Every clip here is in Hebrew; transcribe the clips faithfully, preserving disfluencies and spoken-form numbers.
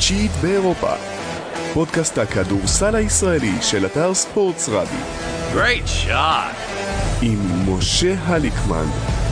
התשיעית באירופה. פודקאסט הכדורסל הישראלי של אתר ספורטס רדיו. Great shot. עם משה הליקמן.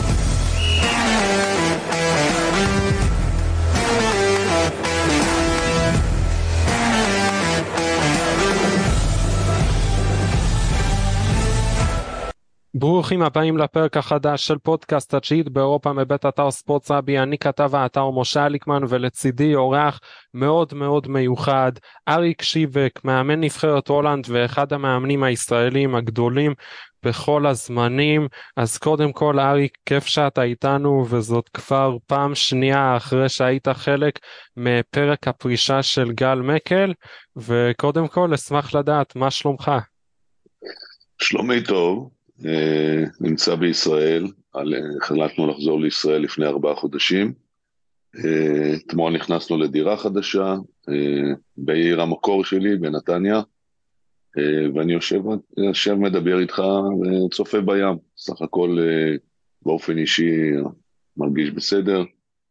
ברוכים הבאים לפרק החדש של פודקאסט התשיעית באירופה מבית אתר ספורטס רבי. אני כתב האתר משה הליקמן, ולצידי אורח מאוד מאוד מיוחד, אריק שיבק, מאמן נבחרת הולנד ואחד המאמנים הישראלים הגדולים בכל הזמנים. אז קודם כל אריק, כיף שאתה איתנו, וזאת כבר פעם שנייה אחרי שהיית חלק מפרק הפרישה של גל מקל, וקודם כל אשמח לדעת מה שלומך. שלומי טוב. נמצא בישראל, החלטנו לחזור לישראל לפני ארבעה חודשים. אתמול נכנסנו לדירה חדשה בעיר המקור שלי בנתניה, ואני יושב, יושב מדבר איתך וצופה בים. סך הכל באופן אישי מרגיש בסדר,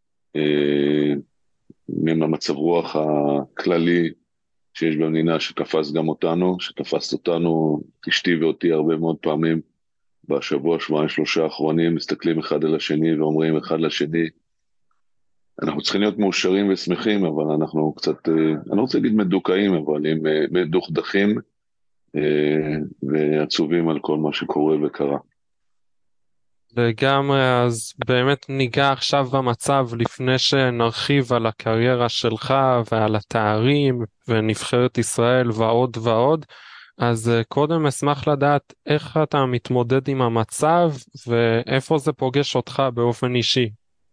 מן המצב רוח הכללי שיש במדינה שתפס גם אותנו, שתפס אותנו, אשתי ואותי הרבה מאוד פעמים בשבוע, שבועיים, שלושה האחרונים, מסתכלים אחד על השני ואומרים אחד לשני, אנחנו צריכים להיות מאושרים ושמחים, אבל אנחנו קצת, אני לא רוצה להגיד מדוכאים, אבל עם מדוכדכים ועצובים על כל מה שקורה וקרה. לגמרי, אז באמת ניגע עכשיו במצב לפני שנרחיב על הקריירה שלך ועל התארים ונבחרת ישראל ועוד ועוד. אז קודם אשמח לדעת איך אתה מתמודד עם המצב ואיפה זה פוגש אותך באופן אישי.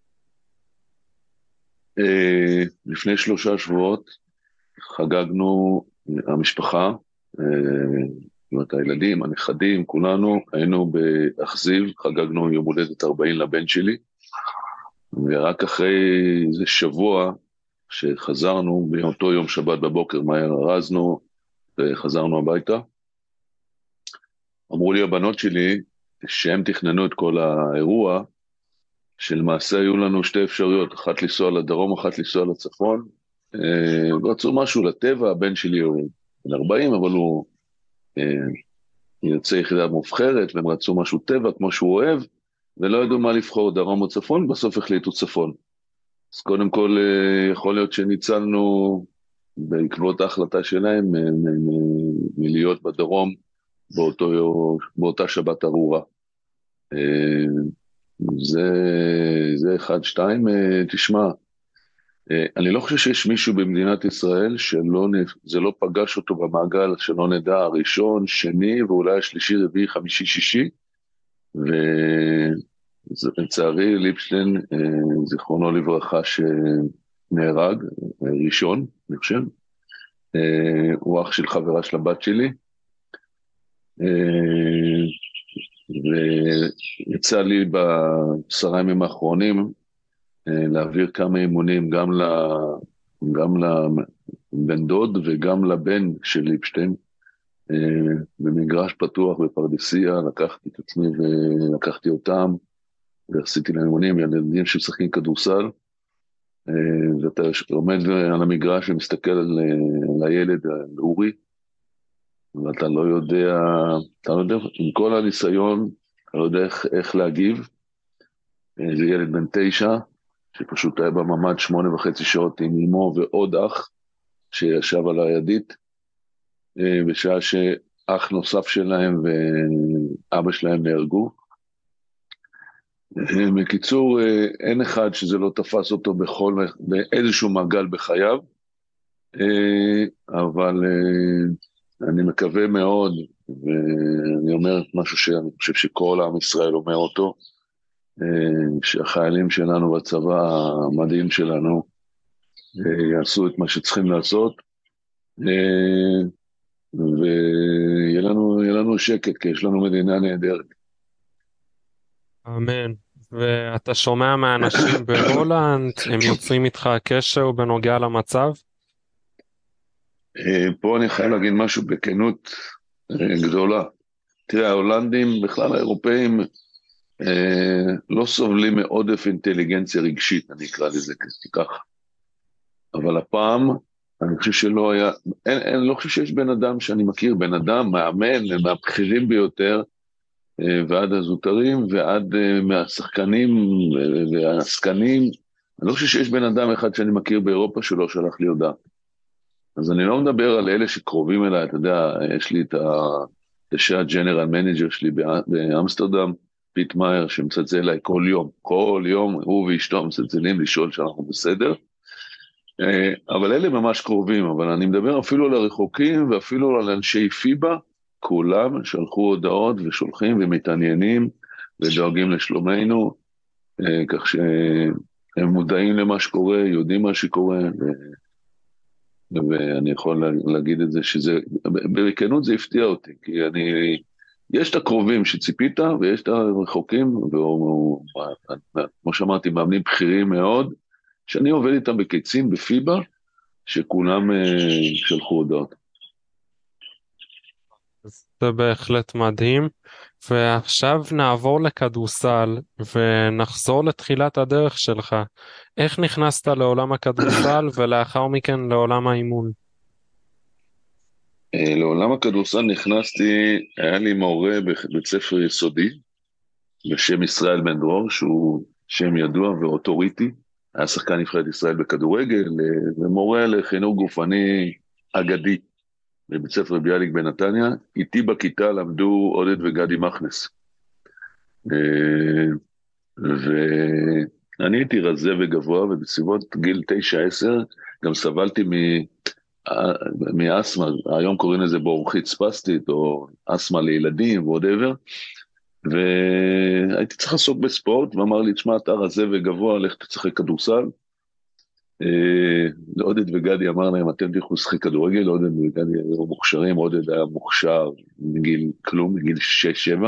לפני שלושה שבועות חגגנו, המשפחה, זאת הילדים, הנכדים, כולנו היינו באכזיב, חגגנו יום הולדת ארבעים לבן שלי, ורק אחרי איזה שבוע שחזרנו, באותו יום שבת בבוקר מהר ארזנו וחזרנו הביתה, אמרו לי הבנות שלי שהם תכננו את כל האירוע, שלמעשה היו לנו שתי אפשרויות, אחת לנסוע לדרום, אחת לנסוע לצפון, רצו משהו לטבע, הבן שלי הוא בן ארבעים, אבל הוא יוצא יחידה מובחרת, והם רצו משהו טבע כמו שהוא אוהב, ולא ידעו מה לבחור, דרום או צפון, בסוף החליטו צפון. אז קודם כל יכול להיות שניצלנו בעקבות ההחלטה שלהם מלהיות בדרום באותו, באותה שבת ארורה. זה, זה אחד, שתיים, תשמע, אני לא חושב שיש מישהו במדינת ישראל שלא, זה לא פגש אותו במעגל, שלא נדע הראשון, שני, ואולי השלישי, רביעי, חמישי, שישי, ולצערי ליפשטיין, זיכרונו לברכה, שנהרג, ראשון, אני חושב, הוא אח של חברה של הבת שלי, ויצא לי בעשרה ימים האחרונים, להעביר כמה אימונים גם, ל... גם לבן דוד וגם לבן של ליפשטיין, במגרש פתוח בפרדסיה, לקחתי את עצמי ולקחתי אותם, ועשיתי להם אימונים, ילדים שמשחקים כדורסל, ואתה עומד על המגרש ומסתכל על, על הילד, על אורי, ואתה לא יודע, אתה לא יודע, עם כל הניסיון, אתה לא יודע איך, איך להגיב. זה ילד בן תשע, שפשוט היה בממד שמונה וחצי שעות עם אמו ועוד אח שישב על הידית, בשעה שאח נוסף שלהם ואבא שלהם נהרגו. בקיצור, אין אחד שזה לא תפס אותו בכל, באיזשהו מעגל בחייו, אבל אני מקווה מאוד, ואני אומר משהו שאני חושב שכל עם ישראל אומר אותו, שהחיילים שלנו בצבא המדהים שלנו יעשו את מה שצריכים לעשות, ויהיה לנו, יהיה לנו שקט, כי יש לנו מדינה נהדרת. אמן. ואתה שומע מהאנשים בהולנד, הם יוצאים איתך קשר בנוגע למצב? פה אני חייב להגיד משהו בכנות גדולה. תראה, ההולנדים, בכלל האירופאים, לא סובלים מעודף אינטליגנציה רגשית, אני אקרא לזה ככה. אבל הפעם אני חושב שלא היה, אין, אין, לא חושב שיש בן אדם שאני מכיר, בן אדם, מאמן, מהבכירים ביותר, אה, ועד הזוטרים, ועד אה, מהשחקנים אה, והעסקנים, אני לא חושב שיש בן אדם אחד שאני מכיר באירופה שלא שלח לי הודעה. אז אני לא מדבר על אלה שקרובים אליי, אתה יודע, יש לי את ה- את הג'נרל מנג'ר שלי בא- באמסטרדם, פיט מאייר, שמצלצל אליי כל יום, כל יום, הוא ואשתו מצלצלים לשאול שאנחנו בסדר, אה, אבל אלה ממש קרובים, אבל אני מדבר אפילו על הרחוקים ואפילו על אנשי פיבה, כולם שלחו הודעות ושולחים ומתעניינים ודואגים לשלומנו, אה, כך שהם מודעים למה שקורה, יודעים מה שקורה, ו- ואני יכול לה- להגיד את זה שזה, בריקנות זה הפתיע אותי, כי אני, יש את הקרובים שציפית ויש את הרחוקים, וכמו שאמרתי, מאמנים בכירים מאוד, שאני עובד איתם בקיצים בפיבה, שכולם אה, שלחו הודעות. זה בהחלט מדהים. ועכשיו נעבור לכדורסל ונחזור לתחילת הדרך שלך. איך נכנסת לעולם הכדורסל ולאחר מכן לעולם האימון? אה, לעולם הכדורסל נכנסתי, היה לי מורה בבית ספר יסודי, בשם ישראל בן דרור, שהוא שם ידוע ואוטוריטי, היה שחקן נבחרת ישראל בכדורגל, אה, ומורה לחינוך גופני אגדי, בבית ספר ביאליק בנתניה. איתי בכיתה למדו עודד וגדי מכנס. אה, ואני הייתי רזה וגבוה, ובסביבות גיל תשע עשר גם סבלתי מ- מאסמה, היום קוראים לזה בורחית ספסטית, או אסמה לילדים וואטאבר, והייתי צריך לעסוק בספורט, ואמר לי, תשמע, אתה רזה וגבוה, לך תשחק כדורסל. אה, עודד וגדי אמר להם, אתם תלכו לשחק כדורגל, עודד וגדי היו מוכשרים, עודד היה מוכשר מגיל כלום, מגיל שש שבע.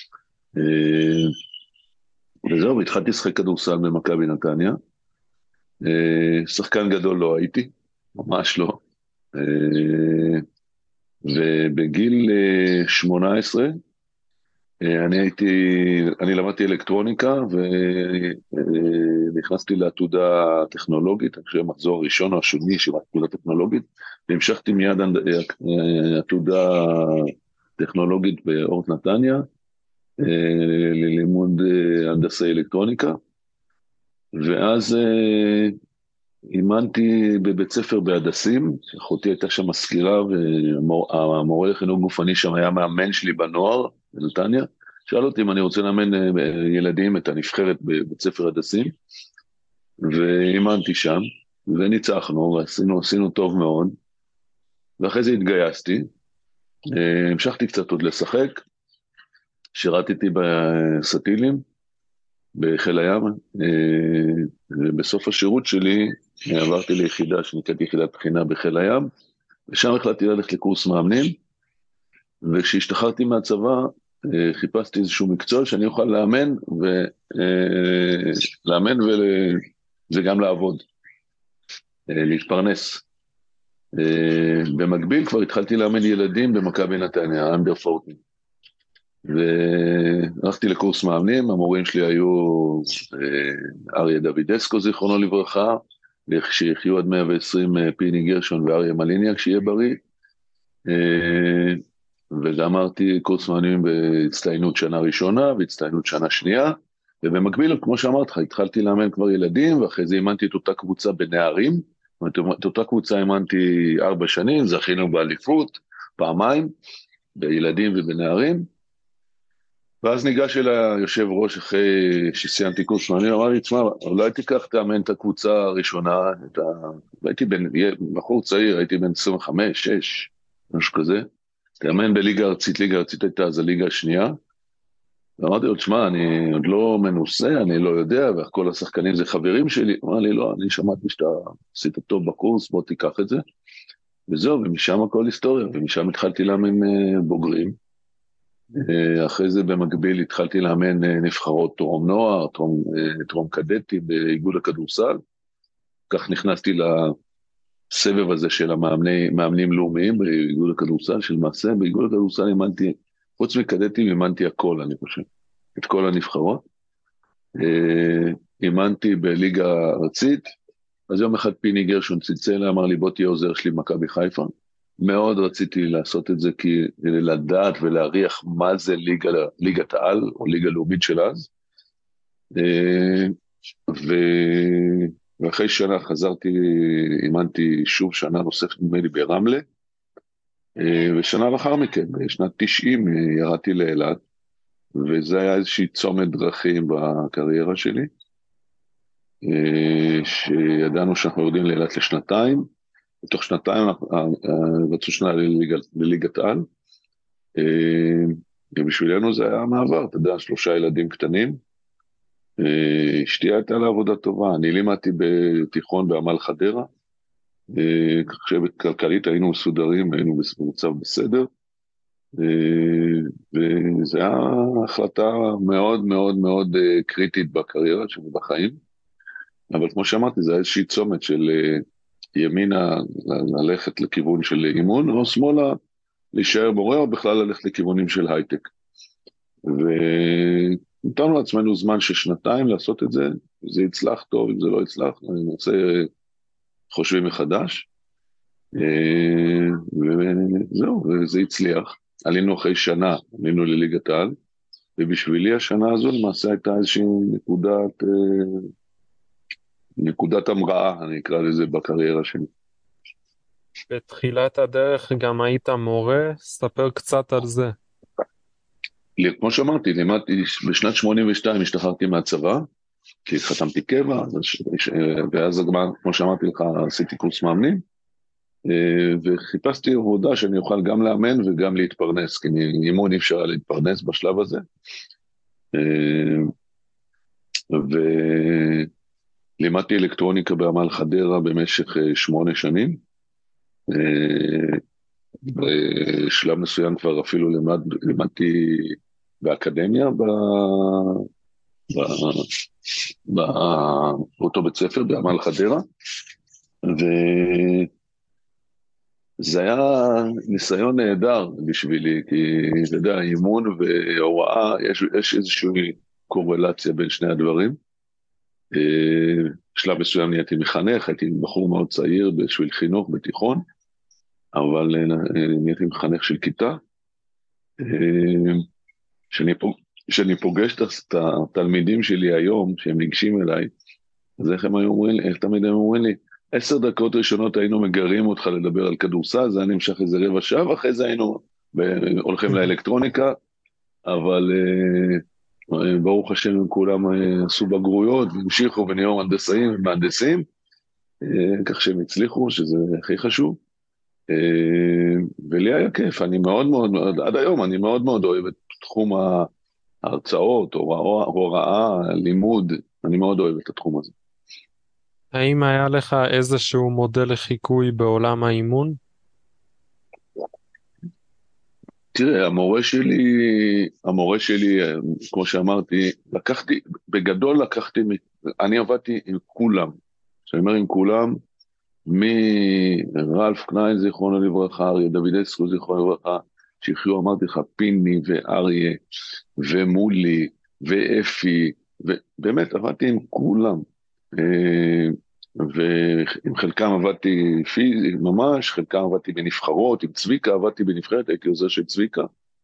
וזהו, והתחלתי לשחק כדורסל במכבי נתניה. אה, שחקן גדול לא הייתי, ממש לא. אה, ובגיל אה, שמונה עשרה, אה, אני הייתי, אני למדתי אלקטרוניקה, ונכנסתי לעתודה טכנולוגית, אני חושב המחזור הראשון או השני של עתודה טכנולוגית, והמשכתי מיד אה, עתודה טכנולוגית באורט נתניה, אה, ללימוד אה, הנדסי אלקטרוניקה, ואז אה, אימנתי בבית ספר בהדסים, אחותי הייתה שם מזכירה, והמורה לחינוך גופני שם היה מאמן שלי בנוער, בנתניה, שאל אותי אם אני רוצה לאמן ילדים את הנבחרת בבית ספר הדסים, ואימנתי שם, וניצחנו, ועשינו עשינו טוב מאוד, ואחרי זה התגייסתי, המשכתי קצת עוד לשחק, שירתתי בסטילים, בחיל הים, ובסוף השירות שלי עברתי ליחידה שנקראת יחידת בחינה בחיל הים, ושם החלטתי ללכת לקורס מאמנים, וכשהשתחררתי מהצבא חיפשתי איזשהו מקצוע שאני אוכל לאמן, ולאמן וגם לעבוד, להתפרנס. במקביל כבר התחלתי לאמן ילדים במכבי נתניה, אנדר ארבע עשרה. והלכתי לקורס מאמנים, המורים שלי היו אריה דוידסקו, זיכרונו לברכה, שיחיו עד מאה ועשרים פיני גרשון ואריה מליניאק, שיהיה בריא, וגמרתי קורס מאמנים בהצטיינות שנה ראשונה, והצטיינות שנה שנייה, ובמקביל, כמו שאמרת לך, התחלתי לאמן כבר ילדים, ואחרי זה אימנתי את אותה קבוצה בנערים, את אותה קבוצה אימנתי ארבע שנים, זכינו באליפות, פעמיים, בילדים ובנערים, ואז ניגש אל היושב ראש אחרי שסיימתי קורס מאמנים, אמר לי, תשמע, אולי תיקח תאמן את הקבוצה הראשונה, את ה... הייתי בן, בחור צעיר, הייתי בן עשרים וחמש, שש, משהו כזה, תאמן בליגה ארצית, ליגה ארצית הייתה אז הליגה השנייה, ואמרתי לו, תשמע, אני עוד לא מנוסה, אני לא יודע, וכל השחקנים זה חברים שלי, אמר לי, לא, אני שמעתי שאתה עשית טוב בקורס, בוא תיקח את זה, וזהו, ומשם הכל היסטוריה, ומשם התחלתי לאמן בוגרים, אחרי זה במקביל התחלתי לאמן נבחרות טרום נוער, טרום, טרום קדטי באיגוד הכדורסל, כך נכנסתי לסבב הזה של המאמנים לאומיים באיגוד הכדורסל, שלמעשה באיגוד הכדורסל אימנתי, חוץ מקדטי אימנתי הכל אני חושב, את כל הנבחרות, אימנתי בליגה ארצית, אז יום אחד פיני גרשון צלצל, אמר לי, בוא תהיה עוזר שלי במכבי חיפה. מאוד רציתי לעשות את זה, כי לדעת ולהריח מה זה ליגה, ליגת העל, או ליגה לאומית של אז. ו... ואחרי שנה חזרתי, אימנתי שוב שנה נוספת נדמה לי ברמלה, ושנה לאחר מכן, בשנת תשעים, ירדתי לאילת, וזה היה איזושהי צומת דרכים בקריירה שלי, שידענו שאנחנו יורדים לאילת לשנתיים, בתוך שנתיים רצו שנה לליגת העל, ובשבילנו זה היה מעבר, אתה יודע, שלושה ילדים קטנים, אשתי הייתה לעבודה טובה, אני לימדתי בתיכון בעמל חדרה, כך שבכלכלית היינו מסודרים, היינו במצב בסדר, וזו הייתה החלטה מאוד מאוד מאוד קריטית בקריירה שלי בחיים, אבל כמו שאמרתי, זה היה איזושהי צומת של ימינה ללכת לכיוון של אימון, או שמאלה להישאר מורה, או בכלל ללכת לכיוונים של הייטק. ונתנו לעצמנו זמן של שנתיים לעשות את זה, זה יצלח טוב, אם זה לא יצלח, אני רוצה חושבים מחדש, וזהו, וזה הצליח. עלינו אחרי שנה, עלינו לליגת העל, ובשבילי השנה הזו למעשה הייתה איזושהי נקודת, נקודת המראה, אני אקרא לזה בקריירה שלי. בתחילת הדרך גם היית מורה, ספר קצת על זה. כמו שאמרתי, לימדתי, בשנת שמונים ושתיים השתחררתי מהצבא, כי חתמתי קבע, ואז כמו שאמרתי לך, עשיתי קורס מאמנים, וחיפשתי עבודה שאני אוכל גם לאמן וגם להתפרנס, כי אימון אי אפשר להתפרנס בשלב הזה. ולימדתי אלקטרוניקה בעמל חדרה במשך שמונה שנים, בשלב מסוים כבר אפילו לימד, לימדתי באקדמיה, באותו בית ספר בעמל חדרה, וזה היה ניסיון נהדר בשבילי, כי אתה יודע, אימון והוראה, יש, יש איזושהי קורלציה בין שני הדברים. בשלב מסוים נהייתי מחנך, הייתי בחור מאוד צעיר בשביל חינוך בתיכון, אבל נהייתי מחנך של כיתה, שאני פוג... שאני פוגש את התלמידים שלי היום, שהם ניגשים אליי, אז איך הם אומרים לי, איך תמיד הם אומרים לי, עשר דקות ראשונות היינו מגרים אותך לדבר על כדורסל, זה היה נמשך איזה רבע שעה, ואחרי זה היינו הולכים לאלקטרוניקה, אבל ברוך השם הם כולם עשו בגרויות, והמשיכו ונהיו הנדסאים ומהנדסים, כך שהם הצליחו, שזה הכי חשוב, ולי היה כיף, אני מאוד מאוד, עד היום אני מאוד מאוד אוהב את תחום ההרצאות, הוראה, לימוד, אני מאוד אוהב את התחום הזה. האם היה לך איזשהו מודל לחיקוי בעולם האימון? תראה, המורה שלי, המורה שלי, כמו שאמרתי, לקחתי, בגדול לקחתי, אני עבדתי עם כולם, שאני אומר עם כולם, מרלף קניין זיכרונו לברכה, אריה דוידסקו זיכרונו לברכה, שיחיו אמרתי לך, פיני ואריה ומולי ואפי, ובאמת עבדתי עם כולם, ועם חלקם עבדתי פיזי ממש, חלקם עבדתי בנבחרות, עם צביקה עבדתי בנבחרת, הייתי עוזר של צביקה,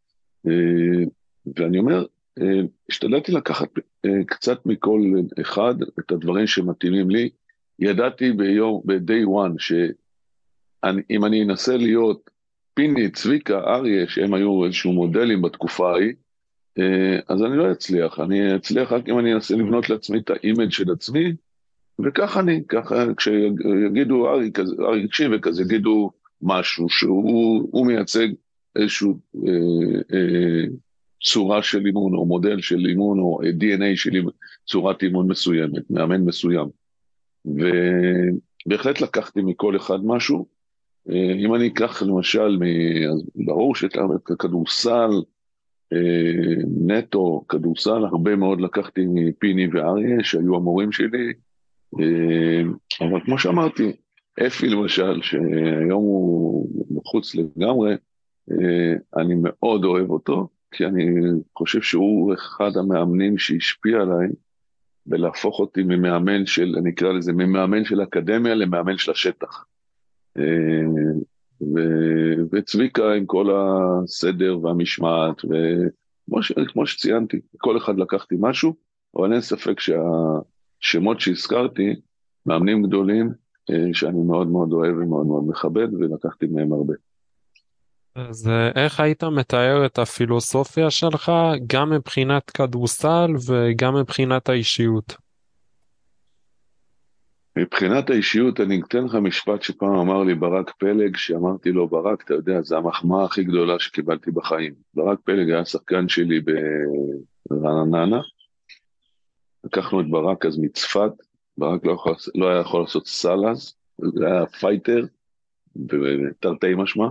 ואני אומר, השתדלתי לקחת קצת מכל אחד את הדברים שמתאימים לי, ידעתי ביום, ב-day one, שאם אני אנסה להיות פיני, צביקה, אריה, שהם היו איזשהו מודלים בתקופה ההיא, אז אני לא אצליח, אני אצליח רק אם אני אנסה לבנות לעצמי את האימג' של עצמי, וכך אני, ככה כשיגידו ארי, ארי קשיב וכזה, יגידו משהו שהוא מייצג איזשהו אה, אה, צורה של אימון, או מודל של אימון, או די אן איי של צורת אימון מסוימת, מאמן מסוים. ובהחלט לקחתי מכל אחד משהו. אם אני אקח למשל, אז ברור שכדורסל, נטו, כדורסל, הרבה מאוד לקחתי מפיני ואריה, שהיו המורים שלי, אבל כמו שאמרתי, אפי למשל, שהיום הוא מחוץ לגמרי, אני מאוד אוהב אותו, כי אני חושב שהוא אחד המאמנים שהשפיע עליי, ולהפוך אותי ממאמן של, אני אקרא לזה, ממאמן של אקדמיה למאמן של השטח. ו- וצביקה עם כל הסדר והמשמעת, וכמו ש- כמו שציינתי, כל אחד לקחתי משהו, אבל אין ספק שהשמות שהזכרתי, מאמנים גדולים, אה, שאני מאוד מאוד אוהב ומאוד מאוד מכבד, ולקחתי מהם הרבה. אז אה, איך היית מתאר את הפילוסופיה שלך, גם מבחינת כדורסל וגם מבחינת האישיות? מבחינת האישיות, אני אתן לך משפט שפעם אמר לי ברק פלג, שאמרתי לו, ברק, אתה יודע, זו המחמאה הכי גדולה שקיבלתי בחיים. ברק פלג היה שחקן שלי ברעננה, לקחנו את ברק אז מצפת, ברק לא, יכול, לא היה יכול לעשות סלאז, זה היה פייטר, תרתי משמע,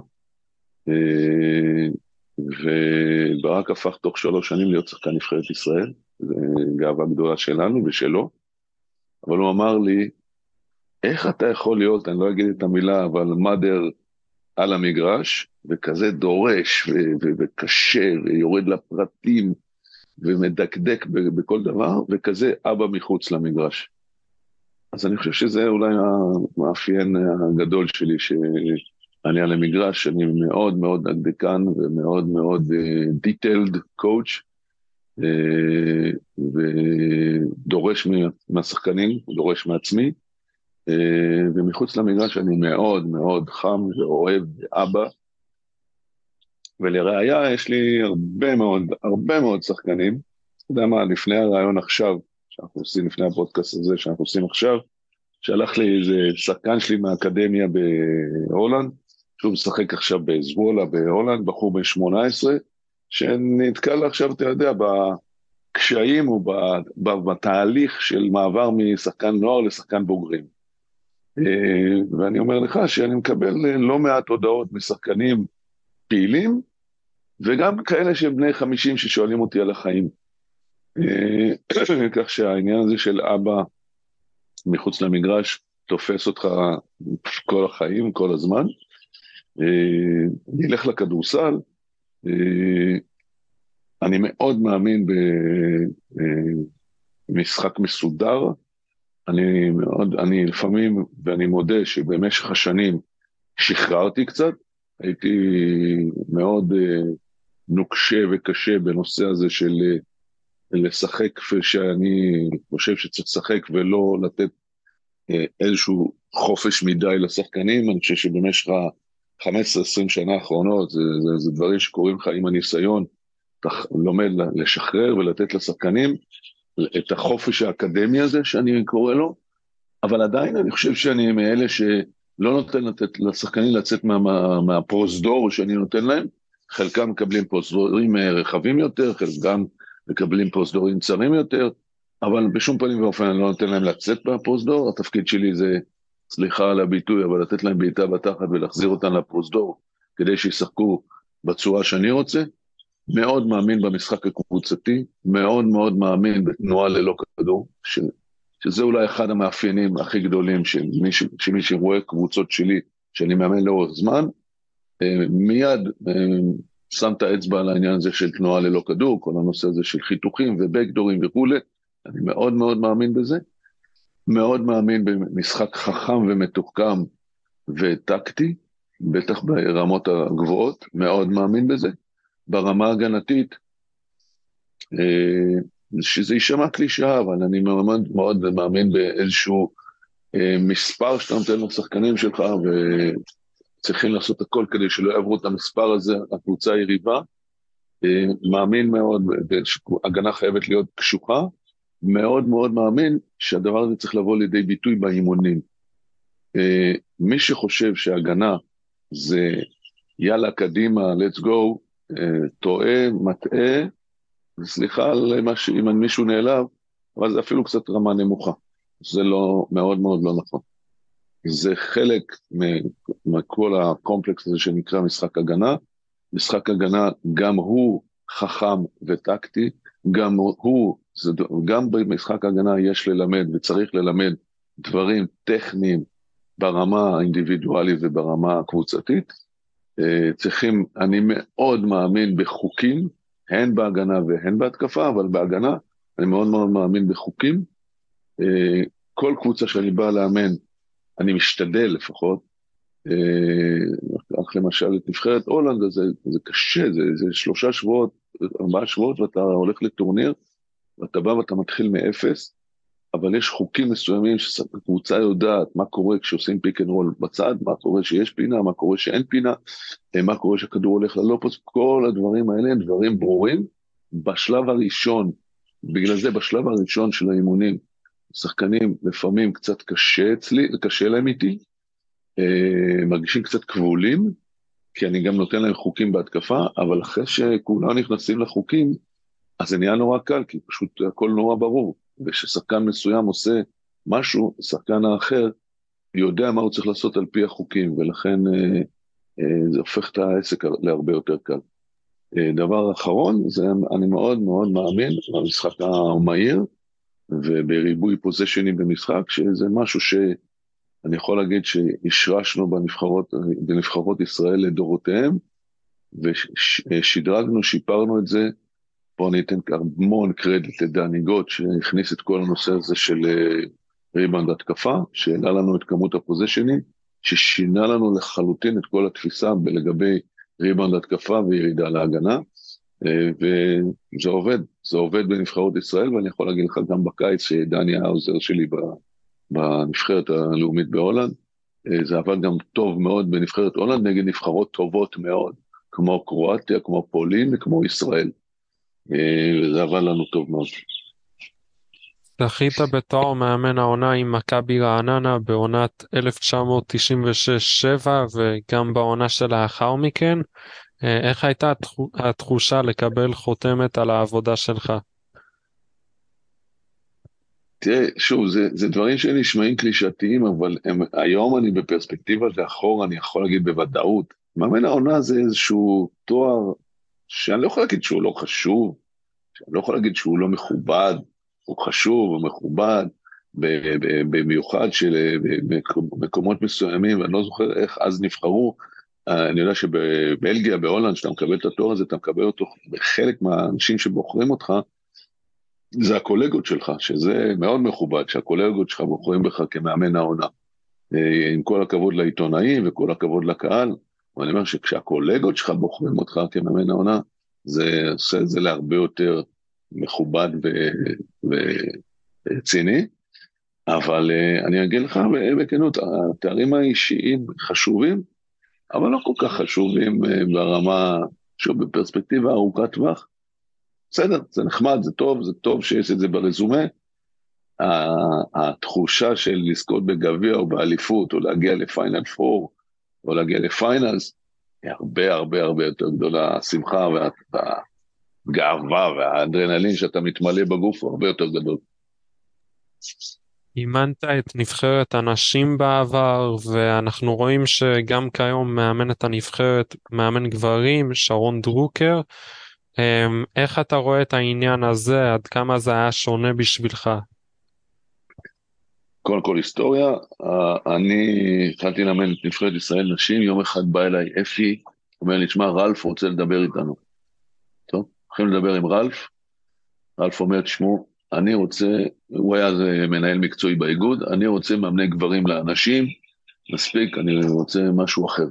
וברק הפך תוך שלוש שנים להיות שחקן נבחרת ישראל, זו גאווה גדולה שלנו ושלו, אבל הוא אמר לי, איך אתה יכול להיות, אני לא אגיד את המילה, אבל מדר על המגרש, וכזה דורש ו- ו- וקשה, ויורד לפרטים, ומדקדק ב- בכל דבר, וכזה אבא מחוץ למגרש. אז אני חושב שזה אולי המאפיין הגדול שלי, שאני על המגרש, אני מאוד מאוד דקדקן, ומאוד מאוד uh, detailed coach, uh, ודורש מהשחקנים, דורש מעצמי, ומחוץ למגרש אני מאוד מאוד חם ואוהב אבא, ולראיה יש לי הרבה מאוד, הרבה מאוד שחקנים, אתה יודע מה, לפני הרעיון עכשיו, שאנחנו עושים לפני הפודקאסט הזה, שאנחנו עושים עכשיו, שלח לי איזה שחקן שלי מהאקדמיה בהולנד, שהוא משחק עכשיו בזוולה בהולנד, בחור בן שמונה עשרה, שנתקל עכשיו, אתה יודע, בקשיים ובתהליך של מעבר משחקן נוער לשחקן בוגרים. ואני אומר לך שאני מקבל לא מעט הודעות משחקנים פעילים, וגם כאלה שהם בני חמישים ששואלים אותי על החיים. כך שהעניין הזה של אבא מחוץ למגרש תופס אותך כל החיים, כל הזמן. נלך לכדורסל, אני מאוד מאמין במשחק מסודר, אני מאוד, אני לפעמים, ואני מודה שבמשך השנים שחררתי קצת, הייתי מאוד uh, נוקשה וקשה בנושא הזה של uh, לשחק כפי שאני חושב שצריך לשחק, ולא לתת uh, איזשהו חופש מדי לשחקנים. אני חושב שבמשך ה-חמש עשרה עשרים שנה האחרונות, זה, זה, זה דברים שקורים לך עם הניסיון, אתה לומד לשחרר ולתת לשחקנים, את החופש האקדמי הזה שאני קורא לו, אבל עדיין אני חושב שאני מאלה שלא נותן לתת לשחקנים לצאת מה, מה, מהפרוזדור שאני נותן להם, חלקם מקבלים פרוזדורים רחבים יותר, חלקם מקבלים פרוזדורים צרים יותר, אבל בשום פנים ואופן אני לא נותן להם לצאת מהפרוזדור, התפקיד שלי זה, סליחה על הביטוי, אבל לתת להם בעיטה בתחת ולהחזיר אותם לפרוזדור, כדי שישחקו בצורה שאני רוצה. מאוד מאמין במשחק הקבוצתי, מאוד מאוד מאמין בתנועה ללא כדור, ש, שזה אולי אחד המאפיינים הכי גדולים שמי, שמי שרואה קבוצות שלי, שאני מאמן לאורך זמן, מיד שם את האצבע על העניין הזה של תנועה ללא כדור, כל הנושא הזה של חיתוכים ובקדורים וכו', אני מאוד מאוד מאמין בזה, מאוד מאמין במשחק חכם ומתוחכם וטקטי, בטח ברמות הגבוהות, מאוד מאמין בזה, ברמה הגנתית, שזה יישמע קלישאה, אבל אני מאוד מאוד מאמין באיזשהו מספר שאתה נותן לשחקנים שלך, וצריכים לעשות הכל כדי שלא יעברו את המספר הזה, הקבוצה היריבה, מאמין מאוד, הגנה חייבת להיות קשוחה, מאוד מאוד מאמין שהדבר הזה צריך לבוא לידי ביטוי באימונים. מי שחושב שהגנה זה יאללה קדימה, let's go, טועה, מטעה, סליחה על מה שאם מישהו נעלב, אבל זה אפילו קצת רמה נמוכה. זה לא, מאוד מאוד לא נכון. זה חלק מכל הקומפלקס הזה שנקרא משחק הגנה. משחק הגנה גם הוא חכם וטקטי, גם הוא, זה, גם במשחק הגנה יש ללמד וצריך ללמד דברים טכניים ברמה האינדיבידואלית וברמה הקבוצתית. צריכים, אני מאוד מאמין בחוקים, הן בהגנה והן בהתקפה, אבל בהגנה אני מאוד מאוד מאמין בחוקים, כל קבוצה שאני בא לאמן, אני משתדל לפחות, אך למשל את נבחרת הולנד, זה, זה קשה, זה, זה שלושה שבועות, ארבעה שבועות, ואתה הולך לטורניר, ואתה בא ואתה מתחיל מאפס, אבל יש חוקים מסוימים שקבוצה יודעת מה קורה כשעושים פיק אנד רול בצד, מה קורה שיש פינה, מה קורה שאין פינה, מה קורה שהכדור הולך ללופוס, כל הדברים האלה הם דברים ברורים, בשלב הראשון, בגלל זה בשלב הראשון של האימונים, שחקנים לפעמים קצת קשה אצלי, קשה להם איתי, מרגישים קצת כבולים, כי אני גם נותן להם חוקים בהתקפה, אבל אחרי שכולם נכנסים לחוקים, אז זה נהיה נורא קל, כי פשוט הכל נורא ברור, וששחקן מסוים עושה משהו, שחקן האחר יודע מה הוא צריך לעשות על פי החוקים, ולכן אה, אה, זה הופך את העסק להרבה יותר קל. אה, דבר אחרון, זה אני מאוד מאוד מאמין, במשחק המהיר, ובריבוי פוזישנים במשחק, שזה משהו שאני יכול להגיד שהשרשנו בנבחרות, בנבחרות ישראל לדורותיהם, ושדרגנו, שיפרנו את זה. פה אני אתן המון קרדיט לדני גוט, שהכניס את כל הנושא הזה של ריבאונד התקפה, שהעלה לנו את כמות הפוזישנים, ששינה לנו לחלוטין את כל התפיסה לגבי ריבאונד התקפה וירידה להגנה, וזה עובד, זה עובד בנבחרות ישראל, ואני יכול להגיד לך גם בקיץ שדני היה העוזר שלי בנבחרת הלאומית בהולנד, זה עבד גם טוב מאוד בנבחרת הולנד, נגד נבחרות טובות מאוד, כמו קרואטיה, כמו פולין וכמו ישראל. וזה עבד לנו טוב מאוד. זכית בתואר מאמן העונה עם מכבי רעננה בעונת אלף תשע מאות תשעים ושש שבע וגם בעונה שלאחר מכן. איך הייתה התחושה לקבל חותמת על העבודה שלך? תראה, שוב, זה, זה דברים שנשמעים קלישאתיים, אבל הם, היום אני בפרספקטיבה לאחור, אני יכול להגיד בוודאות. מאמן העונה זה איזשהו תואר שאני לא יכול להגיד שהוא לא חשוב, שאני לא יכול להגיד שהוא לא מכובד, הוא חשוב, הוא מכובד, במיוחד של מקומות מסוימים, ואני לא זוכר איך אז נבחרו, אני יודע שבבלגיה, בהולנד, שאתה מקבל את התואר הזה, אתה מקבל אותו, בחלק מהאנשים שבוחרים אותך, זה הקולגות שלך, שזה מאוד מכובד, שהקולגות שלך בוחרים בך כמאמן העונה, עם כל הכבוד לעיתונאים וכל הכבוד לקהל, ואני אומר שכשהקולגות שלך בוחרים אותך כמאמן העונה, זה עושה את זה להרבה יותר מכובד וציני, אבל אני אגיד לך בכנות, התארים האישיים חשובים, אבל לא כל כך חשובים ברמה, שוב, בפרספקטיבה ארוכת טווח. בסדר, זה נחמד, זה טוב, זה טוב שיש את זה ברזומה. התחושה של לזכות בגביע או באליפות, או להגיע לפיינל פור, או להגיע לפיינלס, היא הרבה הרבה הרבה יותר גדולה. השמחה והגאווה והאדרנלין שאתה מתמלא בגוף הוא הרבה יותר גדול. אימנת את נבחרת הנשים בעבר, ואנחנו רואים שגם כיום מאמן את הנבחרת, מאמן גברים, שרון דרוקר. איך אתה רואה את העניין הזה? עד כמה זה היה שונה בשבילך? קודם כל היסטוריה, אני התחלתי לאמן את נבחרת ישראל נשים, יום אחד בא אליי אפי, אומר לי, תשמע, רלף רוצה לדבר איתנו. טוב, הולכים לדבר עם רלף, רלף אומר, תשמעו, אני רוצה, הוא היה מנהל מקצועי באיגוד, אני רוצה מאמני גברים לאנשים, מספיק, אני רוצה משהו אחר.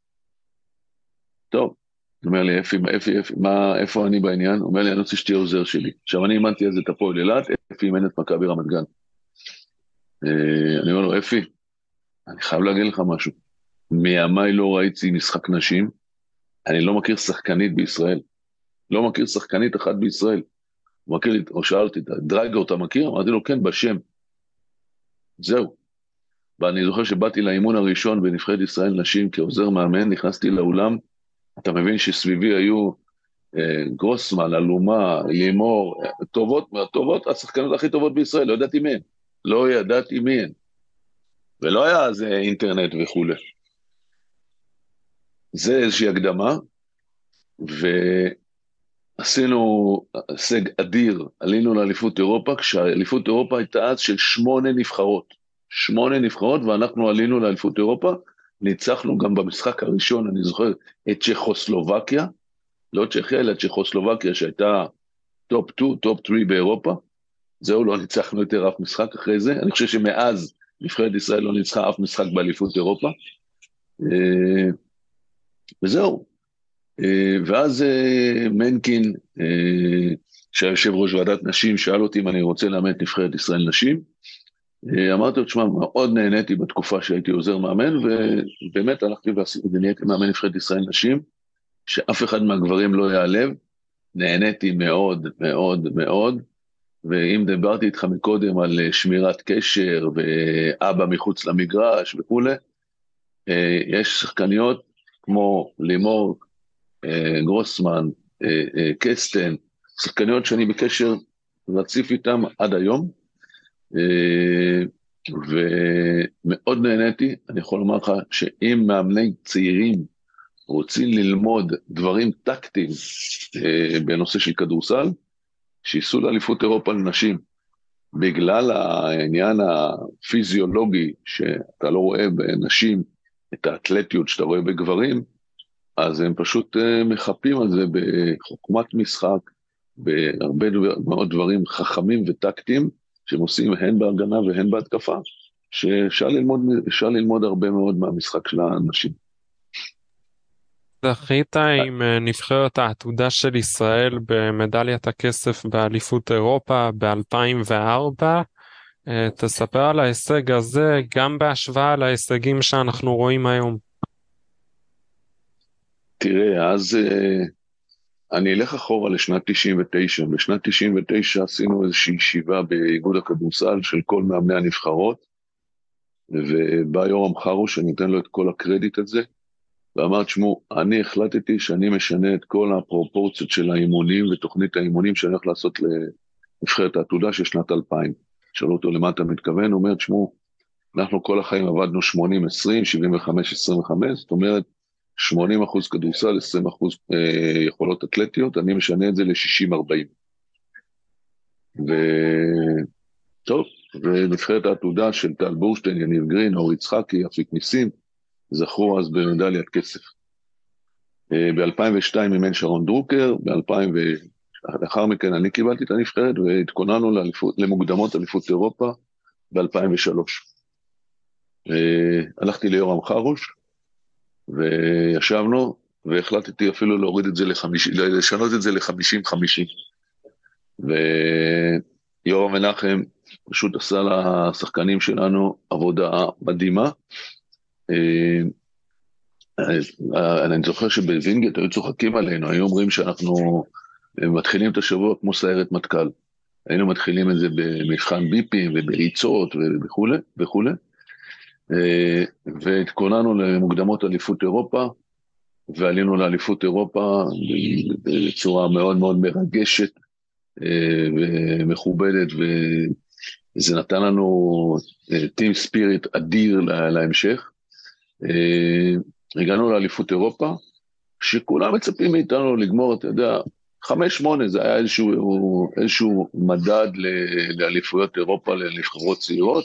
טוב, הוא אומר לי, אפי, אפי, אפי, מה, איפה אני בעניין? הוא אומר לי, אני רוצה שתהיה עוזר שלי. עכשיו, אני אימנתי אז את הפועל אילת, אפי אימן את מכבי רמת גן. אני אומר לו, אפי, אני חייב להגיד לך משהו. מימיי לא ראיתי משחק נשים, אני לא מכיר שחקנית בישראל. לא מכיר שחקנית אחת בישראל. הוא מכיר לי, או שאלתי, דרייגר אתה מכיר? אמרתי לו, כן, בשם. זהו. ואני זוכר שבאתי לאימון הראשון בנבחרת ישראל נשים כעוזר מאמן, נכנסתי לאולם, אתה מבין שסביבי היו אה, גרוסמן, אלומה, לימור, טובות, טובות, השחקנות הכי טובות בישראל, לא ידעתי מהן. לא ידעתי מהן. ולא היה אז אינטרנט וכו'. זה איזושהי הקדמה, ועשינו הישג אדיר, עלינו לאליפות אירופה, כשהאליפות אירופה הייתה אז של שמונה נבחרות. שמונה נבחרות, ואנחנו עלינו לאליפות אירופה, ניצחנו גם במשחק הראשון, אני זוכר, את צ'כוסלובקיה, לא צ'כיה, אלא צ'כוסלובקיה, שהייתה טופ שתיים, טופ שלוש באירופה, זהו, לא ניצחנו יותר אף משחק אחרי זה, אני חושב שמאז נבחרת ישראל לא ניצחה אף משחק באליפות אירופה, וזהו. ואז מנקין, שהיושב ראש ועדת נשים, שאל אותי אם אני רוצה לאמן את נבחרת ישראל נשים, אמרתי לו, תשמע, מאוד נהניתי בתקופה שהייתי עוזר מאמן, ובאמת הלכתי ונהייתי מאמן נבחרת ישראל נשים, שאף אחד מהגברים לא יעלב, נהניתי מאוד מאוד מאוד, ואם דיברתי איתך מקודם על שמירת קשר, ואבא מחוץ למגרש וכו', יש שחקניות כמו לימור, גרוסמן, קסטן, שחקניות שאני בקשר רציף איתם עד היום, ומאוד נהניתי. אני יכול לומר לך שאם מאמני צעירים רוצים ללמוד דברים טקטיים בנושא של כדורסל, שיסו לאליפות אירופה לנשים, בגלל העניין הפיזיולוגי שאתה לא רואה בנשים את האתלטיות שאתה רואה בגברים, אז הם פשוט מחפים על זה בחוכמת משחק, בהרבה מאוד דברים חכמים וטקטיים, שהם עושים הן בהגנה והן בהתקפה, שאפשר ללמוד, אפשר ללמוד הרבה מאוד מהמשחק של האנשים. זכית עם נבחרת העתודה של ישראל במדליית הכסף באליפות אירופה ב-אלפיים וארבע. תספר על ההישג הזה, גם בהשוואה להישגים שאנחנו רואים היום. תראה, אז אני אלך אחורה לשנת תשעים ותשע. בשנת תשעים ותשע עשינו איזושהי ישיבה באיגוד הכדורסל של כל מאמני הנבחרות, ובא יורם חרוש, אני אתן לו את כל הקרדיט הזה, ואמרת, שמו, אני החלטתי שאני משנה את כל הפרופורציות של האימונים ותוכנית האימונים שאני הולך לעשות לנבחרת העתודה של שנת אלפיים. שאלו אותו למה אתה מתכוון, הוא אומר, שמו, אנחנו כל החיים עבדנו שמונים עשרים, שבעים וחמש עשרים וחמש, זאת אומרת, שמונים אחוז כדורסל, עשרים אחוז אה, יכולות אתלטיות, אני משנה את זה ל-שישים ארבעים. וטוב, ונבחרת העתודה של טל בורשטיין, יניב גרין, אור יצחקי, אפיק ניסים, זכו אז במדליית כסף. ב-אלפיים ושתיים אימן שרון דרוקר, ב-אלפיים ולאחר מכן אני קיבלתי את הנבחרת, והתכוננו למוקדמות אליפות אירופה ב-אלפיים ושלוש. הלכתי ליורם חרוש, וישבנו, והחלטתי אפילו להוריד את זה לחמישים, לשנות את זה ל-חמישים חמישים. ויורם מנחם פשוט עשה לשחקנים שלנו עבודה מדהימה, אני זוכר שבווינגייט היו צוחקים עלינו, היו אומרים שאנחנו מתחילים את השבוע כמו סיירת מטכ"ל, היינו מתחילים את זה במבחן ביפים ובריצות וכו' וכו', והתכוננו למוקדמות אליפות אירופה, ועלינו לאליפות אירופה בצורה מאוד מאוד מרגשת ומכובדת, וזה נתן לנו טים ספיריט אדיר להמשך. הגענו לאליפות אירופה, שכולם מצפים מאיתנו לגמור, אתה יודע, חמש שמונה, זה היה איזשהו, איזשהו מדד לאליפויות אירופה, לנבחרות צעירות,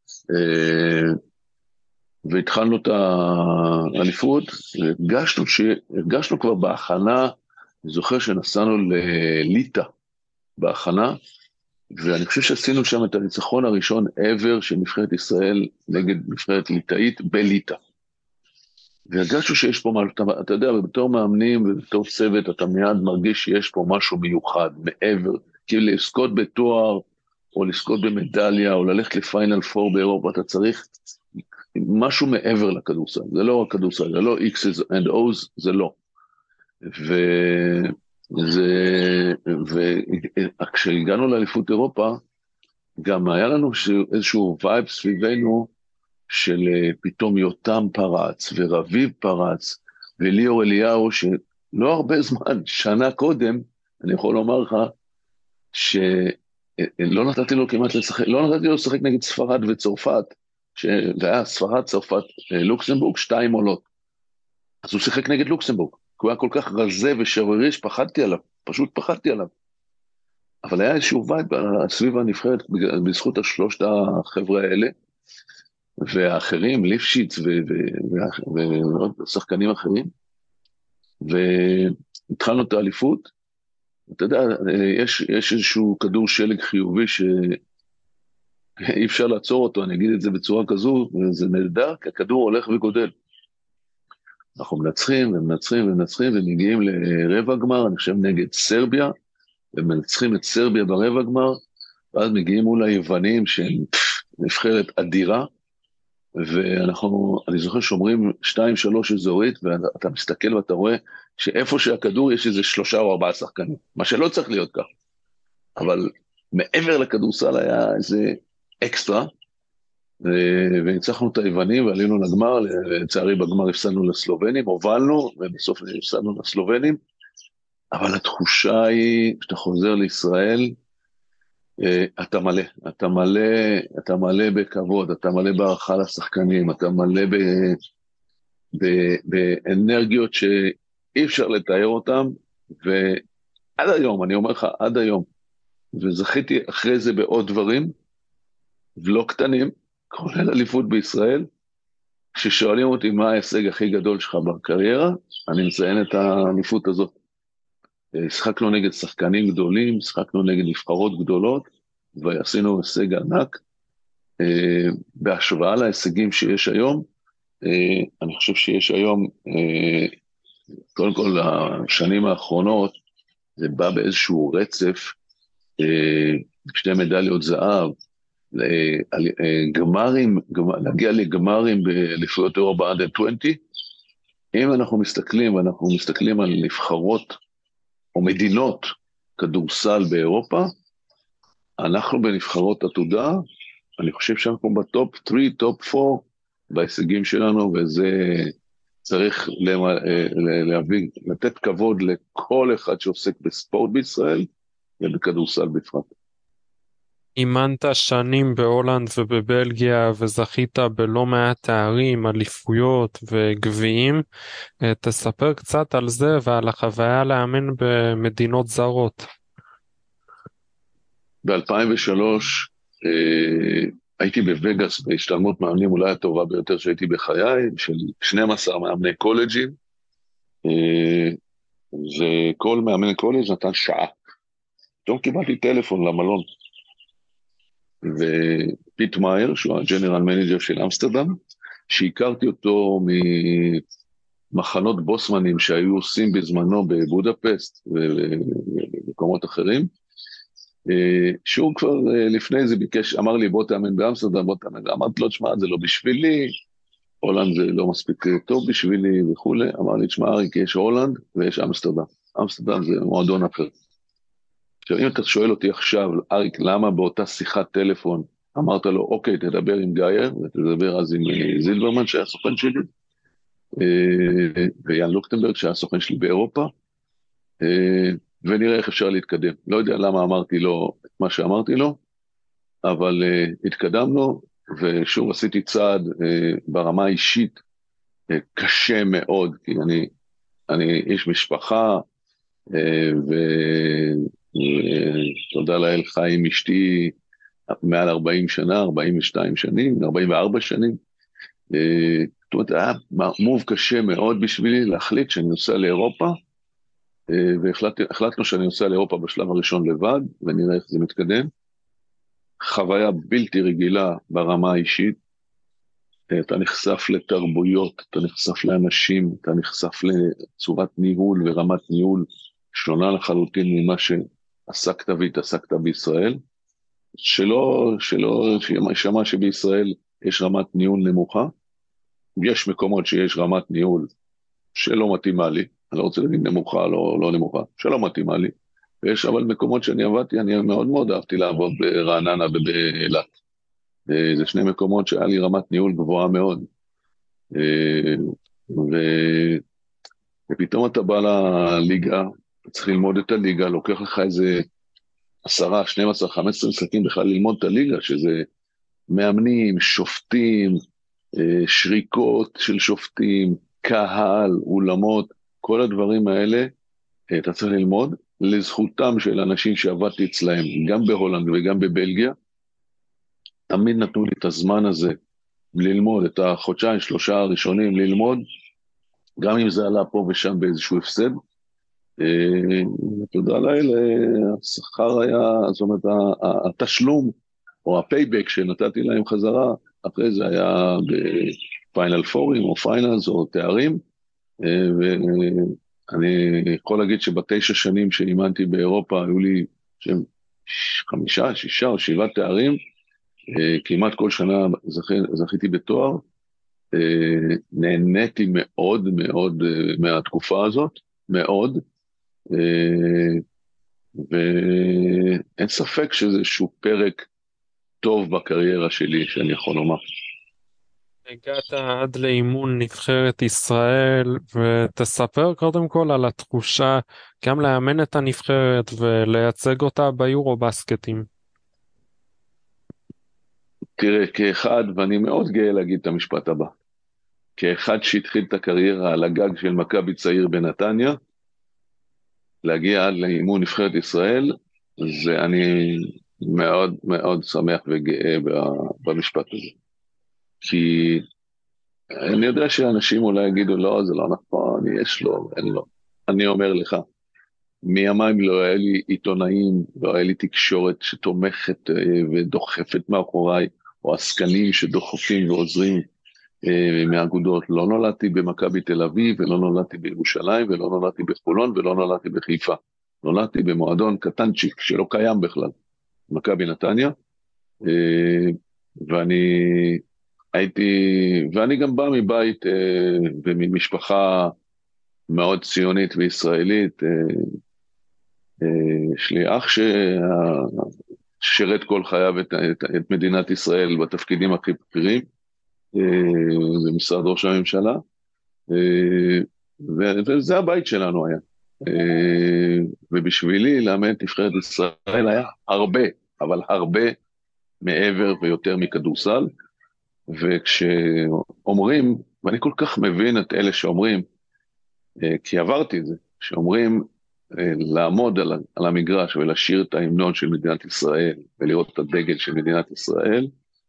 והתחלנו את האליפות, הרגשנו, הרגשנו כבר בהכנה, אני זוכר שנסענו לליטה בהכנה, ואני חושב שעשינו שם את הניצחון הראשון ever של נבחרת ישראל נגד נבחרת ליטאית בליטה. והרגשנו שיש פה משהו, אתה, אתה יודע, בתור מאמנים ובתור צוות, אתה מיד מרגיש שיש פה משהו מיוחד, מעבר, כאילו לזכות בתואר, או לזכות במדליה, או ללכת לפיינל פור באירופה, אתה צריך משהו מעבר לכדורסל, זה לא רק כדורסל, זה לא X's and O's, זה לא. וזה, וכשהגענו לאליפות אירופה, גם היה לנו איזשהו וייב סביבנו, של פתאום יותם פרץ, ורביב פרץ, וליאור אליהו, שלא הרבה זמן, שנה קודם, אני יכול לומר לך, שלא נתתי לו כמעט לשחק, לא נתתי לו לשחק נגד ספרד וצרפת, שזה היה ספרד, צרפת, לוקסמבורג, שתיים עולות. אז הוא שיחק נגד לוקסמבורג, הוא היה כל כך רזה ושרירי, שפחדתי עליו, פשוט פחדתי עליו. אבל היה איזשהו וייב סביב הנבחרת, בזכות השלושת החבר'ה האלה, והאחרים, ליפשיץ ועוד שחקנים אחרים, והתחלנו את האליפות, אתה יודע, יש, יש איזשהו כדור שלג חיובי שאי אפשר לעצור אותו, אני אגיד את זה בצורה כזו, וזה נהדר, כי הכדור הולך וגודל. אנחנו מנצחים ומנצחים ומנצחים ומגיעים לרבע גמר, אני חושב נגד סרביה, ומנצחים את סרביה ברבע גמר, ואז מגיעים מול היוונים שהם נבחרת אדירה, ואנחנו, אני זוכר שאומרים שתיים שלוש אזורית, ואתה מסתכל ואתה רואה שאיפה שהכדור יש איזה שלושה או ארבעה שחקנים, מה שלא צריך להיות כך. אבל מעבר לכדורסל היה איזה אקסטרה, וניצחנו את היוונים ועלינו לגמר, לצערי בגמר הפסדנו לסלובנים, הובלנו, ובסוף הפסדנו לסלובנים, אבל התחושה היא, שאתה חוזר לישראל, אתה מלא, אתה מלא, אתה מלא בכבוד, אתה מלא בערכה לשחקנים, אתה מלא ב, ב, באנרגיות שאי אפשר לתאר אותם, ועד היום, אני אומר לך, עד היום, וזכיתי אחרי זה בעוד דברים, ולא קטנים, כולל אליפות בישראל, כששואלים אותי מה ההישג הכי גדול שלך בקריירה, אני מציין את האליפות הזאת. שחקנו נגד שחקנים גדולים, שחקנו נגד נבחרות גדולות, ועשינו הישג ענק. בהשוואה להישגים שיש היום, אני חושב שיש היום, קודם כל השנים האחרונות, זה בא באיזשהו רצף, שתי מדליות זהב, גמרים, להגיע לגמרים באליפויות אירופה עד עשרים. אם אנחנו מסתכלים, ואנחנו מסתכלים על נבחרות או מדינות כדורסל באירופה, אנחנו בנבחרות עתודה, אני חושב שאנחנו בטופ שלוש, טופ ארבע בהישגים שלנו, וזה צריך להביא, לתת כבוד לכל אחד שעוסק בספורט בישראל, ובכדורסל בפרט. אימנת שנים בהולנד ובבלגיה וזכית בלא מעט תארים, אליפויות וגביעים. תספר קצת על זה ועל החוויה לאמן במדינות זרות. ב-אלפיים ושלוש אה, הייתי בווגאס בהשתלמות מאמנים אולי הטובה ביותר שהייתי בחיי, של שנים עשר מאמני קולג'ים, אה, וכל מאמן קולג' נתן שעה. פתאום קיבלתי טלפון למלון, ופיט מאייר, שהוא הג'נרל מנג'ר של אמסטרדם, שהכרתי אותו ממחנות בוסמנים שהיו עושים בזמנו בבודפסט ובמקומות אחרים, שהוא כבר לפני זה ביקש, אמר לי בוא תאמן באמסטרדם, בוא תאמן, אמרתי לו, תשמע, זה לא בשבילי, הולנד זה לא מספיק טוב בשבילי וכו', אמר לי, תשמע אריק, יש הולנד ויש אמסטרדם, אמסטרדם זה מועדון אחר. עכשיו, אם אתה שואל אותי עכשיו, אריק, למה באותה שיחת טלפון אמרת לו, אוקיי, תדבר עם גייר, ותדבר אז עם זילברמן, שהיה סוכן שלי, ויאן לוקטנברג, שהיה סוכן שלי באירופה, ונראה איך אפשר להתקדם. לא יודע למה אמרתי לו את מה שאמרתי לו, אבל התקדמנו, ושוב עשיתי צעד ברמה האישית קשה מאוד, כי אני, אני איש משפחה, ו... תודה לאל, חיים אשתי מעל ארבעים שנה, ארבעים ושתיים שנים, ארבעים וארבע שנים. זאת אומרת, היה מוב קשה מאוד בשבילי להחליט שאני נוסע לאירופה, והחלטנו שאני נוסע לאירופה בשלב הראשון לבד, ונראה איך זה מתקדם. חוויה בלתי רגילה ברמה האישית, אתה נחשף לתרבויות, אתה נחשף לאנשים, אתה נחשף לצורת ניהול ורמת ניהול שונה לחלוטין ממה שעסקת והתעסקת בישראל, שלא, שלא, שמה שבישראל יש רמת ניהול נמוכה, יש מקומות שיש רמת ניהול שלא מתאימה לי, אני לא רוצה להגיד נמוכה, לא, לא נמוכה, שלא מתאימה לי, ויש אבל מקומות שאני עבדתי, אני מאוד מאוד אהבתי לעבוד ברעננה ובאילת. זה שני מקומות שהיה לי רמת ניהול גבוהה מאוד, ו... ופתאום אתה בא לליגה, אתה צריך ללמוד את הליגה, לוקח לך איזה עשרה, שנים עשר, חמש עשרה משחקים בכלל ללמוד את הליגה, שזה מאמנים, שופטים, שריקות של שופטים, קהל, אולמות, כל הדברים האלה, אתה צריך ללמוד, לזכותם של אנשים שעבדתי אצלהם, גם בהולנד וגם בבלגיה, תמיד נתנו לי את הזמן הזה, ללמוד את החודשיים, שלושה הראשונים, ללמוד, גם אם זה עלה פה ושם באיזשהו הפסד, אה, תודה לאל, אה, השכר היה, זאת אומרת, ה- ה- התשלום או הפייבק שנתתי להם חזרה, אחרי זה היה בפיינל פורים או פיינלס או תארים, אה, ואני יכול להגיד שבתשע שנים שאימנתי באירופה, היו לי שם חמישה, שישה או שבעה תארים, אה, כמעט כל שנה זכי, זכיתי בתואר, אה, נהניתי מאוד מאוד אה, מהתקופה הזאת, מאוד, אה, ואין ספק שזה איזשהו פרק טוב בקריירה שלי, שאני יכול לומר. הגעת עד לאימון נבחרת ישראל, ותספר קודם כל על התחושה גם לאמן את הנבחרת ולייצג אותה ביורו בסקטים. תראה, כאחד, ואני מאוד גאה להגיד את המשפט הבא, כאחד שהתחיל את הקריירה על הגג של מכבי צעיר בנתניה, להגיע עד לאימון נבחרת ישראל, זה אני מאוד מאוד שמח וגאה במשפט הזה. כי אני יודע שאנשים אולי יגידו, לא, זה לא נכון, יש לו, אין לו. אני אומר לך, מימיים לא היה לי עיתונאים, לא היה לי תקשורת שתומכת אה, ודוחפת מאחוריי, או עסקנים שדוחפים ועוזרים אה, מהאגודות. לא נולדתי במכבי תל אביב, ולא נולדתי בירושלים, ולא נולדתי בחולון, ולא נולדתי בחיפה. נולדתי במועדון קטנצ'יק, שלא קיים בכלל, מכבי נתניה, אה, ואני הייתי, ואני גם בא מבית אה, וממשפחה מאוד ציונית וישראלית. אה, אה, יש לי אח ששירת כל חייו את, את, את מדינת ישראל בתפקידים הכי בכירים, אה, במשרד ראש הממשלה, אה, ו- וזה הבית שלנו היה. אה, ובשבילי לאמן את נבחרת ישראל היה הרבה, אבל הרבה מעבר ויותר מכדורסל. וכשאומרים, ואני כל כך מבין את אלה שאומרים, אה, כי עברתי את זה, שאומרים אה, לעמוד על, על המגרש ולשיר את ההמנון של מדינת ישראל ולראות את הדגל של מדינת ישראל,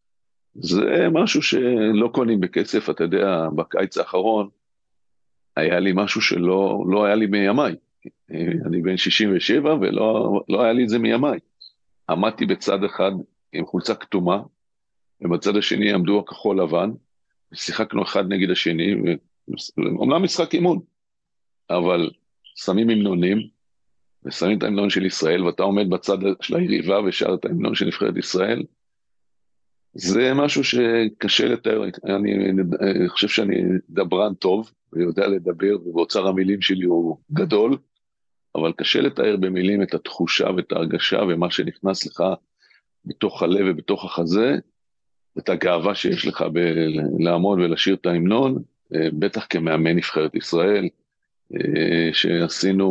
זה משהו שלא קונים בכסף. אתה יודע, בקיץ האחרון היה לי משהו שלא לא היה לי מימיי. אה, אני בן שישים ושבע ולא לא היה לי את זה מימיי. עמדתי בצד אחד עם חולצה כתומה, ובצד השני עמדו הכחול לבן, שיחקנו אחד נגד השני, אומנם משחק אימון, אבל שמים המנונים, ושמים את ההמנון של ישראל, ואתה עומד בצד של היריבה ושר את ההמנון של נבחרת ישראל. זה משהו שקשה לתאר. אני, אני חושב שאני דברן טוב, ויודע לדבר, ואוצר המילים שלי הוא גדול, אבל קשה לתאר במילים את התחושה ואת ההרגשה, ומה שנכנס לך בתוך הלב ובתוך החזה, את הגאווה שיש לך ב- לעמוד ולשיר את ההמנון, בטח כמאמן נבחרת ישראל, שעשינו,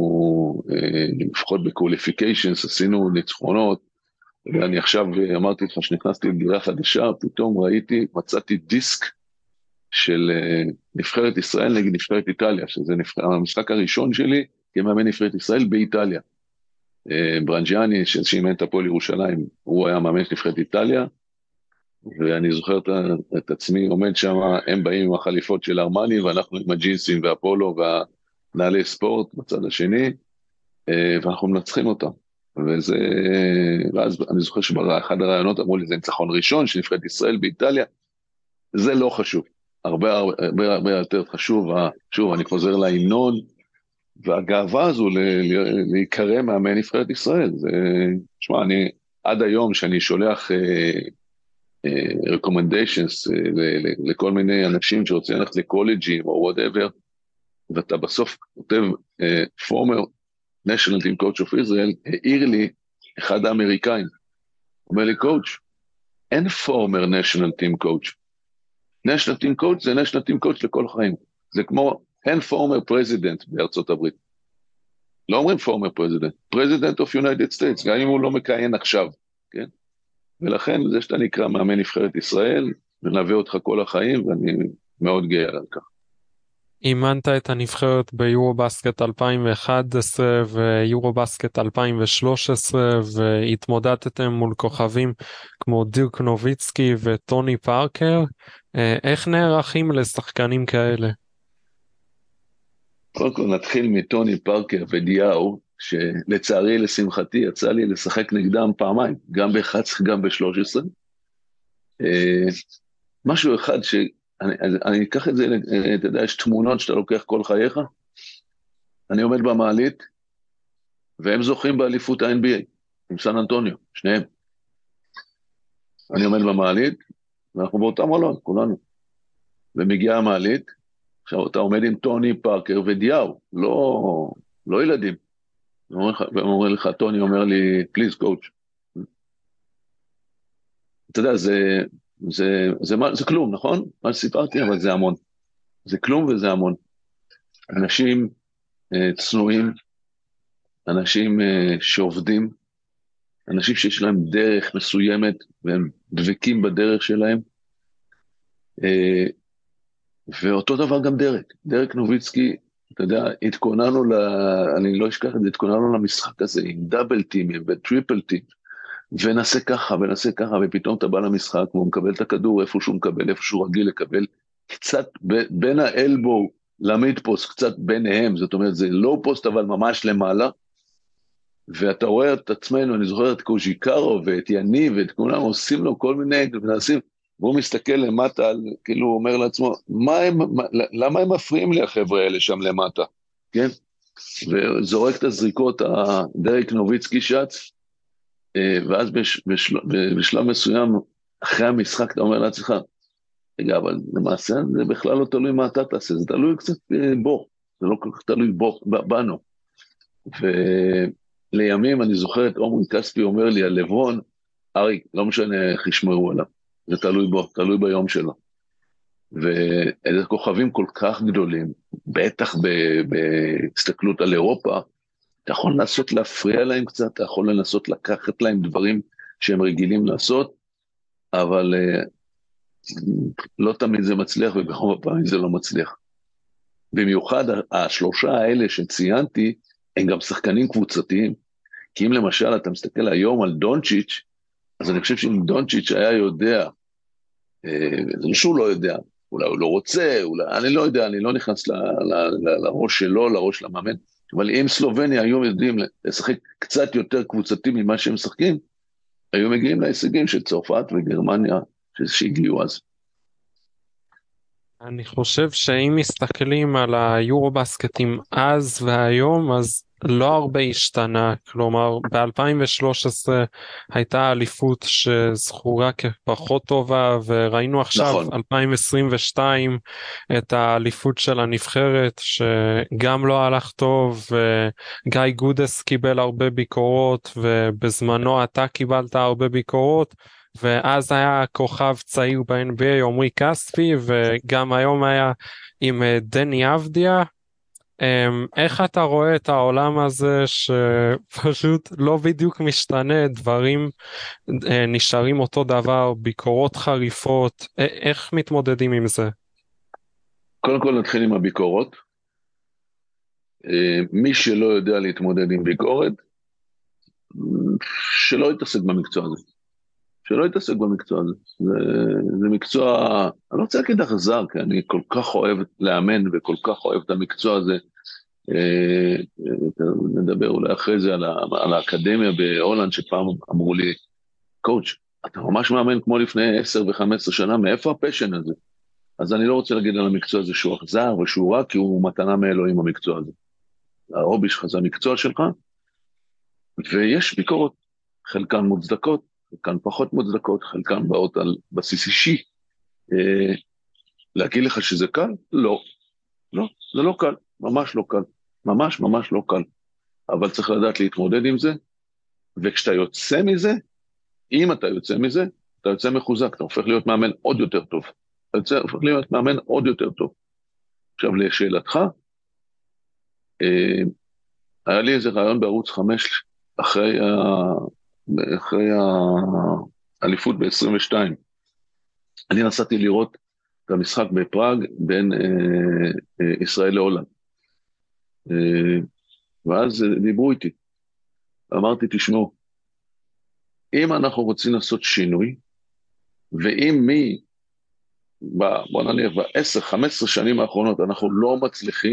לפחות בקוליפיקיישנס, עשינו ניצחונות. ואני עכשיו אמרתי לך שנכנסתי לדירה חדשה, פתאום ראיתי, מצאתי דיסק של נבחרת ישראל נגד נבחרת איטליה, שזה המשחק הראשון שלי כמאמן נבחרת ישראל באיטליה. ברנג'יאני, שאימן את הפועל ירושלים, הוא היה מאמן נבחרת איטליה, ואני זוכר את, את עצמי עומד שם, הם באים עם החליפות של ארמני, ואנחנו עם הג'ינסים והפולו והנעלי ספורט בצד השני, ואנחנו מנצחים אותם. וזה, ואז אני זוכר שבאחד הרעיונות אמרו לי, זה ניצחון ראשון של נבחרת ישראל באיטליה. זה לא חשוב, הרבה הרבה הרבה יותר חשוב. שוב, אני חוזר להמנון, והגאווה הזו להיקרא מאמן נבחרת ישראל. זה, שמה, אני עד היום שאני שולח recommendations לכל מיני אנשים שרוצים ללכת לקולג'ים או whatever, ואתה בסוף כותב former national team coach of Israel, העיר לי אחד האמריקאים, אומר לי, coach, אין former national team coach. national team coach זה national team coach לכל חיים. זה כמו, אין former president בארצות הברית. לא אומרים former president, president of United States, גם אם הוא לא מכהן עכשיו, כן? ולכן זה שאתה נקרא מאמן נבחרת ישראל, מלווה אותך כל החיים, ואני מאוד גאה על כך. אימנת את הנבחרת ביורו בסקט אלפיים ואחת עשרה ויורו בסקט אלפיים ושלוש עשרה, והתמודדתם מול כוכבים כמו דירק נוביצקי וטוני פארקר. איך נערכים לשחקנים כאלה? קודם כל נתחיל מטוני פארקר ודיאו, שלצערי לשמחתי יצא לי לשחק נגדם פעמיים, גם ב-אחת עשרה, גם ב-שלוש עשרה. משהו אחד שאני אני, אני אקח את זה, אתה יודע, יש תמונות שאתה לוקח כל חייך, אני עומד במעלית, והם זוכים באליפות ה-אן בי איי, עם סן אנטוניו, שניהם. אני עומד במעלית, ואנחנו באותם עולם, כולנו. ומגיעה המעלית, עכשיו אתה עומד עם טוני פארקר ודיאו, לא, לא ילדים. והם אומרים לך, טוני אומר לי, please coach. אתה יודע, זה, זה, זה, זה, זה כלום, נכון? מה שסיפרתי, אבל זה המון. זה כלום וזה המון. אנשים אה, צנועים, אנשים אה, שעובדים, אנשים שיש להם דרך מסוימת, והם דבקים בדרך שלהם, אה, ואותו דבר גם דרק. דרק נוביצקי, אתה יודע, התכוננו, ל... אני לא אשכח את זה, התכוננו למשחק הזה, עם דאבל טימים וטריפל טים, ונעשה ככה ונעשה ככה, ופתאום אתה בא למשחק, והוא מקבל את הכדור איפה שהוא מקבל, איפה שהוא רגיל לקבל, קצת ב... בין האלבו למיד פוסט, קצת ביניהם, זאת אומרת, זה לא פוסט, אבל ממש למעלה, ואתה רואה את עצמנו, אני זוכר את קוז'יקרו, ואת יניב, ואת כולם עושים לו כל מיני, ונעשים, והוא מסתכל למטה, כאילו הוא אומר לעצמו, מה הם, מה, למה הם מפריעים לי החבר'ה האלה שם למטה, כן? וזורק את הזריקות, דרק נוביצקי שץ, ואז בש, בשל, בשלב מסוים, אחרי המשחק, אתה אומר לעצמך, רגע, אבל למעשה זה בכלל לא תלוי מה אתה תעשה, זה תלוי קצת בו, זה לא כל כך תלוי בו, בנו. ולימים אני זוכר את עומרי כספי אומר לי, הלברון, אריק, לא משנה איך ישמעו עליו, זה תלוי בו, תלוי ביום שלו. ואיזה כוכבים כל כך גדולים, בטח בהסתכלות על אירופה, אתה יכול לנסות להפריע להם קצת, אתה יכול לנסות לקחת להם דברים שהם רגילים לעשות, אבל לא תמיד זה מצליח, וברוב הפעמים זה לא מצליח. במיוחד השלושה האלה שציינתי, הם גם שחקנים קבוצתיים, כי אם למשל אתה מסתכל היום על דונצ'יץ', אז אני חושב שאם דונצ'יץ' היה יודע, זה לא שהוא לא יודע, אולי הוא לא רוצה, אולי, אני לא יודע, אני לא נכנס ל, ל, ל, לראש שלו, לראש למאמן, אבל אם סלובניה היום יודעים לשחק קצת יותר קבוצתי ממה שהם משחקים, היו מגיעים להישגים של צרפת וגרמניה שהגיעו אז. אני חושב שאם מסתכלים על היורובסקטים אז והיום, אז לא הרבה השתנה, כלומר ב-אלפיים ושלוש עשרה הייתה אליפות שזכורה כפחות טובה, וראינו עכשיו נכון. אלפיים עשרים ושתיים את האליפות של הנבחרת שגם לא הלך טוב, וגיא גודס קיבל הרבה ביקורות, ובזמנו אתה קיבלת הרבה ביקורות, ואז היה כוכב צעיר ב-אן בי איי עומרי כספי, וגם היום היה עם דני אבדיה. איך אתה רואה את העולם הזה שפשוט לא בדיוק משתנה, דברים נשארים אותו דבר, ביקורות חריפות, איך מתמודדים עם זה? קודם כל נתחיל עם הביקורות. מי שלא יודע להתמודד עם ביקורת, שלא יתעסק במקצוע הזה. שלא יתעסק במקצוע הזה. זה, זה מקצוע, אני לא רוצה להגיד אכזר, כי אני כל כך אוהב לאמן וכל כך אוהב את המקצוע הזה. נדבר אולי אחרי זה על, ה, על האקדמיה בהולנד, שפעם אמרו לי, קואוץ', אתה ממש מאמן כמו לפני עשר וחמש עשרה שנה, מאיפה הפשן הזה? אז אני לא רוצה להגיד על המקצוע הזה שהוא אכזר ושהוא רע, כי הוא מתנה מאלוהים המקצוע הזה. ההובי שלך זה המקצוע שלך, ויש ביקורות, חלקן מוצדקות, חלקן פחות מוצדקות, חלקן באות על בסיס אישי. אה, להגיד לך שזה קל? לא. לא, זה לא קל, ממש לא קל. ממש ממש לא קל. אבל צריך לדעת להתמודד עם זה, וכשאתה יוצא מזה, אם אתה יוצא מזה, אתה יוצא מחוזק, אתה הופך להיות מאמן עוד יותר טוב. אתה יוצא, הופך להיות מאמן עוד יותר טוב. עכשיו לשאלתך, אה, היה לי איזה רעיון בערוץ חמש, אחרי ה... אחרי האליפות ב-עשרים ושתיים, אני נסעתי לראות את המשחק בפראג בין אה, אה, ישראל להולנד. אה, ואז דיברו איתי. אמרתי, תשמעו, אם אנחנו רוצים לעשות שינוי, ואם מי, בוא נניח, ב-עשר חמש עשרה שנים האחרונות, אנחנו לא מצליחים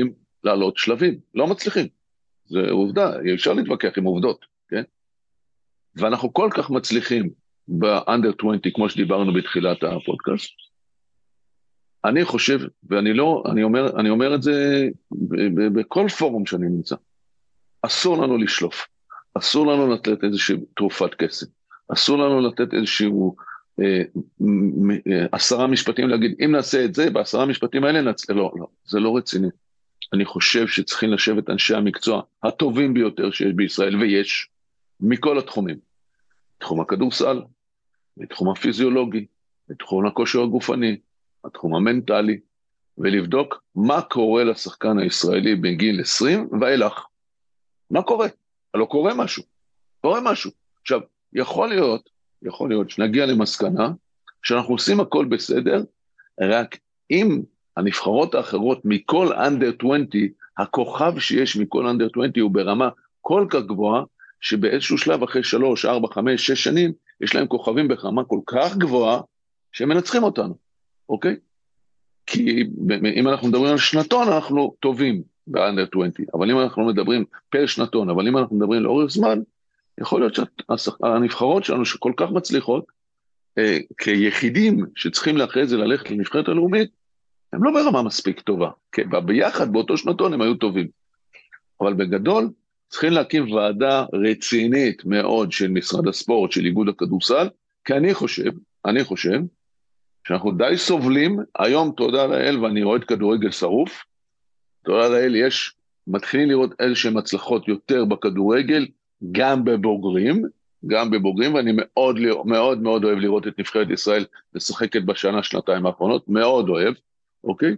לעלות שלבים, לא מצליחים. זה עובדה, אי אפשר להתווכח עם עובדות, כן? ואנחנו כל כך מצליחים ב-under עשרים, כמו שדיברנו בתחילת הפודקאסט. אני חושב, ואני לא, אני אומר, אני אומר את זה ב- ב- בכל פורום שאני נמצא. אסור לנו לשלוף, אסור לנו לתת איזושהי תרופת קסם, אסור לנו לתת איזשהו אה, מ- אה, עשרה משפטים להגיד, אם נעשה את זה, בעשרה משפטים האלה נצא, לא, לא, זה לא רציני. אני חושב שצריכים לשבת אנשי המקצוע הטובים ביותר שיש בישראל, ויש, מכל התחומים. תחום הכדורסל, בתחום הפיזיולוגי, בתחום הכושר הגופני, התחום המנטלי, ולבדוק מה קורה לשחקן הישראלי בגיל עשרים ואילך. מה קורה? לא קורה משהו. קורה משהו. עכשיו, יכול להיות, יכול להיות שנגיע למסקנה שאנחנו עושים הכל בסדר, רק אם הנבחרות האחרות מכל under עשרים, הכוכב שיש מכל under עשרים הוא ברמה כל כך גבוהה, שבאיזשהו שלב אחרי שלוש, ארבע, חמש, שש שנים, יש להם כוכבים ברמה כל כך גבוהה, שהם מנצחים אותנו, אוקיי? כי אם אנחנו מדברים על שנתון, אנחנו טובים ב-under עשרים, אבל אם אנחנו מדברים פר שנתון, אבל אם אנחנו מדברים לאורך זמן, יכול להיות שהנבחרות שלנו שכל כך מצליחות, אה, כיחידים שצריכים לאחרי זה ללכת לנבחרת הלאומית, הם לא ברמה מספיק טובה, כי ביחד באותו שנתון הם היו טובים. אבל בגדול, צריכים להקים ועדה רצינית מאוד של משרד הספורט, של איגוד הכדורסל, כי אני חושב, אני חושב, שאנחנו די סובלים, היום תודה לאל, ואני רואה את כדורגל שרוף, תודה לאל, יש, מתחילים לראות איזשהם הצלחות יותר בכדורגל, גם בבוגרים, גם בבוגרים, ואני מאוד, מאוד, מאוד אוהב לראות את נבחרת ישראל, לשחקת בשנה, שנתיים האחרונות, מאוד אוהב, אוקיי?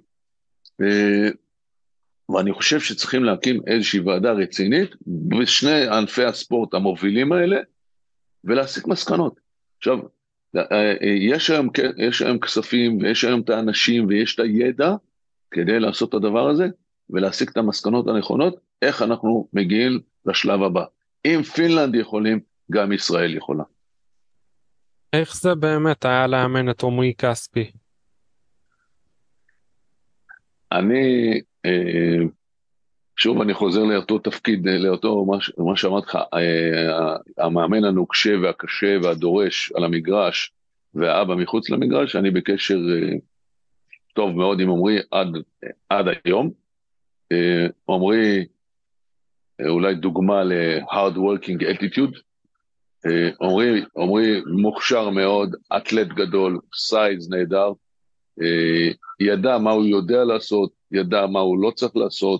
ואני חושב שצריכים להקים איזושהי ועדה רצינית, בשני ענפי הספורט המובילים האלה, ולהסיק מסקנות. עכשיו, יש היום, יש היום כספים, ויש היום את האנשים, ויש את הידע, כדי לעשות את הדבר הזה, ולהסיק את המסקנות הנכונות, איך אנחנו מגיעים לשלב הבא. אם פינלנד יכולים, גם ישראל יכולה. איך זה באמת היה לאמן את עומרי כספי? אני, שוב אני חוזר לאותו תפקיד, לאותו, מה שאמרת לך, המאמן הנוקשה והקשה והדורש על המגרש, והאבא מחוץ למגרש, אני בקשר טוב מאוד עם עומרי עד, עד היום. עומרי, אולי דוגמה ל-hard working attitude, עומרי, עומרי מוכשר מאוד, אתלט גדול, סייז נהדר, ידע מה הוא יודע לעשות, ידע מה הוא לא צריך לעשות,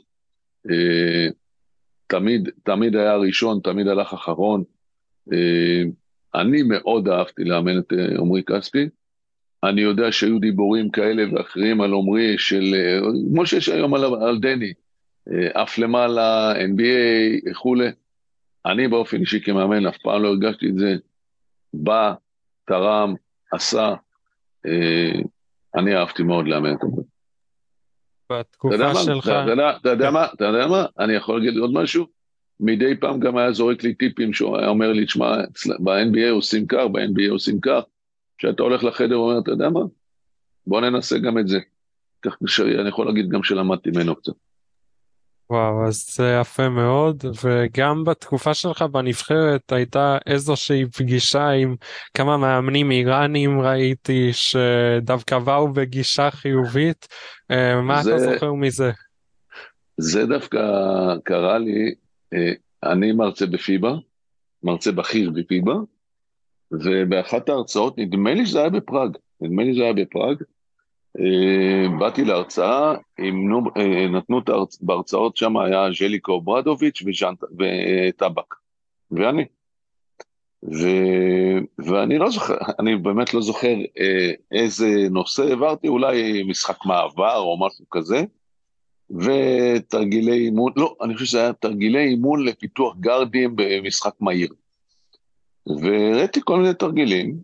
תמיד, תמיד היה ראשון, תמיד הלך אחרון. אני מאוד אהבתי לאמן את עומרי כספי, אני יודע שהיו דיבורים כאלה ואחרים על עומרי, של, כמו שיש היום על, על דני, אף למעלה, אן בי איי, וכולי. אני באופן אישי כמאמן, אף פעם לא הרגשתי את זה, בא, תרם, עשה, אני אהבתי מאוד לאמן את עומרי. בתקופה שלך... אתה יודע מה? אתה יודע מה? אני יכול להגיד עוד משהו? מדי פעם גם היה זורק לי טיפים, שהוא היה אומר לי, תשמע, ב-אן בי איי עושים כך, ב-אן בי איי עושים כך, כשאתה הולך לחדר ואומר, אתה יודע מה? בוא ננסה גם את זה. כך אני יכול להגיד גם שלמדתי ממנו קצת. וואו, אז זה יפה מאוד, וגם בתקופה שלך בנבחרת הייתה איזושהי פגישה עם כמה מאמנים איראנים, ראיתי שדווקא באו בגישה חיובית. מה זה, אתה זוכר מזה? זה דווקא קרה לי, אני מרצה בפיבה, מרצה בכיר בפיבה, ובאחת ההרצאות, נדמה לי שזה היה בפראג, נדמה לי שזה היה בפראג, באתי להרצאה, נתנו בהרצאות שם, היה ז'ליקו ברדוביץ' וטבק, ואני. ו... ואני לא זוכר, אני באמת לא זוכר איזה נושא העברתי, אולי משחק מעבר או משהו כזה, ותרגילי אימון, לא, אני חושב שזה היה תרגילי אימון לפיתוח גרדים במשחק מהיר. וראיתי כל מיני תרגילים,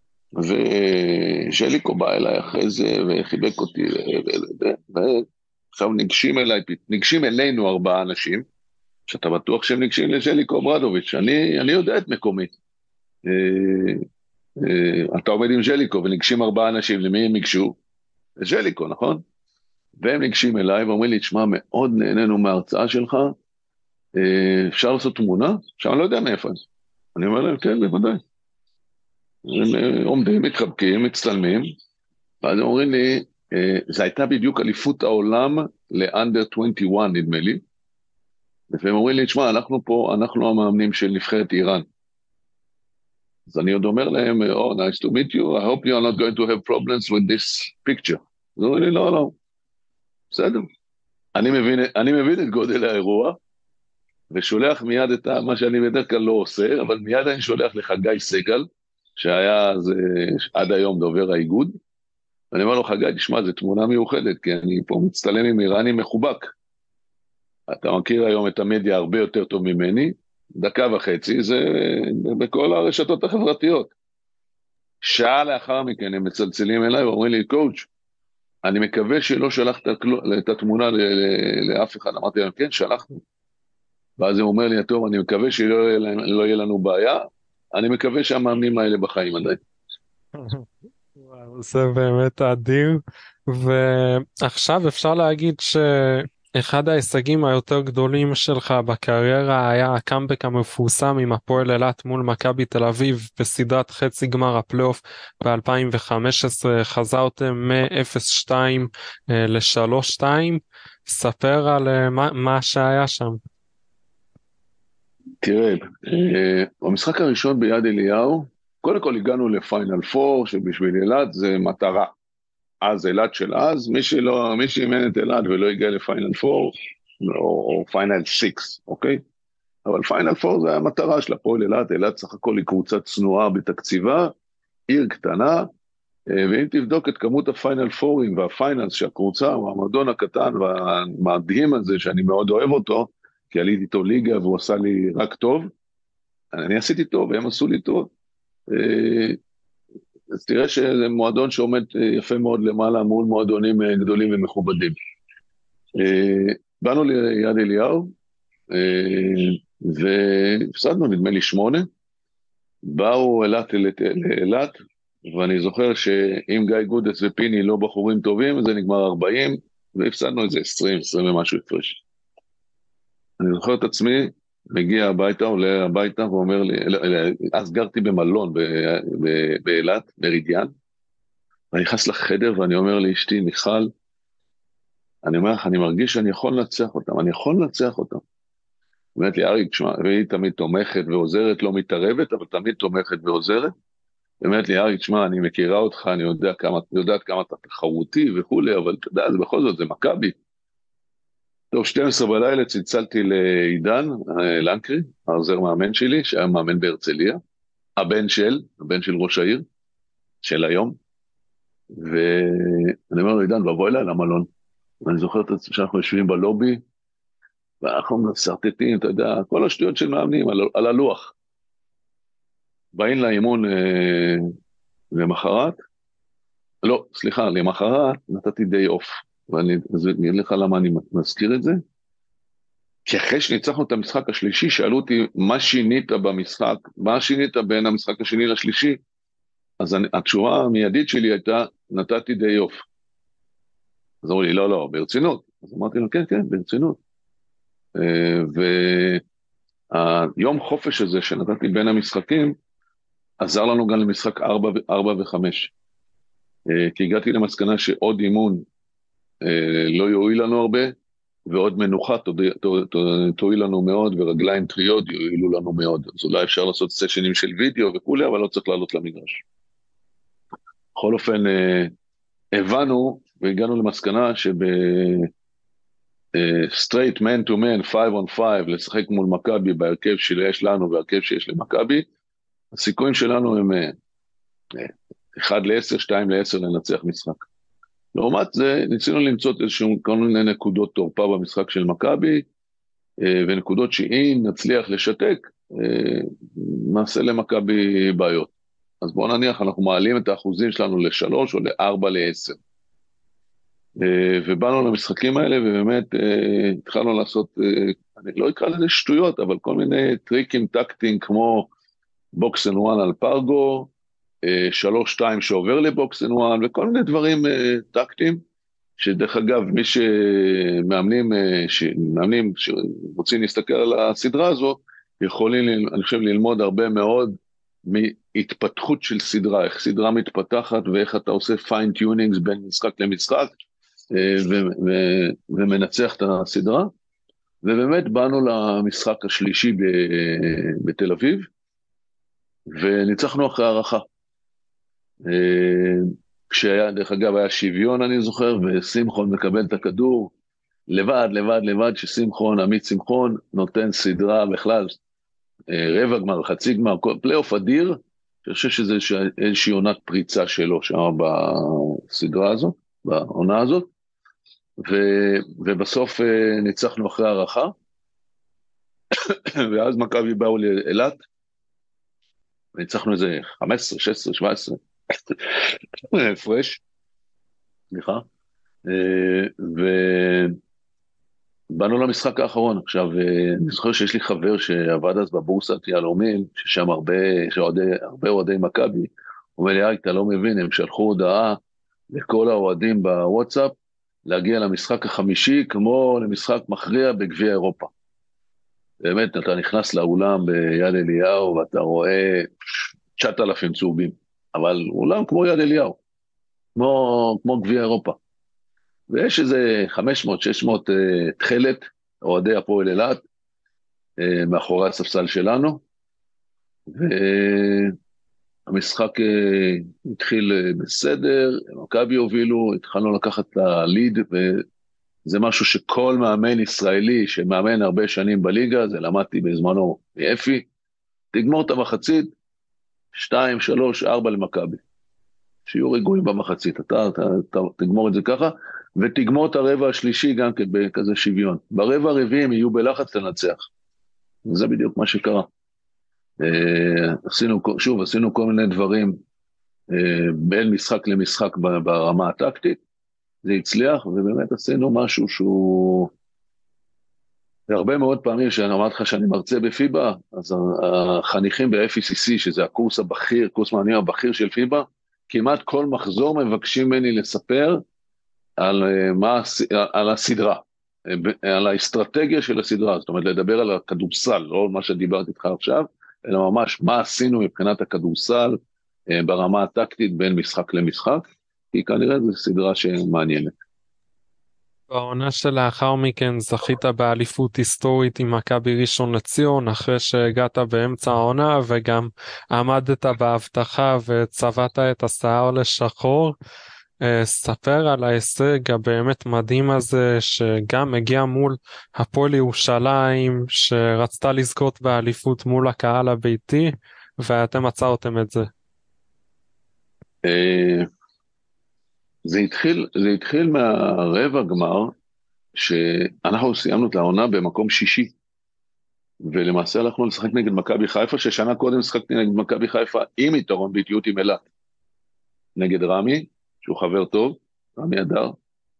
ושליקו בא אליי אחרי זה וחיבק אותי, ועכשיו ניגשים אליי, ניגשים אלינו ארבעה אנשים, שאתה בטוח שהם ניגשים לז'ליקו ברדוביץ', אני, אני יודע את מקומי. אתה עומד עם ז'ליקו וניגשים ארבעה אנשים, למי הם ניגשו? ז'ליקו, נכון? והם ניגשים אליי ואומרים לי, תשמע, מאוד נהנינו מההרצאה שלך, אפשר לעשות תמונה? עכשיו אני לא יודע מאיפה זה. אני אומר להם, כן, בוודאי. הם עומדים, מתחבקים, מצטלמים, ואז הם אומרים לי, זה הייתה בדיוק אליפות העולם ל-under עשרים ואחת, נדמה לי, והם אומרים לי, תשמע, אנחנו פה, אנחנו המאמנים של נבחרת איראן. אז אני עוד אומר להם, oh, nice to meet you, I hope you are not going to have problems with this picture. אז אומרים לי, לא, לא, בסדר. אני מבין, אני מבין את גודל האירוע, ושולח מיד את מה שאני בדרך כלל לא עושה, אבל מיד אני שולח לחגי סגל, שהיה אז, עד היום דובר האיגוד, ואני אומר לו, חגי, תשמע, זו תמונה מיוחדת, כי אני פה מצטלם עם איראני מחובק. אתה מכיר היום את המדיה הרבה יותר טוב ממני, דקה וחצי, זה בכל הרשתות החברתיות. שעה לאחר מכן הם מצלצלים אליי ואומרים לי, קואוץ', אני מקווה שלא שלחת את התמונה לאף אחד. אמרתי להם, כן, שלחנו. ואז הם אומר לי, טוב, אני מקווה שלא יהיה, לא יהיה לנו בעיה, אני מקווה שהמאמנים האלה בחיים עדיין. וואו, זה באמת אדיר, ועכשיו אפשר להגיד שאחד ההישגים היותר גדולים שלך בקריירה היה הקאמבק המפורסם עם הפועל אילת מול מכבי תל אביב בסדרת חצי גמר הפלייאוף ב-אלפיים וחמש עשרה, חזרתם מ-אפס שתיים ל-שלוש שתיים, ספר על מה, מה שהיה שם. תראה, במשחק הראשון ביד אליהו, קודם כל הגענו לפיינל פור, שבשביל אילת זה מטרה. אז אילת של אז, מי שלא, מי שאימן את אילת ולא הגיע לפיינל פור, או, או פיינל סיקס, אוקיי? אבל פיינל פור זה המטרה של הפועל אילת, אילת סך הכל היא קבוצה צנועה בתקציבה, עיר קטנה, ואם תבדוק את כמות הפיינל פורים והפיינלס שהקבוצה, המועדון הקטן והמדהים הזה, שאני מאוד אוהב אותו, כי עליתי איתו ליגה והוא עשה לי רק טוב, אני עשיתי טוב והם עשו לי טוב. אז תראה שזה מועדון שעומד יפה מאוד למעלה מול מועדונים גדולים ומכובדים. באנו ליד אליהו, והפסדנו נדמה לי שמונה, באו אילת לאילת, ואני זוכר שאם גיא גודס ופיני לא בחורים טובים, זה נגמר ארבעים, והפסדנו איזה עשרים, עשרים ומשהו הפרש. אני זוכר את עצמי, מגיע הביתה, עולה הביתה ואומר לי, אז גרתי במלון באילת, מרידיאן, ואני נכנס לחדר ואני אומר לאשתי, מיכל, אני אומר לך, אני מרגיש שאני יכול לנצח אותם, אני יכול לנצח אותם. אומרת לי, אריק, תשמע, והיא תמיד תומכת ועוזרת, לא מתערבת, אבל תמיד תומכת ועוזרת. אומרת לי, אריק, תשמע, אני מכירה אותך, אני יודע כמה, יודעת כמה אתה תחרותי וכולי, אבל אתה יודע, בכל זאת זה מכבי. טוב, שתים עשרה בלילה צלצלתי לעידן לנקרי, העוזר מאמן שלי, שהיה מאמן בהרצליה, הבן של, הבן של ראש העיר, של היום, ואני אומר לו, עידן, בבוא אליי למלון. ואני זוכר את עצמי שאנחנו יושבים בלובי, ואנחנו מסרטטים, אתה יודע, כל השטויות של מאמנים על, על הלוח. באים לאימון אה, למחרת, לא, סליחה, למחרת נתתי די אוף, ואני אגיד לך למה אני מזכיר את זה, כי אחרי שניצחנו את המשחק השלישי, שאלו אותי מה שינית במשחק, מה שינית בין המשחק השני לשלישי, אז אני, התשובה המיידית שלי הייתה, נתתי די אוף. אז אמרו לי, לא, לא, ברצינות. אז אמרתי לו, כן, כן, ברצינות. והיום חופש הזה שנתתי בין המשחקים, עזר לנו גם למשחק ארבע וחמש. כי הגעתי למסקנה שעוד אימון לא יועיל לנו הרבה, ועוד מנוחה תועיל לנו מאוד, ורגליים טריות יועילו לנו מאוד. אז אולי אפשר לעשות סשנים של וידאו וכולי, אבל לא צריך לעלות למגרש. בכל אופן, הבנו והגענו למסקנה שב... straight man to man, five on five, לשחק מול מכבי בהרכב שיש לנו והרכב שיש למכבי, הסיכויים שלנו הם אחד לעשר, שתיים לעשר לנצח משחק. לעומת זה, ניסינו למצוא איזשהו כל מיני נקודות תורפה במשחק של מכבי, ונקודות שאם נצליח לשתק, נעשה למכבי בעיות. אז בואו נניח, אנחנו מעלים את האחוזים שלנו לשלוש או לארבע לעשר. ובאנו למשחקים האלה, ובאמת התחלנו לעשות, אני לא אקרא לזה שטויות, אבל כל מיני טריקים טקטיים, כמו בוקס אנד וואן על פרגו, שלוש שתיים שעובר לבוקס אנד וואן, וכל מיני דברים טקטיים, שדרך אגב, מי שמאמנים, שמאמנים שרוצים להסתכל על הסדרה הזו, יכולים, אני חושב, ללמוד הרבה מאוד מהתפתחות של סדרה, איך סדרה מתפתחת ואיך אתה עושה פיין טיונינגס בין משחק למשחק, ו- ו- ומנצח את הסדרה. ובאמת באנו למשחק השלישי ב- בתל אביב, וניצחנו אחרי הערכה. כשהיה, דרך אגב, היה שוויון, אני זוכר, ושמחון מקבל את הכדור, לבד, לבד, לבד, ששמחון, עמית שמחון, נותן סדרה בכלל, רבע גמר, חצי גמר, פלייאוף אדיר, אני חושב שזה איזושהי עונת פריצה שלו, שם בסדרה הזאת, בעונה הזאת, ו, ובסוף ניצחנו אחרי הערכה, ואז מכבי באו לאילת, וניצחנו איזה חמש עשרה, שש עשרה, שבע עשרה, הפרש, סליחה, ובאנו למשחק האחרון. עכשיו, אני זוכר שיש לי חבר שעבד אז בבורסת יהלומים, ששם הרבה, הרבה אוהדי מכבי, הוא אומר לי, היי, אתה לא מבין, הם שלחו הודעה לכל האוהדים בוואטסאפ, להגיע למשחק החמישי, כמו למשחק מכריע בגביע אירופה. באמת, אתה נכנס לאולם ביד אליהו, ואתה רואה תשעת אלפים צהובים, אבל אולם כמו יד אליהו, כמו, כמו גביע אירופה. ויש איזה חמש מאות שש מאות uh, תחלת, אוהדי הפועל אילת, uh, מאחורי הספסל שלנו, והמשחק uh, התחיל uh, בסדר, מכבי הובילו, התחלנו לקחת את הליד, וזה משהו שכל מאמן ישראלי, שמאמן הרבה שנים בליגה, זה למדתי בזמנו מאפי, תגמור את המחצית, שתיים, שלוש, ארבע למכבי. שיהיו רגועים במחצית, אתה, אתה, אתה תגמור את זה ככה, ותגמור את הרבע השלישי גם כזה שוויון. ברבע הרביעי הם יהיו בלחץ לנצח. וזה בדיוק מה שקרה. עשינו, שוב, עשינו כל מיני דברים בין משחק למשחק ברמה הטקטית, זה הצליח, ובאמת עשינו משהו שהוא... הרבה מאוד פעמים שאני אמרתי לך שאני מרצה בפיבה, אז החניכים ב-אף אי סי סי, שזה הקורס הבכיר, קורס מאמנים הבכיר של פיבה, כמעט כל מחזור מבקשים ממני לספר על, מה, על הסדרה, על האסטרטגיה של הסדרה, זאת אומרת לדבר על הכדורסל, לא מה שדיברתי איתך עכשיו, אלא ממש מה עשינו מבחינת הכדורסל ברמה הטקטית בין משחק למשחק, כי כנראה זו סדרה שמעניינת. בעונה שלאחר מכן זכית באליפות היסטורית עם מכבי ראשון לציון, אחרי שהגעת באמצע העונה וגם עמדת בהבטחה וצבעת את השיער לשחור. ספר על ההישג הבאמת מדהים הזה, שגם הגיע מול הפועל ירושלים, שרצתה לזכות באליפות מול הקהל הביתי, ואתם עצרתם את זה. זה התחיל, זה התחיל מהרבע גמר, שאנחנו סיימנו את העונה במקום שישי, ולמעשה הלכנו לשחק נגד מכבי חיפה, ששנה קודם שחקתי נגד מכבי חיפה עם יתרון באיטיות עם אילת, נגד רמי, שהוא חבר טוב, רמי אדר,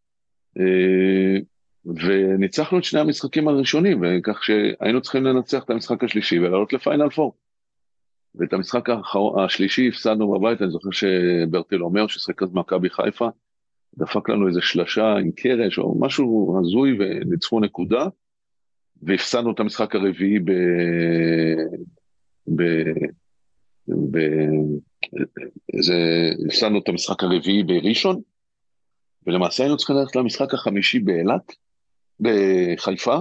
וניצחנו את שני המשחקים הראשונים, וכך שהיינו צריכים לנצח את המשחק השלישי ולעלות לפיינל פור. ואת המשחק השלישי הפסדנו בבית, אני זוכר שברטל אומר ששחק אז מכבי חיפה, דפק לנו איזה שלשה עם קרש או משהו הזוי וניצחו נקודה, והפסדנו את המשחק הרביעי ב... ב... ב... זה... הפסדנו את המשחק הרביעי בראשון, ולמעשה היינו צריכים ללכת למשחק החמישי באילת, בחיפה,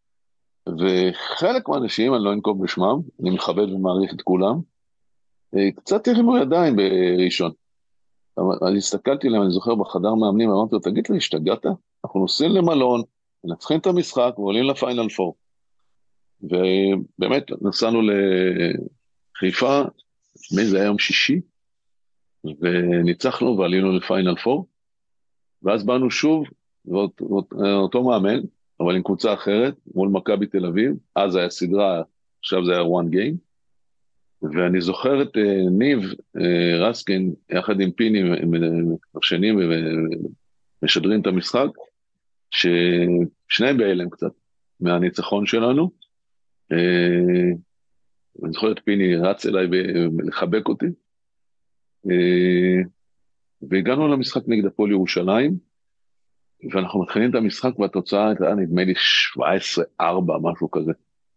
וחלק מהאנשים, אני לא אנקוב בשמם, אני מכבד ומעריך את כולם, קצת הרימו ידיים בראשון. אני הסתכלתי להם, אני זוכר בחדר מאמנים, אמרתי לו, תגיד לי, השתגעת? אנחנו נוסעים למלון, מנצחים את המשחק ועולים לפיינל פור. ובאמת נסענו לחיפה, זה היה יום שישי, וניצחנו ועלינו לפיינל פור, ואז באנו שוב, אותו מאמן, אבל עם קבוצה אחרת, מול מכבי תל אביב, אז היה סדרה, עכשיו זה היה one game, ואני זוכר את uh, ניב uh, רסקין, יחד עם פיני, משנים ומשדרים את המשחק, ששניהם בהלם קצת, מהניצחון שלנו, uh, אני זוכר את פיני רץ אליי לחבק אותי, uh, והגענו למשחק נגד הפועל ירושלים, ואנחנו מתחילים את המשחק, והתוצאה הייתה נדמה לי שבע עשרה ארבע, משהו כזה.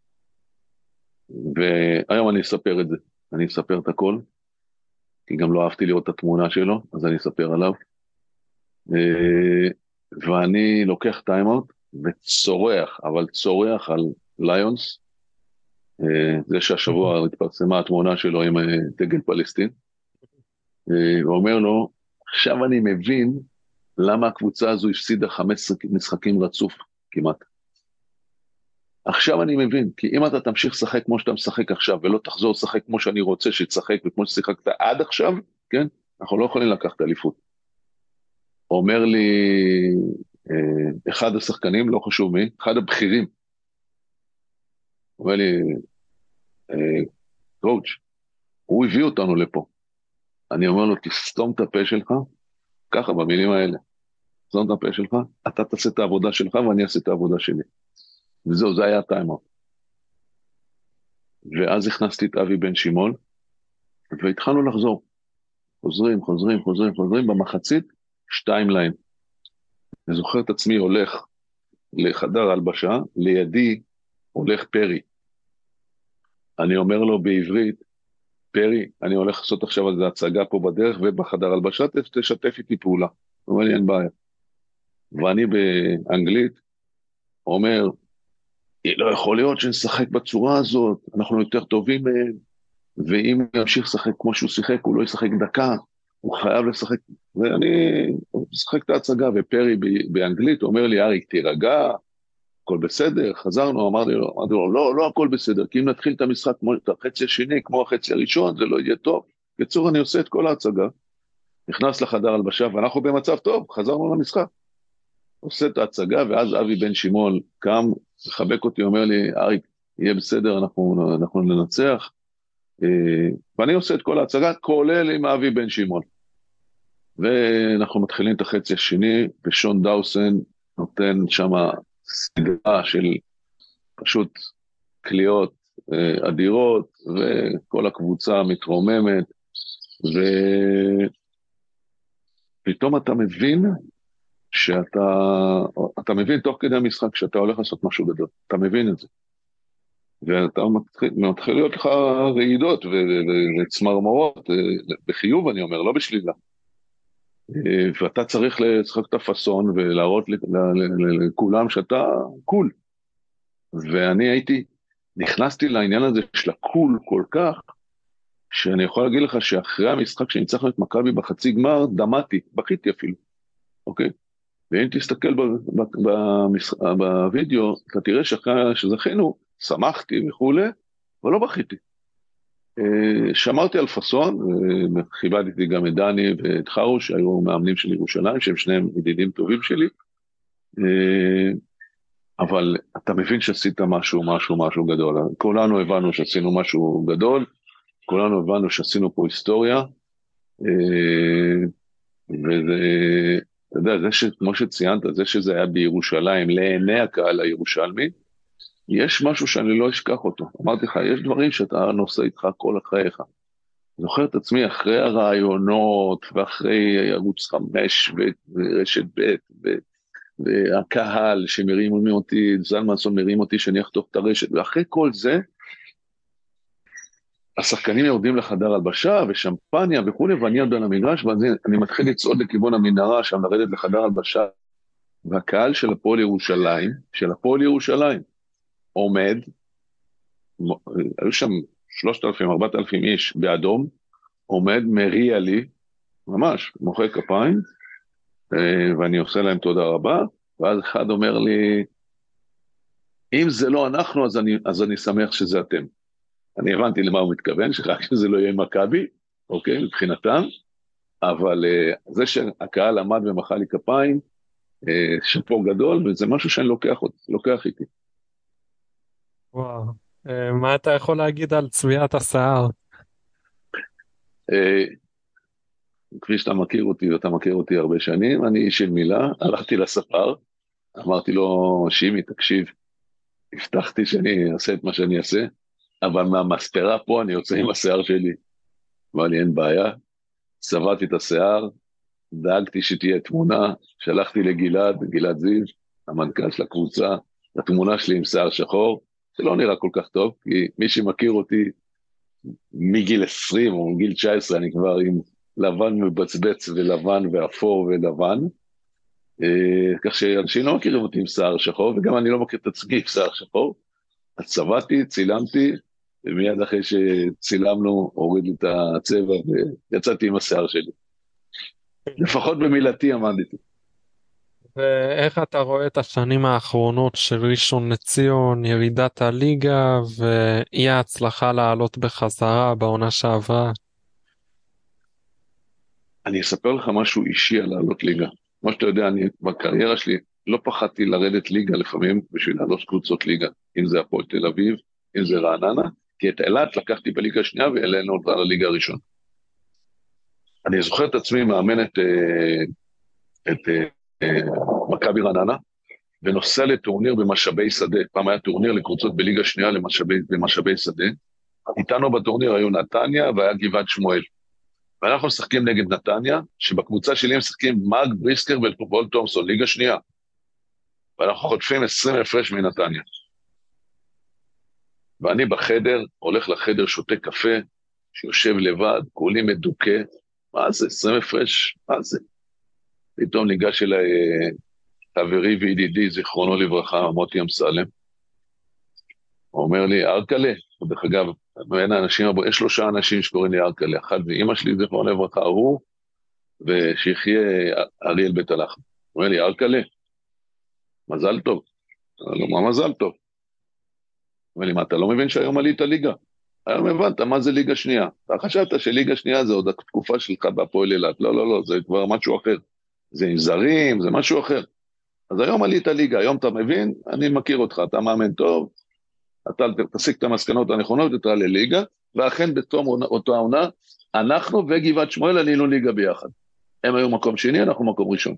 והיום אני אספר את זה, אני אספר את הכל, כי גם לא אהבתי לראות את התמונה שלו, אז אני אספר עליו. ואני לוקח טיימאוט וצורח, אבל צורח על ליונס, זה שהשבוע התפרסמה התמונה שלו עם דגל פלסטין, ואומר לו, עכשיו אני מבין למה הקבוצה הזו הפסידה חמש משחקים רצוף כמעט. עכשיו אני מבין, כי אם אתה תמשיך לשחק כמו שאתה משחק עכשיו, ולא תחזור לשחק כמו שאני רוצה שתשחק, וכמו ששיחקת עד עכשיו, כן? אנחנו לא יכולים לקחת אליפות. אומר לי, אחד השחקנים, לא חשוב מי, אחד הבכירים, אומר לי, קואוץ', הוא הביא אותנו לפה. אני אומר לו, תסתום את הפה שלך, ככה במילים האלה, תסתום את הפה שלך, אתה תעשה את העבודה שלך ואני אעשה את העבודה שלי. וזהו, זה היה הטיימאוט. ואז הכנסתי את אבי בן שמעון, והתחלנו לחזור. חוזרים, חוזרים, חוזרים, חוזרים, במחצית, שתיים להם. אני זוכר את עצמי הולך לחדר הלבשה, לידי הולך פרי. אני אומר לו בעברית, פרי, אני הולך לעשות עכשיו איזו הצגה פה בדרך, ובחדר הלבשה תשתף איתי פעולה. הוא אומר לי, אין בעיה. ואני באנגלית אומר, לא יכול להיות שנשחק בצורה הזאת, אנחנו יותר טובים מהם, ואם ימשיך לשחק כמו שהוא שיחק, הוא לא ישחק דקה, הוא חייב לשחק, ואני משחק את ההצגה, ופרי באנגלית אומר לי, אריק, תירגע, הכל בסדר, חזרנו, אמרתי לו, אמרתי לו, לא, לא הכל בסדר, כי אם נתחיל את המשחק כמו את החצי השני, כמו החצי הראשון, זה לא יהיה טוב. בצור, אני עושה את כל ההצגה, נכנס לחדר הלבשה, ואנחנו במצב טוב, חזרנו למשחק. עושה את ההצגה, ואז אבי בן שמעון קם, מחבק אותי, אומר לי, אריק, יהיה בסדר, אנחנו, אנחנו ננצח, ואני עושה את כל ההצגה, כולל עם אבי בן שמעון. ואנחנו מתחילים את החצי השני, ושון דאוסן נותן שם סדרה של פשוט קליעות אדירות, וכל הקבוצה מתרוממת, ופתאום אתה מבין, שאתה אתה מבין תוך כדי המשחק שאתה הולך לעשות משהו גדול, אתה מבין את זה. ואתה מתחיל, מתחיל להיות לך רעידות וצמרמורות, בחיוב אני אומר, לא בשלילה. ואתה צריך לשחק את הפסון ולהראות לכולם שאתה קול. ואני הייתי, נכנסתי לעניין הזה של הקול כל כך, שאני יכול להגיד לך שאחרי המשחק שניצחנו את מכבי בחצי גמר, דמעתי, בכיתי אפילו, אוקיי? ואם תסתכל בווידאו, אתה תראה שאחרי שזכינו, שמחתי וכו', אבל לא בכיתי. שמרתי על פסון, וכיבדתי גם את דני ואת חרוש, שהיו מאמנים של ירושלים, שהם שניהם ידידים טובים שלי, אבל אתה מבין שעשית משהו, משהו, משהו גדול. כולנו הבנו שעשינו משהו גדול, כולנו הבנו שעשינו פה היסטוריה, וזה... אתה יודע, זה שכמו שציינת, זה שזה היה בירושלים, לעיני הקהל הירושלמי, יש משהו שאני לא אשכח אותו. אמרתי לך, יש דברים שאתה נושא איתך כל חייך. זוכר את עצמי אחרי הרעיונות, ואחרי ערוץ חמש, ורשת ב', והקהל שמרים אותי, זלמנסון מרים אותי שאני אחתוך את הרשת, ואחרי כל זה, השחקנים יורדים לחדר הלבשה ושמפניה וכו', ואני יורד על המגרש, ואני מתחיל לצעוד לכיוון המנהרה שם, לרדת לחדר הלבשה, והקהל של הפועל ירושלים, של הפועל ירושלים, עומד, היו שם שלושת אלפים, ארבעת אלפים איש באדום, עומד, מריע לי, ממש, מוחא כפיים, ואני עושה להם תודה רבה, ואז אחד אומר לי, אם זה לא אנחנו, אז אני, אז אני שמח שזה אתם. אני הבנתי למה הוא מתכוון, שרק שזה לא יהיה מכבי, אוקיי, מבחינתם, אבל uh, זה שהקהל עמד ומחא לי כפיים, uh, שפו גדול, וזה משהו שאני לוקח, לוקח איתי. וואו, uh, מה אתה יכול להגיד על צביעת השיער? Uh, כפי שאתה מכיר אותי, ואתה מכיר אותי הרבה שנים, אני איש של מילה, הלכתי לספר, אמרתי לו, שימי, תקשיב, הבטחתי שאני אעשה את מה שאני אעשה, אבל מהמספרה פה אני יוצא עם השיער שלי. אמר לי, אין בעיה, צבעתי את השיער, דאגתי שתהיה תמונה, שלחתי לגלעד, גלעד זיו, המנכ"ל של הקבוצה, התמונה שלי עם שיער שחור, שלא נראה כל כך טוב, כי מי שמכיר אותי מגיל עשרים או מגיל תשע עשרה, אני כבר עם לבן מבצבץ ולבן ואפור ולבן, כך שאנשים לא מכירים אותי עם שיער שחור, וגם אני לא מכיר את עצמי עם שיער שחור, אז צבעתי, צילמתי, ומיד אחרי שצילמנו, הוריד לי את הצבע, ויצאתי עם השיער שלי. לפחות במילתי עמדתי. ואיך אתה רואה את השנים האחרונות של ראשון לציון, ירידת הליגה, ואי ההצלחה לעלות בחזרה בעונה שעברה? אני אספר לך משהו אישי על לעלות ליגה. כמו שאתה יודע, אני בקריירה שלי לא פחדתי לרדת ליגה לפעמים בשביל לעלות קבוצות ליגה, אם זה הפועל תל אביב, אם זה רעננה, כי את אילת לקחתי בליגה השנייה ואלינו אותה לליגה הראשונה. אני זוכר את עצמי מאמן את, את, את מכבי רעננה, ונוסע לטורניר במשאבי שדה. פעם היה טורניר לקבוצות בליגה שנייה למשאבי, במשאבי שדה. איתנו בטורניר היו נתניה והיה גבעת שמואל. ואנחנו משחקים נגד נתניה, שבקבוצה שלי הם משחקים מאג, בריסקר ופול תומסון, ליגה שנייה. ואנחנו חוטפים עשרים הפרש מנתניה. ואני בחדר, הולך לחדר, שותה קפה, שיושב לבד, כולי מדוכא, מה זה, עשרים הפרש, מה זה? פתאום ניגש אליי חברי וידידי, זיכרונו לברכה, מוטי אמסלם, הוא אומר לי, ארקלה, דרך אגב, בין האנשים, יש שלושה אנשים שקוראים לי ארקלה, אחד ואמא שלי, זיכרונו לברכה, הוא, ושיחיה אריאל בית הלחם. הוא אומר לי, ארקלה, מזל טוב. אני אומר לו, מה מזל טוב? הוא אומר לי, מה, אתה לא מבין שהיום עלית ליגה? היום הבנת, מה זה ליגה שנייה? אתה חשבת שליגה שנייה זה עוד התקופה שלך בהפועל אילת. לא, לא, לא, זה כבר משהו אחר. זה עם זרים, זה משהו אחר. אז היום עלית ליגה, היום אתה מבין, אני מכיר אותך, אתה מאמן טוב, אתה תסיק את המסקנות הנכונות, תתראה לליגה, ואכן בתום אותה עונה, אנחנו וגבעת שמואל עלינו ליגה ביחד. הם היו מקום שני, אנחנו מקום ראשון.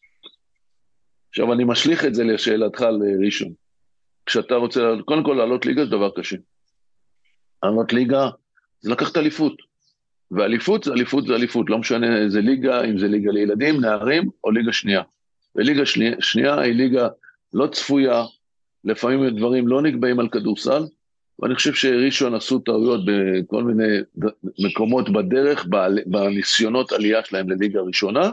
עכשיו אני משליך את זה לשאלתך לראשון. כשאתה רוצה, קודם כל לעלות ליגה זה דבר קשה. לעלות ליגה זה לקחת אליפות. ואליפות זה אליפות זה אליפות, לא משנה איזה ליגה, אם זה ליגה לילדים, נערים או ליגה שנייה. וליגה שנייה, שנייה היא ליגה לא צפויה, לפעמים דברים לא נקבעים על כדורסל, ואני חושב שראשון עשו טעויות בכל מיני מקומות בדרך, בניסיונות עלייה שלהם לליגה הראשונה.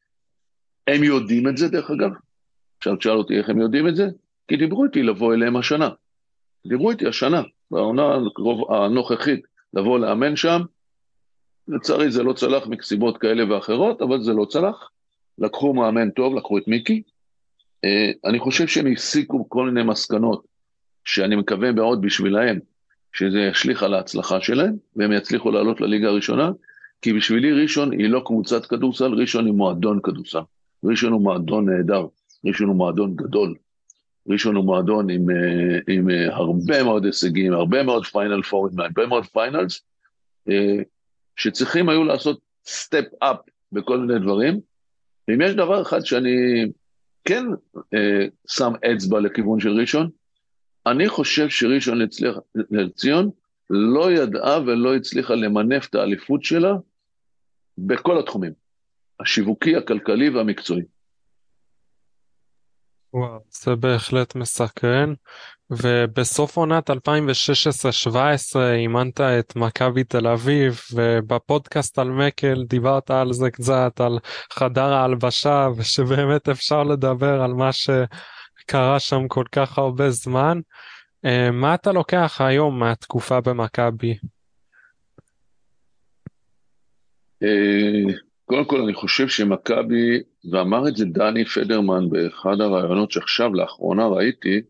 הם יודעים את זה דרך אגב. עכשיו תשאל אותי איך הם יודעים את זה? כי דיברו איתי לבוא אליהם השנה. דיברו איתי השנה, בעונה הנוכחית, לבוא לאמן שם. לצערי זה לא צלח מכסיבות כאלה ואחרות, אבל זה לא צלח. לקחו מאמן טוב, לקחו את מיקי. אני חושב שהם הסיקו כל מיני מסקנות, שאני מקווה מאוד בשבילהם, שזה ישליך על ההצלחה שלהם, והם יצליחו לעלות לליגה הראשונה, כי בשבילי ראשון היא לא קבוצת כדורסל, ראשון היא מועדון כדורסל. ראשון הוא מועדון נהדר, ראשון הוא מועדון גדול, ראשון הוא מועדון עם, עם הרבה מאוד הישגים, הרבה מאוד פיינל פורים, הרבה מאוד פיינלס, שצריכים היו לעשות סטפ אפ בכל מיני דברים, ואם יש דבר אחד שאני כן שם אצבע לכיוון של ראשון, אני חושב שראשון לציון לא ידעה ולא הצליחה למנף את האליפות שלה בכל התחומים, השיווקי, הכלכלי והמקצועי. וואו, זה בהחלט מסקרן. ובסוף עונת אלפיים ושש עשרה שבע עשרה אימנת את מכבי תל אביב, ובפודקאסט על מקל דיברת על זה קצת, על חדר ההלבשה, ושבאמת אפשר לדבר על מה שקרה שם כל כך הרבה זמן. מה אתה לוקח היום מהתקופה במכבי? קודם כל אני חושב שמכבי, ואמר את זה דני פדרמן באחד הרעיונות שעכשיו לאחרונה ראיתי,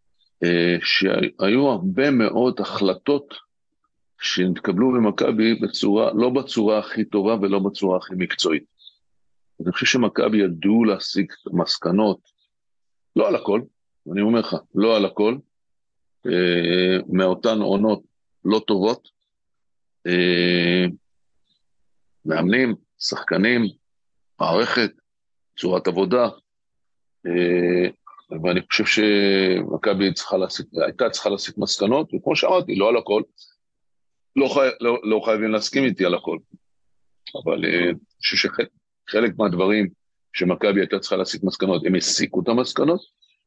שהיו הרבה מאוד החלטות שנתקבלו במכבי בצורה, לא בצורה הכי טובה ולא בצורה הכי מקצועית. אני חושב שמכבי ידעו להשיג מסקנות, לא על הכל, אני אומר לך, לא על הכל, מאותן עונות לא טובות, מאמנים, שחקנים, מערכת, צורת עבודה, ואני חושב שמכבי הייתה צריכה להסיק מסקנות, וכמו שאמרתי, לא על הכל, לא, חי, לא, לא חייבים להסכים איתי על הכל, אבל אני חושב חלק מהדברים שמכבי הייתה צריכה להסיק מסקנות, הם הסיקו את המסקנות.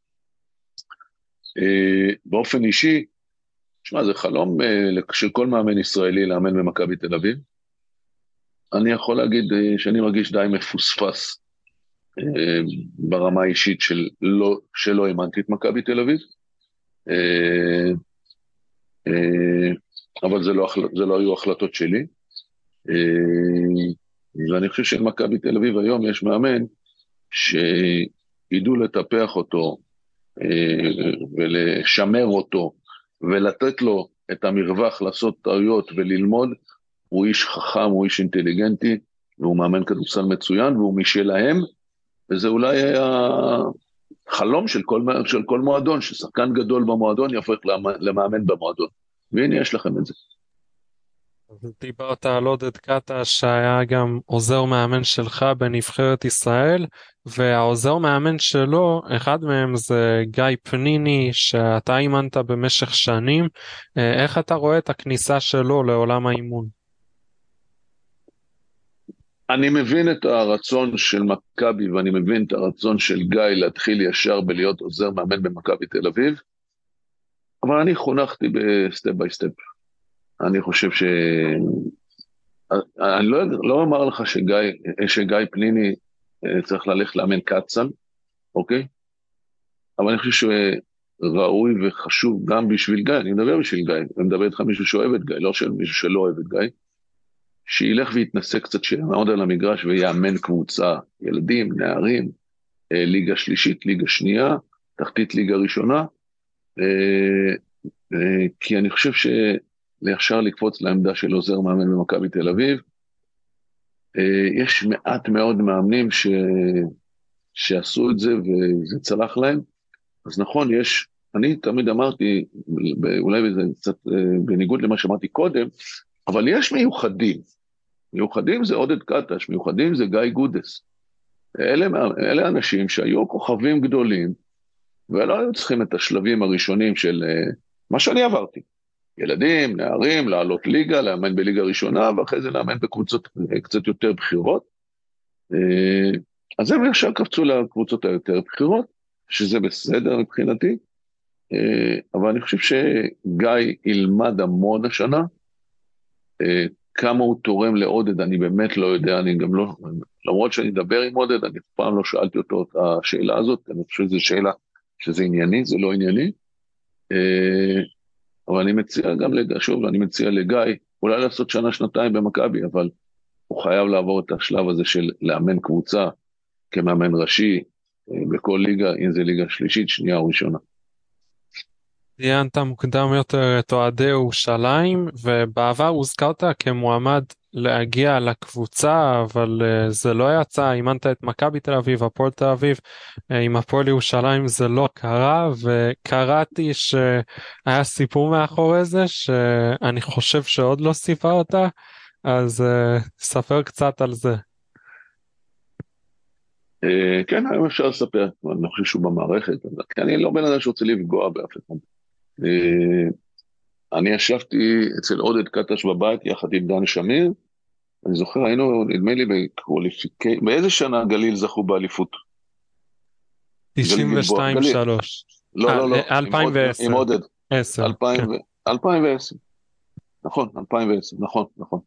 באופן אישי, תשמע, זה חלום של כל מאמן ישראלי לאמן במכבי תל אביב. אני יכול להגיד שאני מרגיש די מפוספס ברמה האישית של לא, שלא האמנתי את מכבי תל אביב. אבל זה לא, זה לא היו החלטות שלי. ואני חושב שמכבי תל אביב היום יש מאמן שידעו לטפח אותו ולשמר אותו ולתת לו את המרווח לעשות טעויות וללמוד. הוא איש חכם, הוא איש אינטליגנטי, והוא מאמן כדורסל מצוין, והוא משלהם, וזה אולי היה חלום של כל, של כל מועדון, ששחקן גדול במועדון יהפוך למאמן במועדון. והנה יש לכם את זה. דיברת על עודד קטש שהיה גם עוזר מאמן שלך בנבחרת ישראל, והעוזר מאמן שלו, אחד מהם זה גיא פניני שאתה אימנת במשך שנים. איך אתה רואה את הכניסה שלו לעולם האימון? אני מבין את הרצון של מכבי ואני מבין את הרצון של גיא להתחיל ישר בלהיות עוזר מאמן במכבי תל אביב, אבל אני חונכתי בסטפ ביי סטפ. אני חושב ש... אני לא, לא אומר לך שגיא, שגיא פניני צריך ללכת לאמן קצ"ל, אוקיי? אבל אני חושב שראוי וחשוב גם בשביל גיא, אני מדבר בשביל גיא, אני מדבר איתך מישהו שאוהב את גיא, לא של מישהו שלא אוהב את גיא, שילך ויתנסה קצת, שיעמוד על המגרש ויאמן קבוצה, ילדים, נערים, ליגה שלישית, ליגה שנייה, תחתית ליגה ראשונה, כי אני חושב ש... לישר לקפוץ לעמדה של עוזר מאמן במכבי תל אביב. יש מעט מאוד מאמנים ש... שעשו את זה וזה צלח להם. אז נכון, יש, אני תמיד אמרתי, אולי זה קצת בניגוד למה שאמרתי קודם, אבל יש מיוחדים. מיוחדים זה עודד קטש, מיוחדים זה גיא גודס. אלה, אלה אנשים שהיו כוכבים גדולים, ולא היו צריכים את השלבים הראשונים של מה שאני עברתי. ילדים, נערים, לעלות ליגה, לאמן בליגה ראשונה, ואחרי זה לאמן בקבוצות קצת יותר בחירות. אז הם ישר קפצו לקבוצות היותר בחירות, שזה בסדר מבחינתי, אבל אני חושב שגיא ילמד המון השנה, כמה הוא תורם לעודד, אני באמת לא יודע, אני גם לא, למרות שאני אדבר עם עודד, אני פעם לא שאלתי אותו את השאלה הזאת, אני חושב שזו שאלה שזה ענייני, זה לא ענייני, אבל אני מציע גם לגיא, שוב, אני מציע לגיא, אולי לעשות שנה, שנתיים במכבי, אבל הוא חייב לעבור את השלב הזה של לאמן קבוצה, כמאמן ראשי, בכל ליגה, אם זה ליגה שלישית, שנייה או ראשונה. ציינת מוקדם יותר את אוהדי ירושלים, ובעבר הוזכרת כמועמד להגיע לקבוצה, אבל זה לא יצא, אימנת את מכבי תל אביב, הפועל תל אביב, עם הפועל ירושלים זה לא קרה, וקראתי שהיה סיפור מאחורי זה, שאני חושב שעוד לא סיפרת, אז ספר קצת על זה. כן, היום אפשר לספר, אני חושב שהוא במערכת, כי אני לא בן אדם שרוצה לפגוע באף אחד. אני ישבתי אצל עודד קטש בבית יחד עם דן שמיר, אני זוכר, היינו, נדמה לי, בקווליפיקי... באיזה שנה גליל זכו באליפות? תשעים ושתיים שלוש. לא, לא, לא. אלפיים ועשר. עם עודד. עשר. אלפיים ועשר. נכון, אלפיים ועשר, נכון, נכון.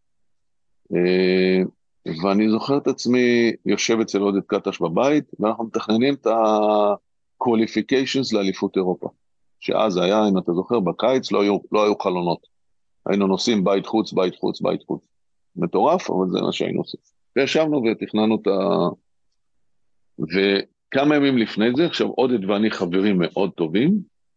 ואני זוכר את עצמי יושב אצל עודד קטש בבית, ואנחנו מתכננים את ה-qualifications לאליפות אירופה. שאז היה, אם אתה זוכר, בקיץ לא היו, לא היו חלונות. היינו נוסעים בית חוץ, בית חוץ, בית חוץ. מטורף, אבל זה מה שהיינו עושים. וישבנו ותכננו את ה... וכמה ימים לפני זה, עכשיו עודד ואני חברים מאוד טובים,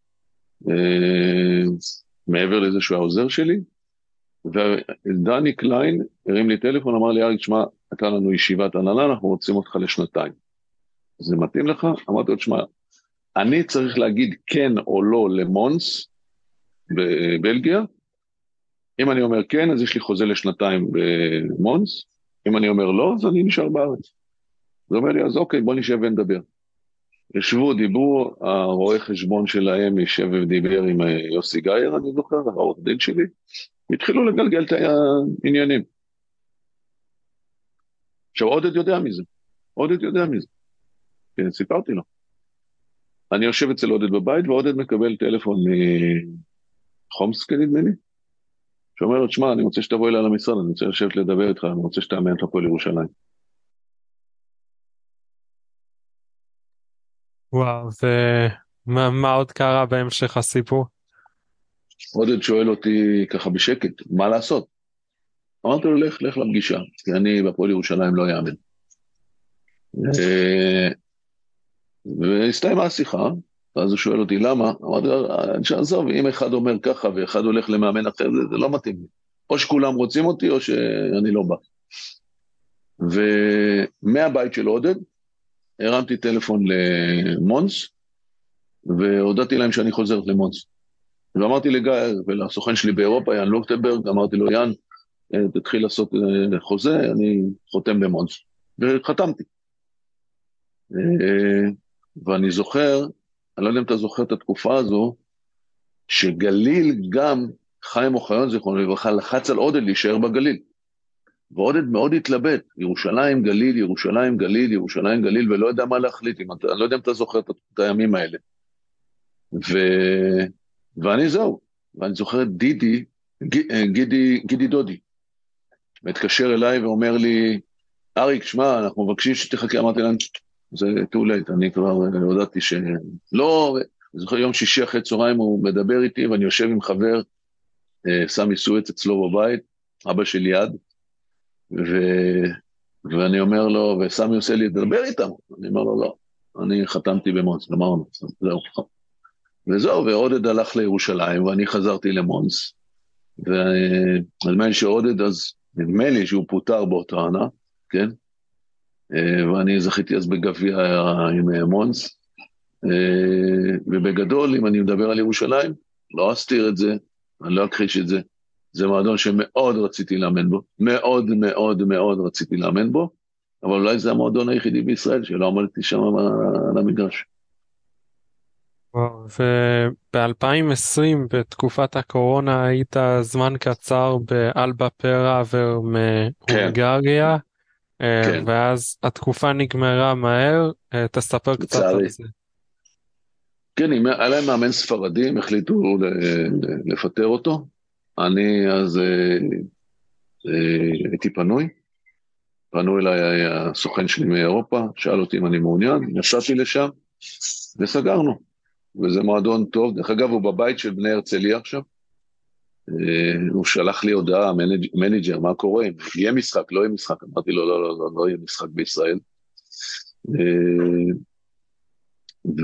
מעבר לזה שהוא העוזר שלי, ודני קליין הרים לי טלפון, אמר לי, אריק, שמע, הייתה לנו ישיבת הנהלה, אנחנו רוצים אותך לשנתיים. זה מתאים לך? אמרתי לו, שמע, אני צריך להגיד כן או לא למונס בבלגיה. אם אני אומר כן, אז יש לי חוזה לשנתיים במונס. אם אני אומר לא, אז אני נשאר בארץ. זה אומר לי, אז אוקיי, בוא נשב ונדבר. ישבו, דיברו, הרואה חשבון שלהם ישב ודיבר עם יוסי גייר, אני זוכר, העורך דין שלי. התחילו לגלגל את העניינים. עכשיו, עודד יודע מזה. עודד יודע מזה. כן, סיפרתי לו. אני יושב אצל עודד בבית, ועודד מקבל טלפון מחומסקי, נדמה לי, שאומר לו, תשמע, אני רוצה שתבוא אליי למשרד, אני רוצה לשבת לדבר איתך, אני רוצה שתאמן את הפועל ירושלים. וואו, ומה מה עוד קרה בהמשך הסיפור? עודד שואל אותי ככה בשקט, מה לעשות? אמרתי לו, לך, לך לפגישה, כי אני בפועל ירושלים לא יאמן. אה, והסתיימה השיחה, ואז הוא שואל אותי, למה? אמרתי לו, שעזוב, אם אחד אומר ככה ואחד הולך למאמן אחר, זה, זה לא מתאים לי. או שכולם רוצים אותי, או שאני לא בא. ומהבית של עודד, הרמתי טלפון למונס, והודעתי להם שאני חוזר למונס. ואמרתי לגיא, ולסוכן שלי באירופה, יאן לוקטנברג, אמרתי לו, יאן, תתחיל לעשות חוזה, אני חותם במונס. וחתמתי. ואני זוכר, אני לא יודע אם אתה זוכר את התקופה הזו, שגליל גם, חיים אוחיון זיכרונו לברכה, לחץ על עודד להישאר בגליל. ועודד מאוד התלבט, ירושלים, גליל, ירושלים, גליל, ירושלים, גליל, ולא יודע מה להחליט, אני לא יודע אם אתה זוכר את הימים האלה. ו... ואני זהו, ואני זוכר את דידי, גידי, גידי דודי, מתקשר אליי ואומר לי, אריק, שמע, אנחנו מבקשים שתחכה, אמרתי להם, זה too late, אני כבר הודעתי שלא, אני זוכר יום שישי אחרי צהריים הוא מדבר איתי, ואני יושב עם חבר, סמי סואץ אצלו בבית, אבא של יד, ו... ואני אומר לו, וסמי עושה לי, תדבר איתם, אני אומר לו, לא, אני חתמתי במונס, גמרנו, זהו. וזהו, ועודד הלך לירושלים, ואני חזרתי למונס, ונדמה לי שעודד אז, נדמה לי שהוא פוטר באותה עונה, כן? ואני זכיתי אז בגביע עם מונס, ובגדול, אם אני מדבר על ירושלים, לא אסתיר את זה, אני לא אכחיש את זה, זה מועדון שמאוד רציתי לאמן בו, מאוד מאוד מאוד רציתי לאמן בו, אבל אולי זה המועדון היחידי בישראל שלא עמדתי שם על המגרש. וב-אלפיים ועשרים, בתקופת הקורונה, היית זמן קצר באלבה פראוור מהונגריה, כן. ואז התקופה נגמרה מהר, תספר קצת על זה. כן, היה להם מאמן ספרדי, הם החליטו לפטר אותו, אני אז הייתי פנוי, פנו אליי הסוכן שלי מאירופה, שאל אותי אם אני מעוניין, נסעתי לשם וסגרנו, וזה מועדון טוב, דרך אגב הוא בבית של בני הרצליה עכשיו, הוא שלח לי הודעה, מנג'ר, מה קורה, יהיה משחק, לא יהיה משחק, אמרתי לו לא, לא, לא, לא יהיה משחק בישראל, ו...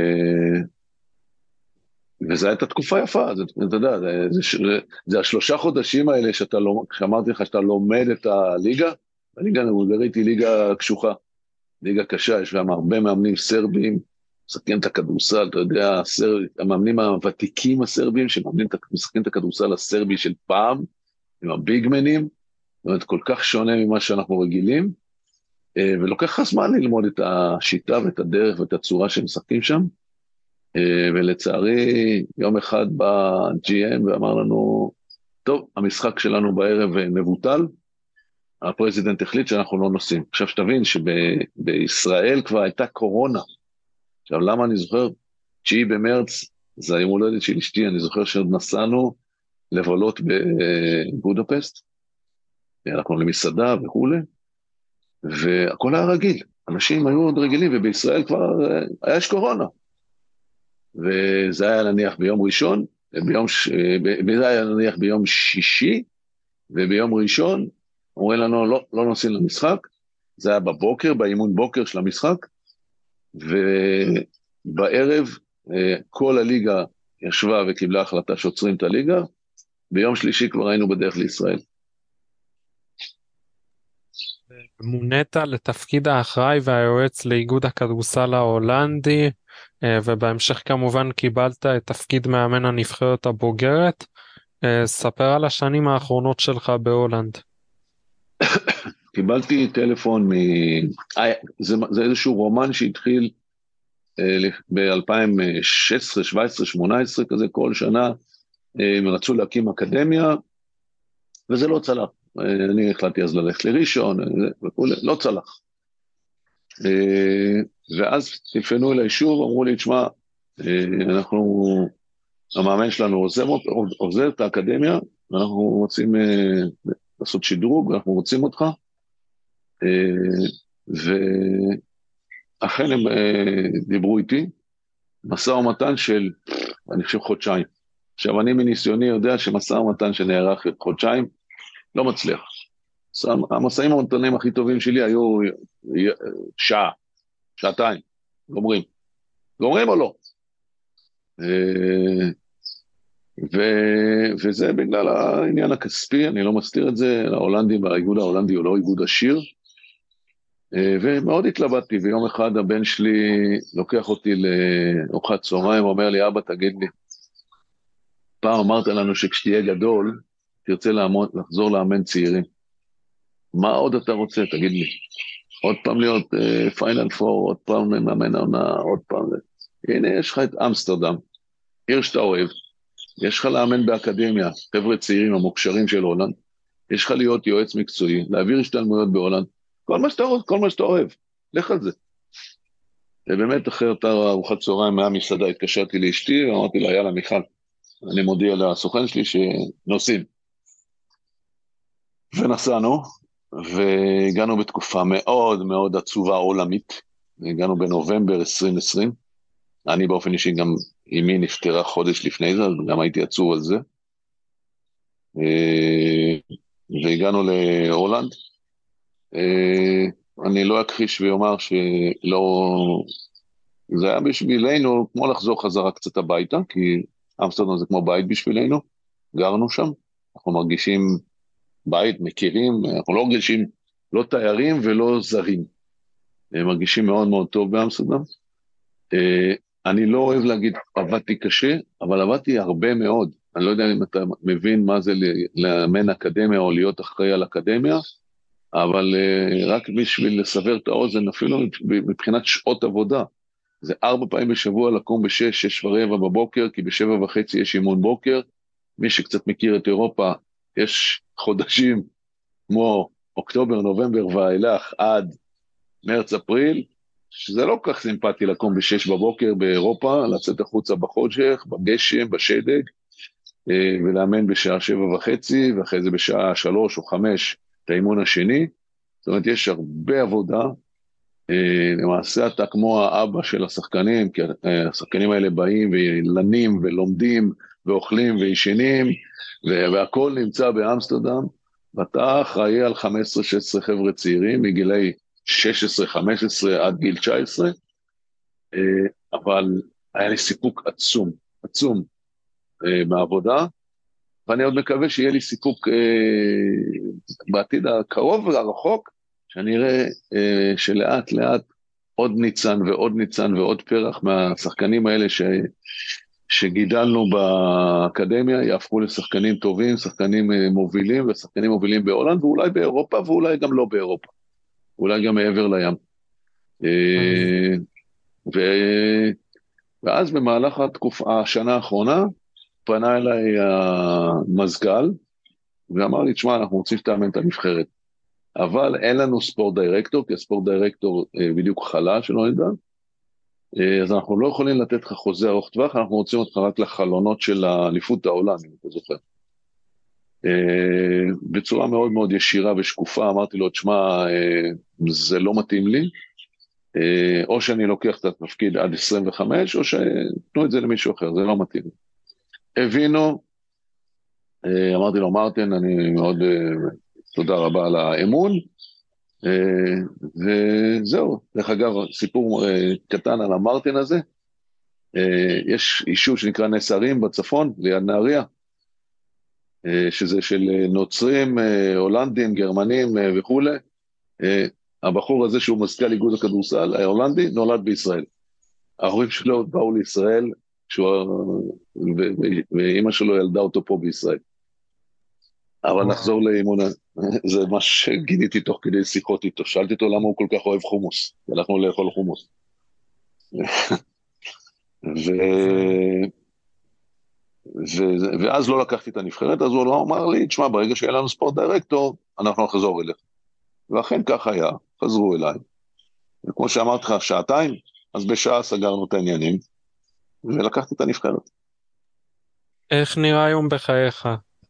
וזו הייתה תקופה יפה, זה, אתה יודע, זה, זה, זה השלושה חודשים האלה שאתה לא, שאמרתי לך שאתה לומד את הליגה, הליגה ההונגרית היא ליגה קשוחה, ליגה קשה, יש להם הרבה מאמנים סרבים, משחקים את הכדורסל, אתה יודע, הסר, המאמנים הוותיקים הסרבים, שמשחקים את הכדורסל הסרבי של פעם, עם הביגמנים, זאת אומרת, כל כך שונה ממה שאנחנו רגילים, ולוקח לך זמן ללמוד את השיטה ואת הדרך ואת הצורה שהם משחקים שם, ולצערי יום אחד בא ג'י אם ואמר לנו, טוב, המשחק שלנו בערב מבוטל, הפרזידנט החליט שאנחנו לא נוסעים. עכשיו שתבין שבישראל כבר הייתה קורונה, עכשיו למה אני זוכר, תשיעי במרץ, זה היום הולדת של אשתי, אני זוכר שעוד נסענו לבלות בבודפסט, אנחנו למסעדה וכו', והכל היה רגיל, אנשים היו עוד רגילים, ובישראל כבר היה יש קורונה, וזה היה נניח ביום ראשון, ביום, וזה היה נניח ביום שישי, וביום ראשון, אומרים לנו לא, לא נוסעים למשחק, זה היה בבוקר, באימון בוקר של המשחק, ובערב כל הליגה ישבה וקיבלה החלטה שעוצרים את הליגה, ביום שלישי כבר היינו בדרך לישראל. מונית לתפקיד האחראי והיועץ לאיגוד הכדורסל ההולנדי, ובהמשך כמובן קיבלת את תפקיד מאמן הנבחרת הבוגרת. ספר על השנים האחרונות שלך בהולנד. קיבלתי טלפון, מ... זה, זה איזשהו רומן שהתחיל ב-אלפיים ושש עשרה, שבע עשרה, שמונה עשרה, כזה כל שנה, הם רצו להקים אקדמיה, וזה לא צלח. אני החלטתי אז ללכת לראשון, וכולי, לא צלח. ואז טלפנו אליי שוב, אמרו לי, תשמע, אנחנו, המאמן שלנו עוזב, עוזב את האקדמיה, ואנחנו רוצים לעשות שדרוג, ואנחנו רוצים אותך. ואכן הם דיברו איתי, מסע ומתן של, אני חושב, חודשיים. עכשיו, אני מניסיוני יודע שמסע ומתן שנערך חודשיים, לא מצליח. המסעים המתנים הכי טובים שלי היו שעה, שעתיים, גומרים. גומרים או לא? ו... וזה בגלל העניין הכספי, אני לא מסתיר את זה, ההולנדים, האיגוד ההולנדי הוא לא איגוד עשיר, ומאוד התלבטתי, ויום אחד הבן שלי לוקח אותי לארוחת צהריים, אומר לי, אבא תגיד לי, פעם אמרת לנו שכשתהיה גדול, תרצה לעמוד, לחזור לאמן צעירים. מה עוד אתה רוצה, תגיד לי? עוד פעם להיות פיינל uh, פור, עוד פעם מאמן עונה, עוד פעם. הנה, יש לך את אמסטרדם, עיר שאתה אוהב, יש לך לאמן באקדמיה, חבר'ה צעירים המוכשרים של הולנד, יש לך להיות יועץ מקצועי, להעביר השתלמויות בהולנד, כל מה שאתה אוהב, כל מה שאתה אוהב, לך על זה. ובאמת אחרי אותה ארוחת צהריים מהמסעדה התקשרתי לאשתי, ואמרתי לה, יאללה מיכל, אני מודיע לסוכן שלי שנוסעים. ונסענו, והגענו בתקופה מאוד מאוד עצובה עולמית, הגענו בנובמבר עשרים עשרים, אני באופן אישי גם אמי נפטרה חודש לפני זה, אז גם הייתי עצוב על זה, והגענו להולנד, אני לא אכחיש ויאמר שלא, זה היה בשבילנו כמו לחזור חזרה קצת הביתה, כי אמסטרדם זה כמו בית בשבילנו, גרנו שם, אנחנו מרגישים בית, מכירים, אנחנו לא מרגישים לא תיירים ולא זרים, מרגישים מאוד מאוד טוב באמסטרדם. אני לא אוהב להגיד עבדתי קשה, אבל עבדתי הרבה מאוד, אני לא יודע אם אתה מבין מה זה לאמן אקדמיה או להיות אחראי על אקדמיה, אבל רק בשביל לסבר את האוזן, אפילו מבחינת שעות עבודה, זה ארבע פעמים בשבוע לקום בשש, שש ורבע בבוקר, כי בשבע וחצי יש אימון בוקר, מי שקצת מכיר את אירופה, יש חודשים כמו אוקטובר, נובמבר ואילך עד מרץ, אפריל, שזה לא כך סימפטי לקום בשש בבוקר באירופה, לצאת החוצה בחושך, בגשם, בשדג, ולאמן בשעה שבע וחצי, ואחרי זה בשעה שלוש או חמש את האימון השני. זאת אומרת, יש הרבה עבודה, למעשה אתה כמו האבא של השחקנים, כי השחקנים האלה באים ולנים ולומדים ואוכלים וישנים, והכל נמצא באמסטרדם, ואתה אחראי על חמש עשרה שש עשרה חבר'ה צעירים, מגילי שש עשרה חמש עשרה עד גיל תשע עשרה, אבל היה לי סיפוק עצום, עצום מהעבודה, ואני עוד מקווה שיהיה לי סיפוק בעתיד הקרוב והרחוק, שאני אראה שלאט לאט עוד ניצן ועוד ניצן ועוד פרח מהשחקנים האלה ש... שגידלנו באקדמיה, יהפכו לשחקנים טובים, שחקנים מובילים, ושחקנים מובילים בהולנד, ואולי באירופה, ואולי גם לא באירופה. אולי גם מעבר לים. ו... ואז במהלך התקופה, השנה האחרונה, פנה אליי המזכ"ל, ואמר לי, תשמע, אנחנו רוצים שתאמן את הנבחרת. אבל אין לנו ספורט דירקטור, כי הספורט דירקטור בדיוק חלה שלא נדע, אז אנחנו לא יכולים לתת לך חוזה ארוך טווח, אנחנו רוצים אותך רק לחלונות של האליפות העולם, אם אתה זוכר. בצורה מאוד מאוד ישירה ושקופה, אמרתי לו, תשמע, זה לא מתאים לי, או שאני לוקח את התפקיד עד עשרים וחמש, או שתנו את זה למישהו אחר, זה לא מתאים. הבינו, אמרתי לו, מרטין, אני מאוד תודה רבה על האמון, וזהו. דרך אגב, סיפור קטן על המרטין הזה, יש יישוב שנקרא נס הרים בצפון, ליד נהריה, שזה של נוצרים, הולנדים, גרמנים וכו'. הבחור הזה שהוא מזכ"ל איגוד הכדורסל, ההולנדי, נולד בישראל. ההורים שלו באו לישראל, ואימא שלו ילדה אותו פה בישראל. אבל נחזור לאימון, זה מה שגיניתי תוך כדי שיחות איתו, שאלתי אותו למה הוא כל כך אוהב חומוס, הלכנו לאכול חומוס. ו... ו- ואז לא לקחתי את הנבחרת, אז הוא לא אמר לי, תשמע, ברגע שיהיה לנו ספורט דירקטור, אנחנו נחזור אליך. ואכן כך היה, חזרו אליי. וכמו שאמרתי לך, שעתיים, אז בשעה סגרנו את העניינים, ולקחתי את הנבחרת. איך נראה היום בחייך?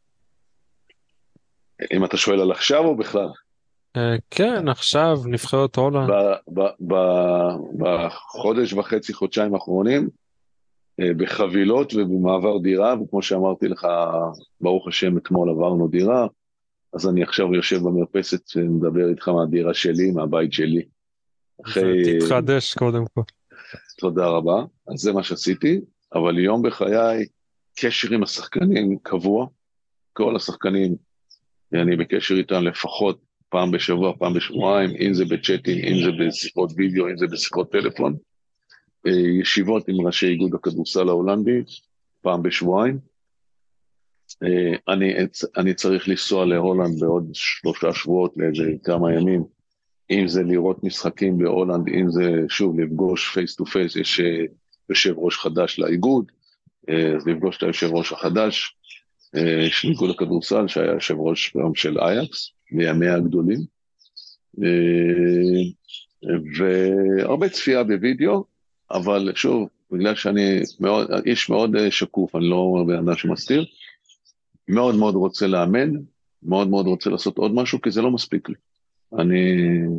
אם אתה שואל על עכשיו או בכלל? אה, כן, עכשיו נבחרת הולנד. ב- ב- ב- בחודש וחצי, חודשיים האחרונים, אה, בחבילות ובמעבר דירה, וכמו שאמרתי לך, ברוך השם, אתמול עברנו דירה, אז אני עכשיו יושב במרפסת ומדבר איתך מהדירה שלי, מהבית שלי. אחרי... תתחדש קודם כל. תודה רבה, אז זה מה שעשיתי, אבל יום בחיי, קשר עם השחקנים קבוע, כל השחקנים, אני בקשר איתם לפחות פעם בשבוע, פעם בשבועיים, אם זה בצ'אטים, אם זה בשיחות וידאו, אם זה בשיחות טלפון, ישיבות עם ראשי איגוד הכדורסל ההולנדי, פעם בשבועיים. אני, אני צריך לנסוע להולנד בעוד שלושה שבועות לאיזה כמה ימים, אם זה לראות משחקים בהולנד, אם זה שוב לפגוש פייס טו פייס, יש יושב ראש חדש לאיגוד, אז לפגוש את היושב ראש החדש, של איגוד הכדורסל, שהיה יושב ראש ביום של אייקס, מימיה הגדולים, והרבה צפייה בווידאו, אבל שוב, בגלל שאני מאוד, איש מאוד שקוף, אני לא בן אדם שמסתיר, מאוד מאוד רוצה לאמן, מאוד מאוד רוצה לעשות עוד משהו, כי זה לא מספיק לי. אני,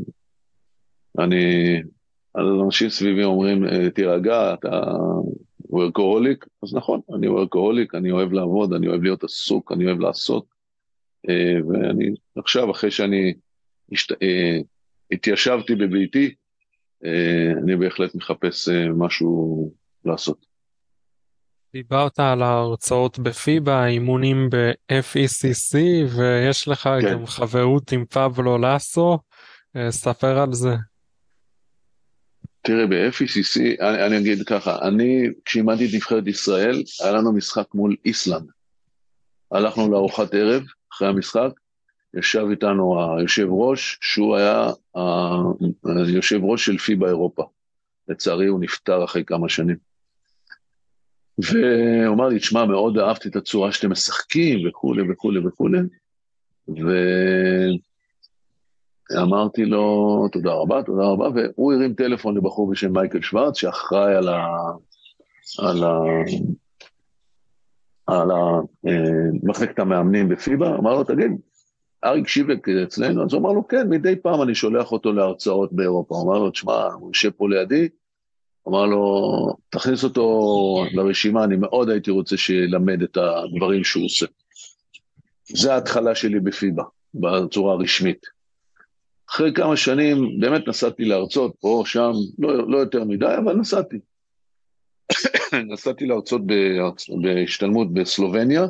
אני, אנשים סביבי אומרים, תירגע, אתה וורקוהוליק, אז נכון, אני וורקוהוליק, אני אוהב לעבוד, אני אוהב להיות עסוק, אני אוהב לעשות, ואני עכשיו, אחרי שאני השת... התיישבתי בביתי, אני בהחלט מחפש משהו לעשות. דיברת על ההרצאות בפיבה, אימונים ב-אף אי סי סי, ויש לך כן. גם חברות עם פבלו לסו, ספר על זה. תראה, ב-אף אי סי סי, אני, אני אגיד ככה, אני, כשאימנתי את נבחרת ישראל, היה לנו משחק מול איסלנד. הלכנו לארוחת ערב, אחרי המשחק, ישב איתנו היושב ראש, שהוא היה היושב ראש של פיבה אירופה. לצערי הוא נפטר אחרי כמה שנים. והוא אמר לי, תשמע, מאוד אהבתי את הצורה שאתם משחקים, וכו' וכו' וכו'. ואמרתי לו, תודה רבה, תודה רבה, והוא הרים טלפון לבחור בשם מייקל שוורץ, שאחראי על ה... על ה... על מחלקת המאמנים בפיבה, אמר לו, תגיד, אריק שיבק אצלנו, אז הוא אמר לו, כן, מדי פעם אני שולח אותו להרצאות באירופה, הוא אמר לו, תשמע, הוא יושב פה לידי, אמר לו, תכניס אותו לרשימה, אני מאוד הייתי רוצה שילמד את הדברים שהוא עושה. זה ההתחלה שלי בפיבה, בצורה הרשמית. אחרי כמה שנים, באמת נסעתי להרצות, פה, שם, לא, לא יותר מדי, אבל נסעתי. נסעתי להרצות בהשתלמות בסלובניה,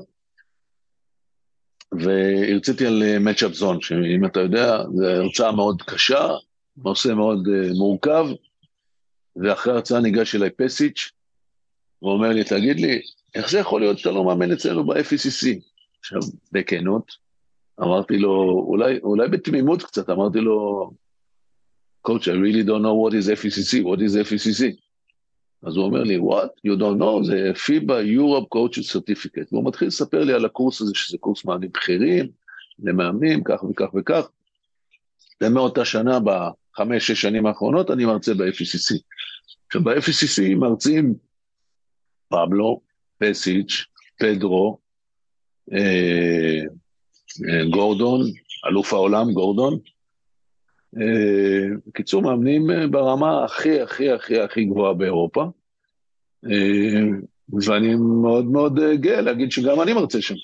והרציתי על Matchup Zone, שאם אתה יודע, זו הרצאה מאוד קשה, נושא מאוד מורכב, ואחרי ההרצאה ניגש אליי פסיץ', ואומר לי, תגיד לי, איך זה יכול להיות שאתה לא מאמן אצלנו ב-אף אי סי סי? עכשיו, בכנות, אמרתי לו, אולי, אולי בתמימות קצת, אמרתי לו, Coach, I really don't know what is אף אי סי סי, what is אף אי סי סי? אז הוא אומר לי, what? You don't know? זה פיבה Europe Coaches Certificate. והוא מתחיל לספר לי על הקורס הזה, שזה קורס מאמנים בכירים, למאמנים, כך וכך וכך. ומאותה שנה, בחמש, שש שנים האחרונות, אני מרצה ב-אף אי סי סי. עכשיו, ב-אף אי סי סי מרצים פבלו, פסיץ', פדרו, אה, אה, גורדון, אלוף העולם, גורדון. אה, בקיצור, מאמנים ברמה הכי, הכי, הכי, הכי גבוהה באירופה. אה, ואני מאוד מאוד גאה להגיד שגם אני מרצה שם.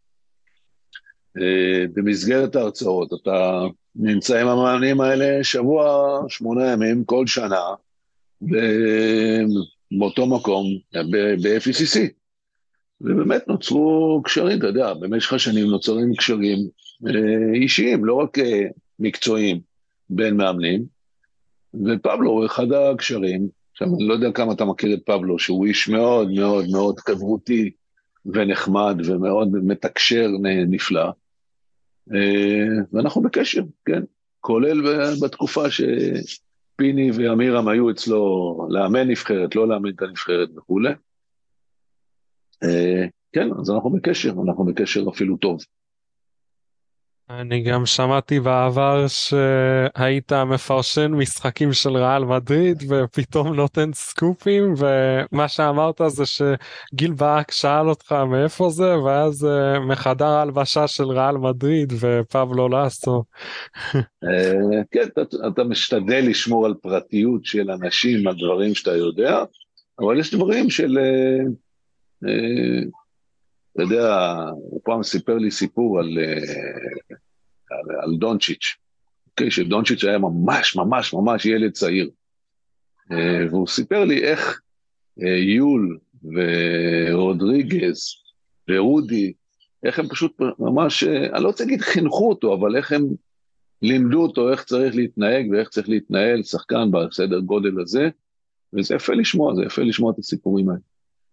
אה, במסגרת ההרצאות, אתה נמצא עם המאמנים האלה שבוע, שמונה ימים, כל שנה, באותו מקום, ב-אף אי סי סי. ובאמת נוצרו קשרים, אתה יודע, במשך השנים נוצרים קשרים אישיים, לא רק מקצועיים בין מאמנים, ופבלו הוא אחד הקשרים, עכשיו אני לא יודע כמה אתה מכיר את פבלו, שהוא איש מאוד מאוד מאוד חברותי ונחמד ומאוד מתקשר נפלא, ואנחנו בקשר, כן, כולל בתקופה ש... פיני ואמירם היו אצלו לאמן נבחרת, לא לאמן את הנבחרת וכו'. כן, אז אנחנו בקשר, אנחנו בקשר אפילו טוב. אני גם שמעתי בעבר שהיית מפרשן משחקים של ריאל מדריד ופתאום נותן סקופים, ומה שאמרת זה שגיל ברק שאל אותך מאיפה זה, ואז אה, מחדר ההלבשה של ריאל מדריד ופבלו לסו. אה, כן, אתה, אתה משתדל לשמור על פרטיות של אנשים, על דברים שאתה יודע, אבל יש דברים של, אה, אה, אתה יודע, הוא פעם סיפר לי סיפור על, אה, על, על דונצ'יץ', אוקיי, שדונצ'יץ' היה ממש ממש ממש ילד צעיר, אה, והוא סיפר לי איך אה, יול ורודריגז ורודי, איך הם פשוט ממש, אה, אני לא רוצה להגיד חינכו אותו, אבל איך הם לימדו אותו איך צריך להתנהג ואיך צריך להתנהל שחקן בסדר גודל הזה, וזה יפה לשמוע, זה יפה לשמוע את הסיפורים האלה.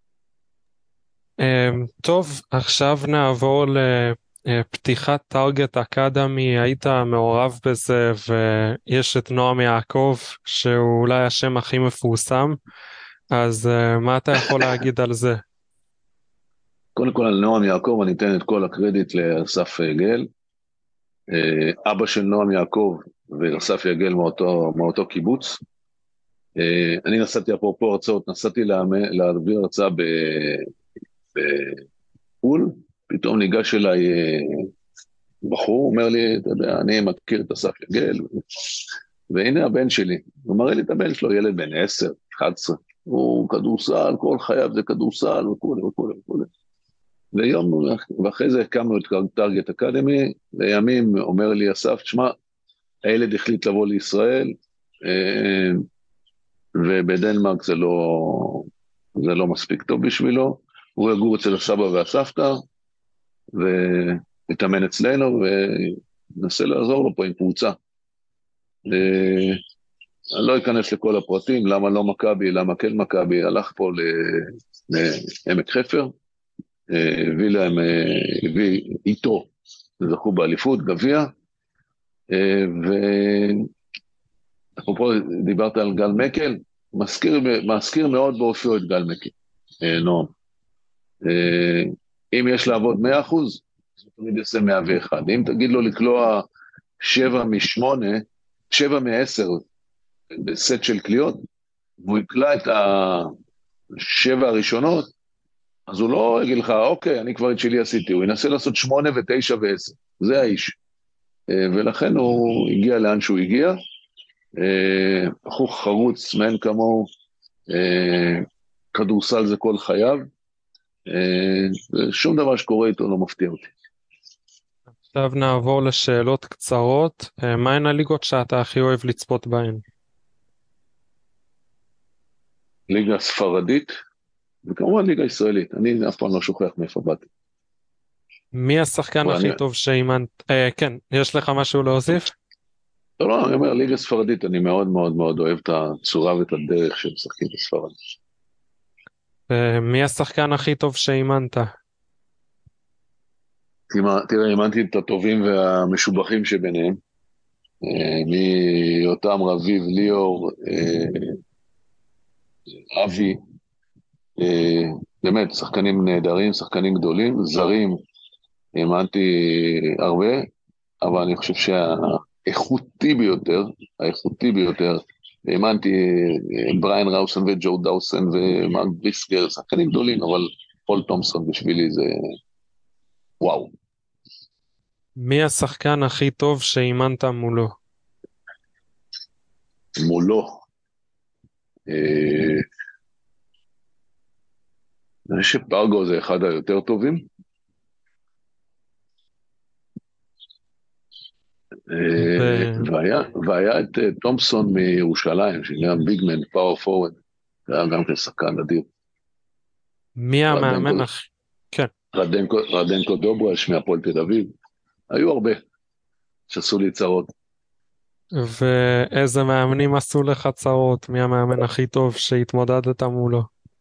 אמ, טוב, עכשיו נעבור לפתיחת טארגט אקדמי. היית מעורב בזה, ויש את נועם יעקב שהוא אולי השם הכי מפורסם, אז אה, מה אתה יכול להגיד על זה? קודם כל על נועם יעקב אני אתן את כל הקרדיט לאסף יגל, אה, אבא של נועם יעקב ואסף יגל מאותו, מאותו קיבוץ. אה, אני נסעתי אפרופו הרצאות, נסעתי להעביר להעביר הרצאה בחו"ל, פתאום ניגש אליי אה, בחור, אומר לי, אתה יודע, אני מכיר את אסף יגל, והנה הבן שלי, הוא מראה לי את הבן שלו, ילד בן עשר, אחת עשרה, הוא כדורסל, כל חייו זה כדורסל וכו' וכו' וכו'. ויום, ואחרי זה הקמנו את טארגט אקדמי, לימים אומר לי אסף, תשמע, הילד החליט לבוא לישראל, אה, ובדנמרק זה לא, זה לא מספיק טוב בשבילו, הוא יגור אצל הסבא והסבתא, ויתאמן אצלנו, וננסה לעזור לו פה עם קבוצה. אה, אני לא אכנס לכל הפרטים, למה לא מכבי, למה כן מכבי, הלך פה לעמק חפר, הביא להם, הביא איתו, זכו באליפות, גביע, ואפרופו דיברת על גל מקל, מזכיר, מזכיר מאוד באופיו את גל מקל, נועם. אם יש לעבוד מאה אחוז, אז הוא תמיד יעשה מאה ואחת. אם תגיד לו לקלוע שבע משמונה, שבע מעשר, בסט של קליעות, והוא יקלע את השבע הראשונות, אז הוא לא יגיד לך, אוקיי, אני כבר את שלי עשיתי, הוא ינסה לעשות שמונה ותשע ועשר, זה האיש. ולכן הוא הגיע לאן שהוא הגיע, בחור חרוץ, מעין כמוהו, כדורסל זה כל חייו, שום דבר שקורה איתו לא מפתיע אותי. עכשיו נעבור לשאלות קצרות. מהן הליגות שאתה הכי אוהב לצפות בהן? ליגה ספרדית, וכמובן ליגה ישראלית, אני אף פעם לא שוכח מאיפה באתי. מי השחקן הכי אני... טוב שאימנת? אה, כן, יש לך משהו להוסיף? לא, לא, אני אומר, ליגה ספרדית, אני מאוד מאוד מאוד אוהב את הצורה ואת הדרך של משחקים בספרד. אה, מי השחקן הכי טוב שאימנת? תראה, אימנתי את הטובים והמשובחים שביניהם, מאותם רביב, ליאור, אבי, באמת, שחקנים נהדרים, שחקנים גדולים, זרים, אימנתי הרבה, אבל אני חושב שהאיכותי ביותר, האיכותי ביותר, אימנתי בריין ראוסן וג'ו דאוסן ומרק בריסקר, שחקנים גדולים, אבל פול תומסון בשבילי זה וואו. מי השחקן הכי טוב שאימנת מולו? מולו. אה... אני חושב שפרגו זה אחד היותר טובים. ו... והיה, והיה את תומפסון מירושלים, שגם ביגמן, פאור פורוורד, היה גם כשחקן אדיר. מי המאמן הכי? כן. רדנקו, רדנקו דוברש מהפועל תל אביב. היו הרבה שעשו לי צרות. ואיזה מאמנים עשו לך צרות? מי המאמן הכי טוב שהתמודדת מולו?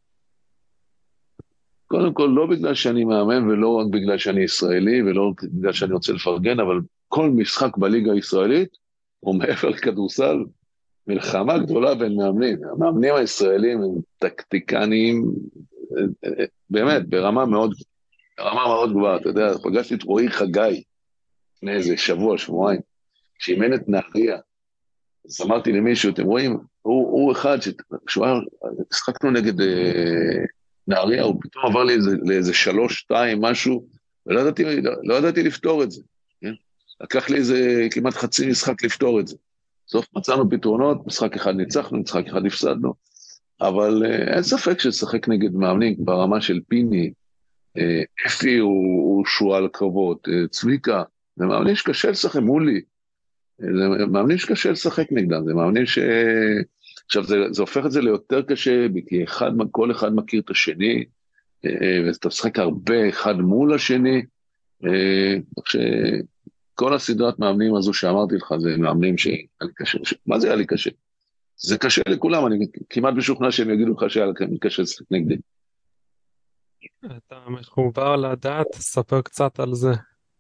קודם כל, לא בגלל שאני מאמן ולא רק בגלל שאני ישראלי ולא רק בגלל שאני רוצה לפרגן, אבל כל משחק בליגה הישראלית הוא מעבר לכדורסל, מלחמה גדולה בין מאמנים. המאמנים הישראלים הם טקטיקניים, באמת, ברמה מאוד, רמה מאוד גבוהה, אתה יודע, פגשתי את רועי חגי, לפני איזה שבוע, שבועיים, שאימן את נהריה, אז אמרתי למישהו, אתם רואים, הוא, הוא אחד, כשהוא היה, שחקנו נגד אה, נהריה, הוא פתאום עבר לי איזה, לאיזה שלוש, שתיים, משהו, ולא ידעתי, לא, לא ידעתי לפתור את זה, כן? לקח לי איזה כמעט חצי משחק לפתור את זה. בסוף מצאנו פתרונות, משחק אחד ניצחנו, משחק אחד הפסדנו, אבל אה, אין ספק ששחק נגד מאמנים ברמה של פיני, אה, אפי הוא, הוא שועל קרבות, אה, צביקה, זה מאמנים שקשה לשחק מולי, זה מאמנים שקשה לשחק נגדם, זה מאמנים ש... עכשיו זה, זה הופך את זה ליותר קשה, כי אחד, כל אחד מכיר את השני, ואתה משחק הרבה אחד מול השני, כך שכל הסדרת מאמנים הזו שאמרתי לך, זה מאמנים שהיה לי קשה. מה זה היה לי קשה? זה קשה לכולם, אני כמעט משוכנע שהם יגידו לך שהיה לי קשה לשחק נגדי. אתה מחובר לדעת, ספר קצת על זה.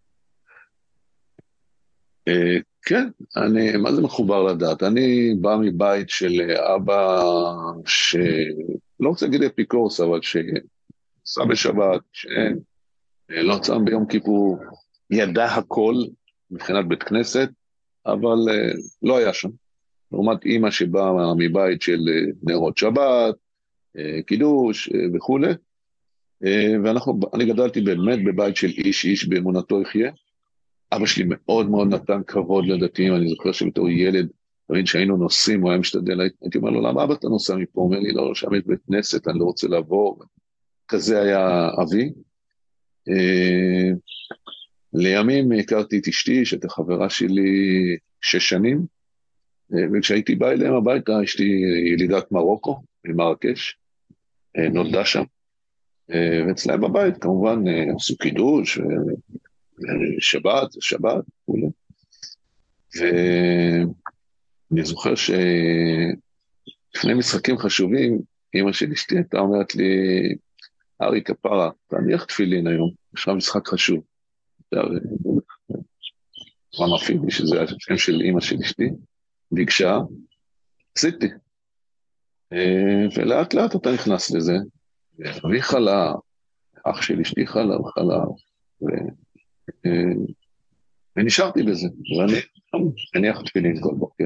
כן, אני, מה זה מחובר לדעת? אני בא מבית של אבא שלא רוצה להגיד אפיקורס, אבל שעשה בשבת, שלא צם ביום כיפור, ידע הכל מבחינת בית כנסת, אבל לא היה שם. לעומת אימא שבאה מבית של נרות שבת, קידוש וכו'. ואנחנו, אני גדלתי באמת בבית של איש, איש באמונתו יחיה. אבא שלי מאוד מאוד נתן כבוד לדתיים, אני זוכר שבתור ילד, תמיד שהיינו נוסעים, הוא היה משתדל, הייתי אומר לו, למה אבא אתה נוסע מפה? הוא אומר לי, לא, שם יש בית כנסת, אני לא רוצה לעבור. כזה היה אבי. לימים הכרתי את אשתי, שהייתה חברה שלי שש שנים, וכשהייתי בא אליהם הביתה, אשתי ילידת מרוקו, ממרקש, נולדה שם, ואצלהם בבית כמובן עשו קידוש, שבת, שבת, וכו'. ואני זוכר שלפני משחקים חשובים, אמא של אשתי הייתה אומרת לי, ארי כפרה, תניח תפילין היום, יש לך משחק חשוב. מה מפעיל לי שזה השם של אמא של אשתי, ביקשה, עשיתי. ולאט לאט אתה נכנס לזה, ואבי חלה, אח של אשתי חלה, חלה, ו... ונשארתי בזה, ואני מניח תפילין כל בוקר,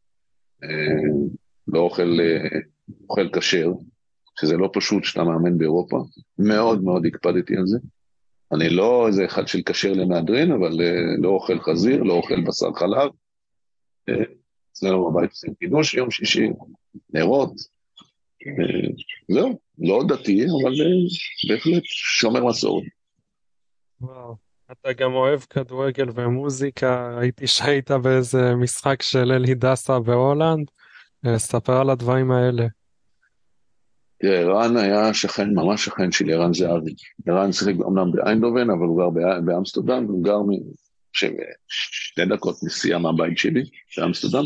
לא אוכל, אוכל כשר, שזה לא פשוט שאתה מאמן באירופה, מאוד מאוד הקפדתי על זה, אני לא איזה אחד של כשר למהדרין, אבל לא אוכל חזיר, לא אוכל בשר חלב, אצלנו בבית עושים קידוש יום שישי, נרות, זהו, לא דתי, אבל בהחלט שומר מסורת. וואו, אתה גם אוהב כדורגל ומוזיקה, ראיתי שהיית באיזה משחק של אלי דסה בהולנד, ספר על הדברים האלה. תראה, ערן היה שכן, ממש שכן שלי, ערן זהבי. ערן שיחק אומנם באיינדובן, אבל הוא גר באמסטרדם, הוא גר שתי דקות נסיעה מהבית שלי, באמסטרדם.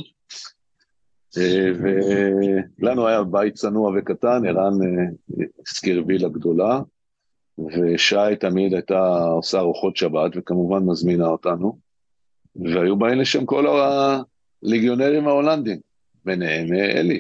ולנו היה בית צנוע וקטן, ערן הזכיר וילה גדולה, ושי תמיד הייתה עושה ארוחות שבת, וכמובן מזמינה אותנו, והיו באים לשם כל הליגיונרים ההולנדים, ביניהם אלי.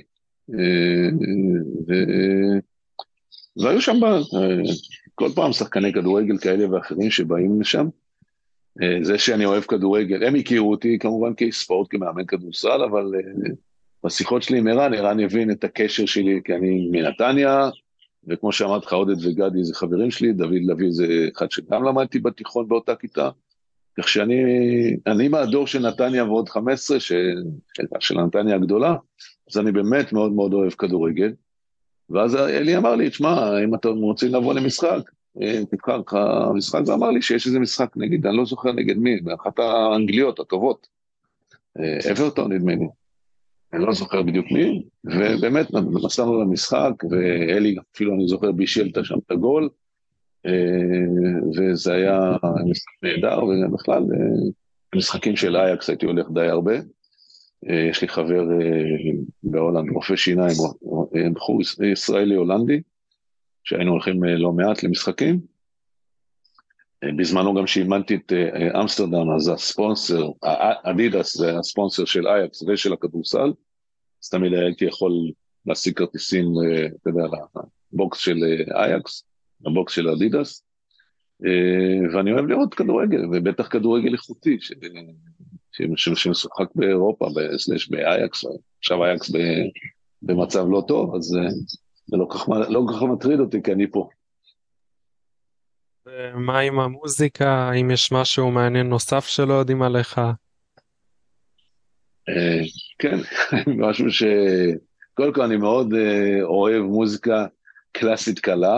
והיו שם כל פעם שחקני כדורגל כאלה ואחרים שבאים לשם. זה שאני אוהב כדורגל, הם הכירו אותי כמובן כספורט, כמאמן כדורסל, אבל בשיחות שלי עם ערן, ערן הבין את הקשר שלי, כי אני מנתניה, וכמו שאמרת לך, עודד וגדי זה חברים שלי, דוד לוי זה אחד שגם למדתי בתיכון באותה כיתה, כך שאני אני מהדור של נתניה ועוד חמש עשרה, של, של נתניה הגדולה, אז אני באמת מאוד מאוד אוהב כדורגל, ואז אלי אמר לי, תשמע, אם אתם רוצים לבוא למשחק, תבחר לך משחק, ואמר לי שיש איזה משחק נגיד, אני לא זוכר נגד מי, באחת האנגליות הטובות, אברטון נדמה לי, אני לא זוכר בדיוק מי, ובאמת נסענו למשחק, ואלי אפילו אני זוכר בישל שם את הגול, וזה היה משחק נהדר, ובכלל, המשחקים של אייקס הייתי הולך די הרבה, יש לי חבר בהולנד, רופא שיניים, בחור ישראלי הולנדי, שהיינו הולכים לא מעט למשחקים, בזמנו גם שאימנתי את אמסטרדם, אז הספונסר, אדידס זה הספונסר של אייקס ושל הכדורסל, אז תמיד הייתי יכול להשיג כרטיסים, אתה יודע, לבוקס של אייקס, לבוקס של אדידס, אה, ואני אוהב לראות כדורגל, ובטח כדורגל איכותי, ש- ש- ש- שמשוחק באירופה, בסלש באייקס, עכשיו אייקס ב- במצב לא טוב, אז אה, זה לא כל כך לא כל כך מטריד אותי, כי אני פה. ומה עם המוזיקה? האם יש משהו מעניין נוסף שלא יודעים עליך? אה, כן, משהו ש... קודם כל אני מאוד אה, אוהב מוזיקה קלאסית קלה,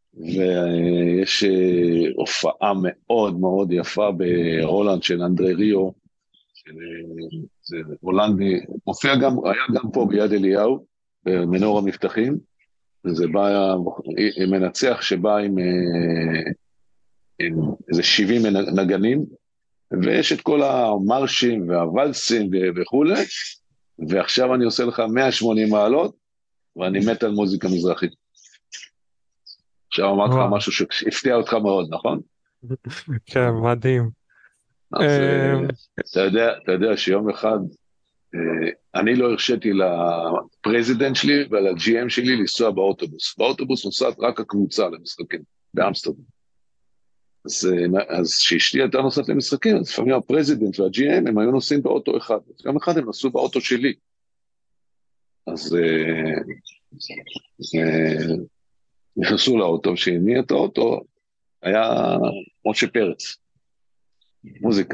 ויש אה, הופעה מאוד מאוד יפה בהולנד של אנדרי ריו, של, אה, זה הולנדי, מופיע גם, היה גם פה ביד אליהו, במנור המבטחים, וזה בא, מנצח שבא עם, אה, עם איזה שבעים נגנים, ויש את כל המרשים והוולסים ו- וכולי, ועכשיו אני עושה לך מאה ושמונים מעלות, ואני מת על מוזיקה מזרחית. עכשיו אמרתי לך וואו, משהו שהפתיע אותך מאוד, נכון? כן, מדהים. אז אמ, אה, אתה יודע, אתה יודע שיום אחד אה, אני לא הרשיתי לפרזידנט שלי ולג'י אם שלי לנסוע באוטובוס. באוטובוס נוסעת רק הקבוצה למשחקים, באמסטרדם. אז, אה, אז כשאשתי הייתה נוסעת למשחקים, אז לפעמים הפרזידנט והג'י אם הם היו נוסעים באוטו אחד. אז יום אחד הם נסעו באוטו שלי. אז אה, אה, נכנסו לאוטו, שהניע את האוטו, היה משה פרץ, מוזיקה.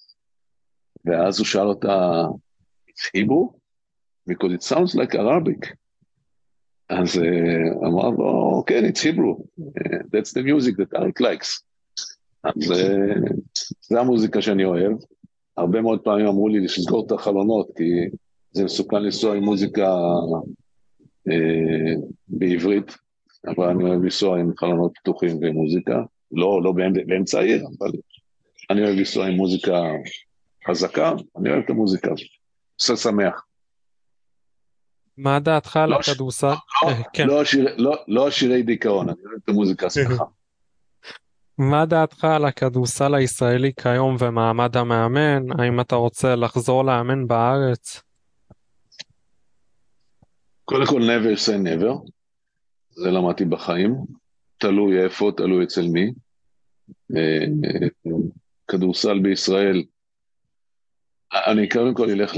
ואז הוא שאל אותה, Hebrew? Because it sounds like Arabic. אז uh, אמר לו, כן, it's Hebrew. Uh, that's the music that Arik likes. אז uh, זה המוזיקה שאני אוהב. הרבה מאוד פעמים אמרו לי לסגור את החלונות, כי זה מסוכן לנסוע עם מוזיקה uh, בעברית, אבל אני אוהב לנסוע עם חלונות פתוחים ומוזיקה. לא, לא באמצע העיר, אבל אני אוהב לנסוע עם מוזיקה חזקה, אני אוהב את המוזיקה הזאת. עושה שמח. מה דעתך על לא, ש... הכדורסל? לא, אה, כן. לא, שיר... לא, לא שירי דיכאון, אני אוהב את המוזיקה השמחה. מה דעתך על הכדורסל הישראלי כיום ומעמד המאמן? האם אתה רוצה לחזור לאמן בארץ? קודם כל, never say never, זה למדתי בחיים, תלוי איפה, תלוי אצל מי. אה, אה, כדורסל בישראל, אני קודם כל אלך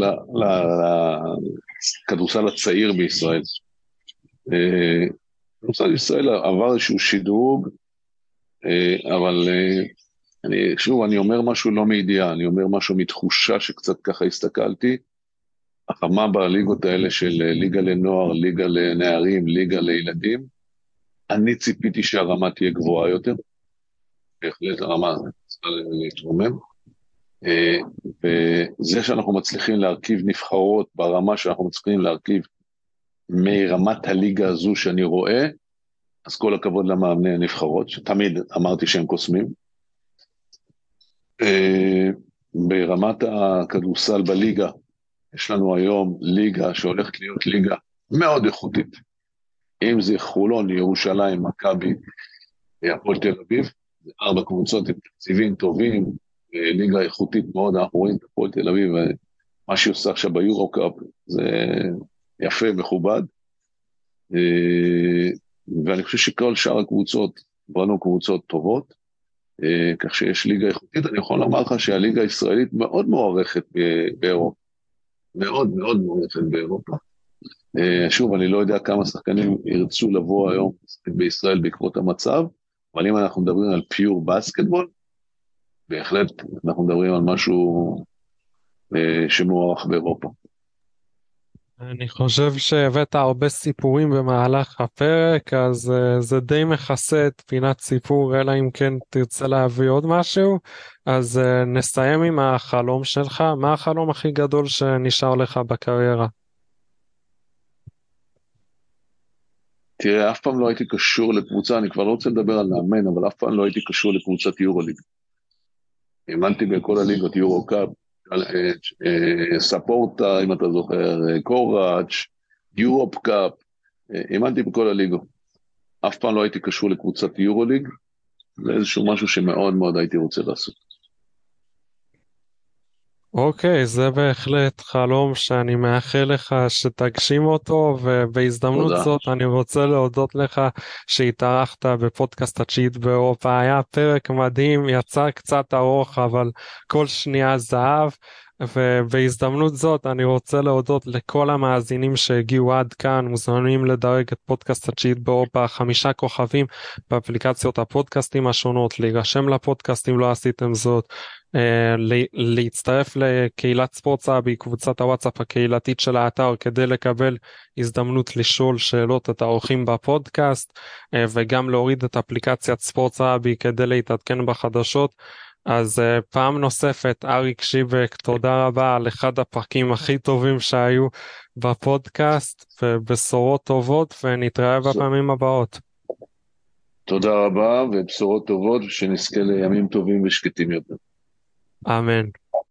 לכדורסל הצעיר בישראל. אה, כדורסל בישראל עבר איזשהו שדרוג, אה, אבל אה, אני, שוב, אני אומר משהו לא מידיעה, אני אומר משהו מתחושה שקצת ככה הסתכלתי, החמה בליגות האלה של ליגה לנוער, ליגה לנערים, ליגה לילדים, אני ציפיתי שהרמה תהיה גבוהה יותר, בהחלט הרמה צריכה להתרומם, וזה שאנחנו מצליחים להרכיב נבחרות ברמה שאנחנו מצליחים להרכיב מרמת הליגה הזו שאני רואה, אז כל הכבוד למאמני הנבחרות, שתמיד אמרתי שהם קוסמים. ברמת הכדורסל בליגה, יש לנו היום ליגה שהולכת להיות ליגה מאוד איכותית. אם זה חולון, ירושלים, מכבי, הפועל תל אביב, זה ארבע קבוצות עם תקציבים טובים, ליגה איכותית מאוד, אנחנו רואים את הפועל תל אביב, מה שהיא עושה עכשיו ביורו-קאפ, זה יפה, מכובד, ואני חושב שכל שאר הקבוצות, בנו קבוצות טובות, כך שיש ליגה איכותית, אני יכול לומר לך שהליגה הישראלית מאוד מוערכת באירופה, מאוד מאוד מוערכת באירופה. שוב, אני לא יודע כמה שחקנים ירצו לבוא היום בישראל בעקבות המצב, אבל אם אנחנו מדברים על פיור בסקטבול, בהחלט אנחנו מדברים על משהו שמוערך באירופה. אני חושב שהבאת הרבה סיפורים במהלך הפרק, אז uh, זה די מכסה את פינת סיפור, אלא אם כן תרצה להביא עוד משהו. אז uh, נסיים עם החלום שלך. מה החלום הכי גדול שנשאר לך בקריירה? תראה, אף פעם לא הייתי קשור לקבוצה, אני כבר לא רוצה לדבר על מאמן, אבל אף פעם לא הייתי קשור לקבוצת יורוליג. האמנתי בכל הליגות, יורו-קאפ, ספורטה, אם אתה זוכר, קוראץ', יורופ-קאפ, האמנתי בכל הליגות. אף פעם לא הייתי קשור לקבוצת יורוליג, זה איזשהו משהו שמאוד מאוד הייתי רוצה לעשות. אוקיי, זה בהחלט חלום שאני מאחל לך שתגשים אותו, ובהזדמנות תודה. זאת אני רוצה להודות לך שהתארחת בפודקאסט התשיעית באירופה. היה פרק מדהים, יצא קצת ארוך, אבל כל שנייה זהב. ובהזדמנות זאת אני רוצה להודות לכל המאזינים שהגיעו עד כאן. מוזמנים לדרג את פודקאסט התשיעית באירופה חמישה כוכבים באפליקציות הפודקאסטים השונות, להירשם לפודקאסט אם לא עשיתם זאת, אה, לה- להצטרף לקהילת ספורט סאבי, קבוצת הוואטסאפ הקהילתית של האתר, כדי לקבל הזדמנות לשאול שאלות את האורחים בפודקאסט, אה, וגם להוריד את אפליקציית ספורט סאבי כדי להתעדכן בחדשות. אז uh, פעם נוספת, אריק שיבק, תודה רבה על אחד הפרקים הכי טובים שהיו בפודקאסט, ובשורות טובות, ונתראה אז בפעמים הבאות. תודה רבה ובשורות טובות, ושנזכה לימים טובים ושקטים יותר. אמן.